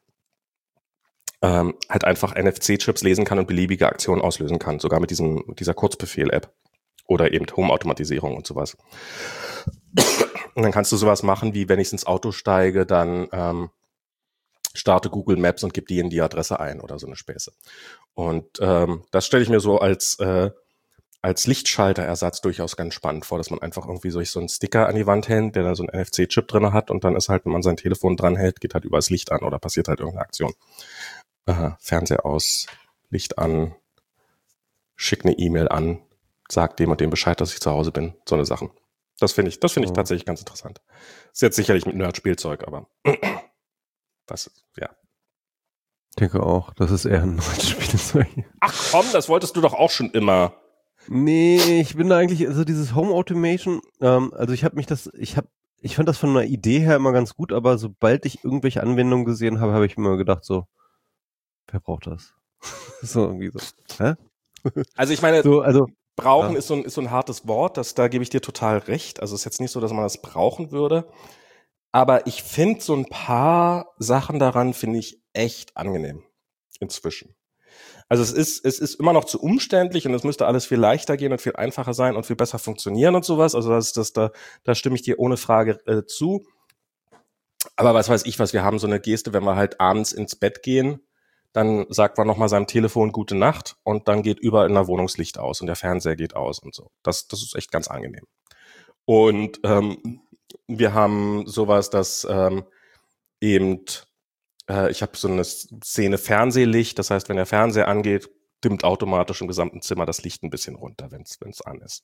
S2: halt einfach NFC-Chips lesen kann und beliebige Aktionen auslösen kann, sogar mit dieser Kurzbefehl-App oder eben Home-Automatisierung und sowas. Und dann kannst du sowas machen, wie wenn ich ins Auto steige, dann starte Google Maps und gib die in die Adresse ein oder so eine Späße. Und das stelle ich mir so als Lichtschalterersatz durchaus ganz spannend vor, dass man einfach irgendwie so einen Sticker an die Wand hängt, der da so einen NFC-Chip drin hat und dann ist halt, wenn man sein Telefon dran hält, geht halt überall das Licht an oder passiert halt irgendeine Aktion. Fernseher aus, Licht an, schick eine E-Mail an, sag dem und dem Bescheid, dass ich zu Hause bin. So eine Sachen. Das finde ich tatsächlich ganz interessant. Ist jetzt sicherlich mit Nerd-Spielzeug, aber das, ja.
S1: Ich denke auch, das ist eher ein Nerd-Spielzeug.
S2: Ach komm, das wolltest du doch auch schon immer.
S1: Nee, ich bin da eigentlich, also dieses Home Automation, also ich fand das von einer Idee her immer ganz gut, aber sobald ich irgendwelche Anwendungen gesehen habe, habe ich mir immer gedacht so, wer braucht das? So irgendwie so. Hä?
S2: Also ich meine,
S1: So, also
S2: brauchen ist so ein hartes Wort, da gebe ich dir total recht. Also es ist jetzt nicht so, dass man das brauchen würde. Aber ich finde so ein paar Sachen daran, finde ich echt angenehm. Inzwischen. Also es ist immer noch zu umständlich und es müsste alles viel leichter gehen und viel einfacher sein und viel besser funktionieren und sowas. Also da stimme ich dir ohne Frage zu. Aber was weiß ich was, wir haben so eine Geste, wenn wir halt abends ins Bett gehen, dann sagt man nochmal seinem Telefon Gute Nacht und dann geht überall in der Wohnung das Licht aus und der Fernseher geht aus und so. Das ist echt ganz angenehm. Und wir haben sowas, dass eben ich habe so eine Szene Fernsehlicht, das heißt, wenn der Fernseher angeht, dimmt automatisch im gesamten Zimmer das Licht ein bisschen runter, wenn es an ist.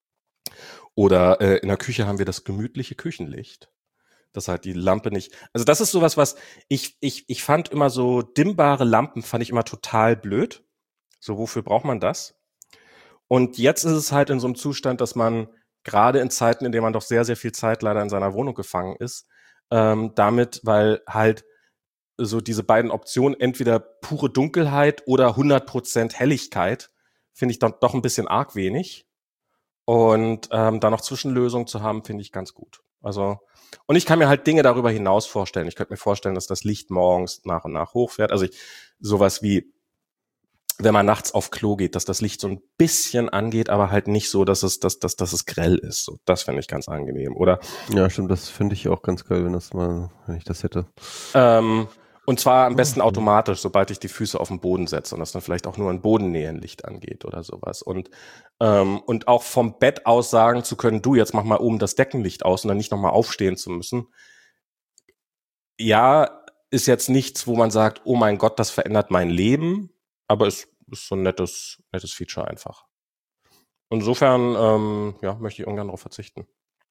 S2: Oder in der Küche haben wir das gemütliche Küchenlicht. Dass halt die Lampe nicht. Also das ist sowas, was ich fand immer so dimmbare Lampen fand ich immer total blöd. So, wofür braucht man das? Und jetzt ist es halt in so einem Zustand, dass man gerade in Zeiten, in denen man doch sehr, sehr viel Zeit leider in seiner Wohnung gefangen ist, damit, weil halt so diese beiden Optionen, entweder pure Dunkelheit oder 100% Helligkeit, finde ich dann doch ein bisschen arg wenig. Und da noch Zwischenlösungen zu haben, finde ich ganz gut. Also, und ich kann mir halt Dinge darüber hinaus vorstellen. Ich könnte mir vorstellen, dass das Licht morgens nach und nach hochfährt. Also sowas wie, wenn man nachts auf Klo geht, dass das Licht so ein bisschen angeht, aber halt nicht so, dass es grell ist. So, das finde ich ganz angenehm. Oder
S1: ja, stimmt, das finde ich auch ganz geil, wenn ich das hätte.
S2: und zwar am besten automatisch, sobald ich die Füße auf den Boden setze und das dann vielleicht auch nur in Bodennähe ein Licht angeht oder sowas. Und auch vom Bett aus sagen zu können, du, jetzt mach mal oben das Deckenlicht aus und dann nicht nochmal aufstehen zu müssen. Ja, ist jetzt nichts, wo man sagt, oh mein Gott, das verändert mein Leben, aber es ist so ein nettes Feature einfach. Insofern, ja, möchte ich irgendwann darauf verzichten.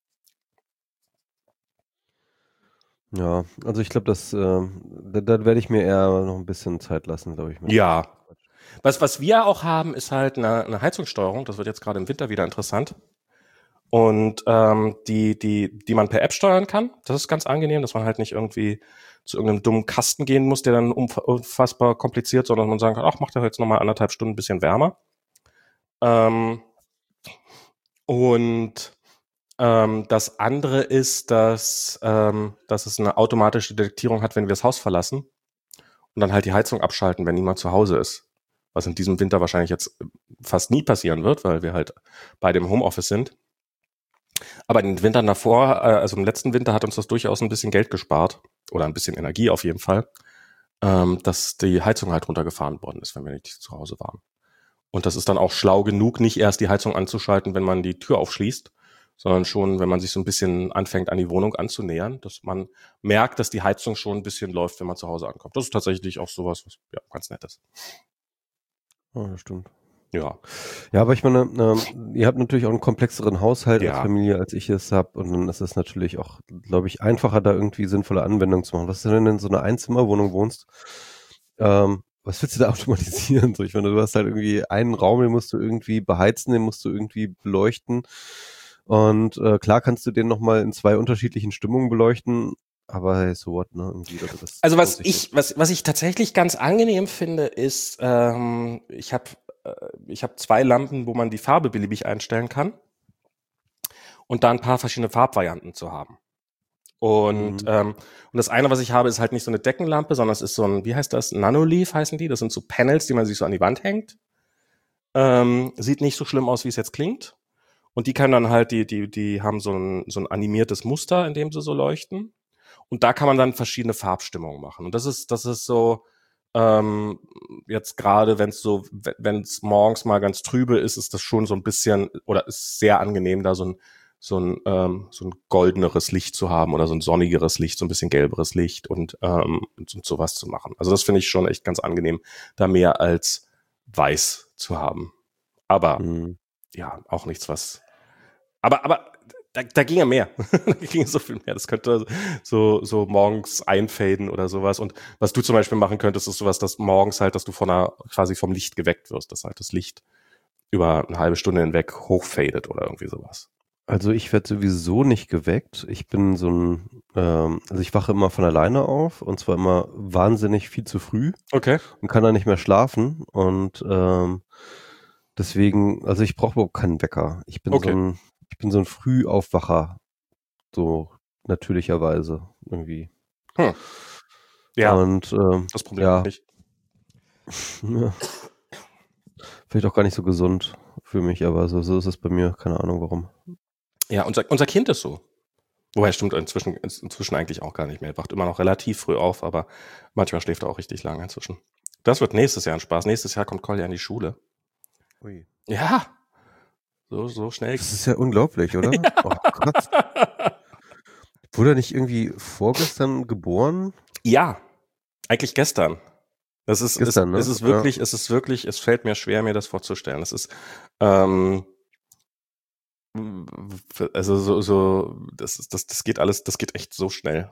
S1: Ja, also ich glaube, da werde ich mir eher noch ein bisschen Zeit lassen, glaube ich.
S2: Ja. Was wir auch haben, ist halt eine Heizungssteuerung. Das wird jetzt gerade im Winter wieder interessant. Und die man per App steuern kann. Das ist ganz angenehm, dass man halt nicht irgendwie zu irgendeinem dummen Kasten gehen muss, der dann unfassbar kompliziert, sondern man sagen kann, ach, macht er jetzt nochmal 1,5 Stunden ein bisschen wärmer. Und das andere ist, dass es eine automatische Detektierung hat, wenn wir das Haus verlassen und dann halt die Heizung abschalten, wenn niemand zu Hause ist. Was in diesem Winter wahrscheinlich jetzt fast nie passieren wird, weil wir halt beide im Homeoffice sind. Aber in den Wintern davor, also im letzten Winter, hat uns das durchaus ein bisschen Geld gespart oder ein bisschen Energie auf jeden Fall, dass die Heizung halt runtergefahren worden ist, wenn wir nicht zu Hause waren. Und das ist dann auch schlau genug, nicht erst die Heizung anzuschalten, wenn man die Tür aufschließt, sondern schon, wenn man sich so ein bisschen anfängt, an die Wohnung anzunähern, dass man merkt, dass die Heizung schon ein bisschen läuft, wenn man zu Hause ankommt. Das ist tatsächlich auch sowas, was ja ganz nett ist.
S1: Oh, das stimmt.
S2: Ja.
S1: Ja, aber ich meine, ihr habt natürlich auch einen komplexeren Haushalt als
S2: Ja.
S1: Familie, als ich es habe. Und dann ist es natürlich auch, glaube ich, einfacher, da irgendwie sinnvolle Anwendungen zu machen. Was ist denn, wenn du in so einer Einzimmerwohnung wohnst? Was willst du da automatisieren? So, ich meine, du hast halt irgendwie einen Raum, den musst du irgendwie beheizen, den musst du irgendwie beleuchten. Und klar kannst du den nochmal in 2 unterschiedlichen Stimmungen beleuchten. Aber hey, so what, ne? Irgendwie, das
S2: Also
S1: lohnt sich nicht.
S2: was ich tatsächlich ganz angenehm finde, ist, ich hab 2 Lampen, wo man die Farbe beliebig einstellen kann und da ein paar verschiedene Farbvarianten zu haben. Und das eine, was ich habe, ist halt nicht so eine Deckenlampe, sondern es ist so ein, wie heißt das? Nanoleaf heißen die. Das sind so Panels, die man sich so an die Wand hängt. Sieht nicht so schlimm aus, wie es jetzt klingt. Und die kann dann halt, die haben so ein animiertes Muster, in dem sie so leuchten. Und da kann man dann verschiedene Farbstimmungen machen. Und das ist so, jetzt gerade, wenn es morgens mal ganz trübe ist, ist das schon so ein bisschen, oder ist sehr angenehm, da so ein goldeneres Licht zu haben oder so ein sonnigeres Licht, so ein bisschen gelberes Licht und sowas zu machen. Also das finde ich schon echt ganz angenehm, da mehr als weiß zu haben. Aber ja, auch nichts, was. Aber da ging ja mehr. Da ging so viel mehr. Das könnte so morgens einfaden oder sowas. Und was du zum Beispiel machen könntest, ist sowas, dass morgens halt, dass du quasi vom Licht geweckt wirst, dass halt das Licht über eine halbe Stunde hinweg hochfadet oder irgendwie sowas.
S1: Also ich werde sowieso nicht geweckt. Ich bin also ich wache immer von alleine auf und zwar immer wahnsinnig viel zu früh
S2: Okay.
S1: und kann dann nicht mehr schlafen und deswegen, also ich brauche überhaupt keinen Wecker.
S2: Okay.
S1: Ich bin so ein Frühaufwacher, so natürlicherweise irgendwie.
S2: Hm. Ja,
S1: Und
S2: das Problem habe ich
S1: ja,
S2: nicht.
S1: ja, vielleicht auch gar nicht so gesund für mich, aber so ist es bei mir. Keine Ahnung warum.
S2: Ja, unser Kind ist so. Wobei, stimmt, inzwischen eigentlich auch gar nicht mehr. Er wacht immer noch relativ früh auf, aber manchmal schläft er auch richtig lange inzwischen. Das wird nächstes Jahr ein Spaß. Nächstes Jahr kommt Kolja in die Schule.
S1: Ui.
S2: Ja, so schnell.
S1: Das ist ja unglaublich, oder? Oh Gott. Wurde er nicht irgendwie vorgestern geboren?
S2: Ja, eigentlich gestern.
S1: Gestern, ne? Ja.
S2: Es ist wirklich, es fällt mir schwer, mir das vorzustellen. Ähm, also das geht alles, das geht echt so schnell.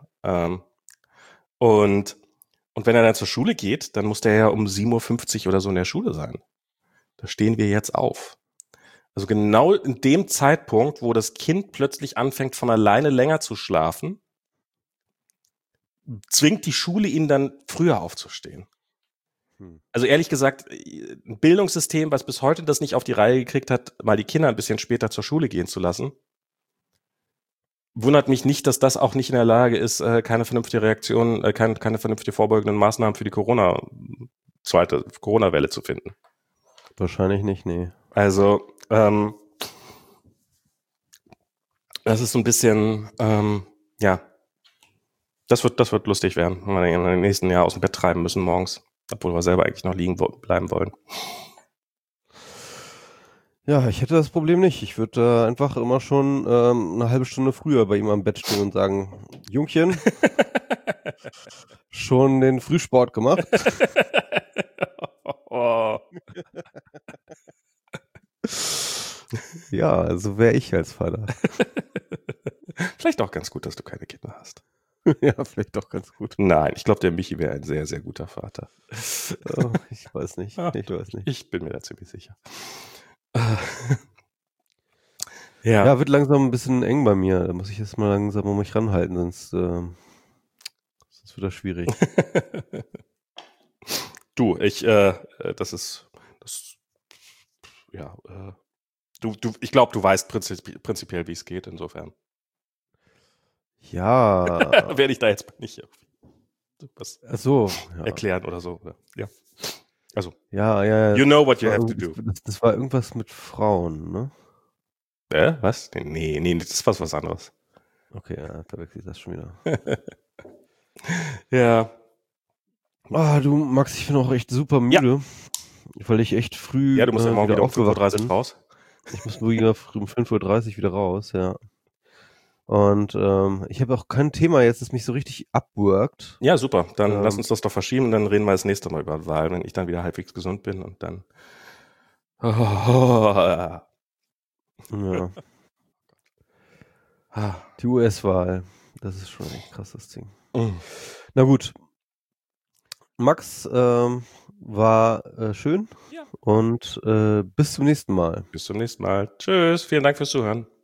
S2: Und, und wenn er dann zur Schule geht, dann muss der ja um 7:50 Uhr oder so in der Schule sein. Da stehen wir jetzt auf. Also genau in dem Zeitpunkt, wo das Kind plötzlich anfängt, von alleine länger zu schlafen, zwingt die Schule ihn dann früher aufzustehen. Also ehrlich gesagt, ein Bildungssystem, was bis heute das nicht auf die Reihe gekriegt hat, mal die Kinder ein bisschen später zur Schule gehen zu lassen, wundert mich nicht, dass das auch nicht in der Lage ist, keine vernünftige Reaktion, keine vernünftige vorbeugenden Maßnahmen für die zweite Corona-Welle zu finden.
S1: Wahrscheinlich nicht, nee.
S2: Also, das ist so ein bisschen, ja, das wird lustig werden, wenn wir in den nächsten Jahr aus dem Bett treiben müssen morgens, obwohl wir selber eigentlich noch bleiben wollen.
S1: Ja, ich hätte das Problem nicht. Ich würde einfach immer schon eine halbe Stunde früher bei ihm am Bett stehen und sagen, Jungchen, schon den Frühsport gemacht?
S2: Oh.
S1: Ja, so wäre ich als Vater.
S2: Vielleicht auch ganz gut, dass du keine Kinder hast.
S1: Ja, vielleicht doch ganz gut.
S2: Nein, ich glaube, der Michi wäre ein sehr, sehr guter Vater.
S1: Oh, ich weiß nicht. Ich weiß nicht.
S2: Ich bin mir da ziemlich sicher.
S1: Ja, wird langsam ein bisschen eng bei mir. Da muss ich jetzt mal langsam um mich ranhalten, sonst wird das schwierig.
S2: Du, das ja, ich glaube, du weißt prinzipiell, wie es geht, insofern.
S1: Ja.
S2: Werde ich da jetzt nicht was
S1: Ach so, ja.
S2: erklären oder so. Ja. Also,
S1: Ja.
S2: you know what
S1: Das
S2: you
S1: war
S2: have to do.
S1: das war irgendwas mit Frauen, ne?
S2: Was? Nee, das ist was anderes.
S1: Okay, ja, verwechsel ich das schon wieder.
S2: Ja.
S1: Du, Max, ich bin auch echt super müde, weil ich echt früh
S2: Ja, du musst ja morgen wieder um
S1: aufgewacht
S2: 5:30 Uhr raus.
S1: Ich muss wieder um 5:30 Uhr wieder raus, ja. Und ich habe auch kein Thema jetzt, das mich so richtig abwirkt.
S2: Ja, super. Dann lass uns das doch verschieben und dann reden wir das nächste Mal über Wahlen, wenn ich dann wieder halbwegs gesund bin und dann.
S1: Ja. Die US-Wahl, das ist schon ein krasses Ding. Na gut. Max, war schön
S2: Ja.
S1: und bis zum nächsten Mal.
S2: Bis zum nächsten Mal. Tschüss. Vielen Dank fürs Zuhören.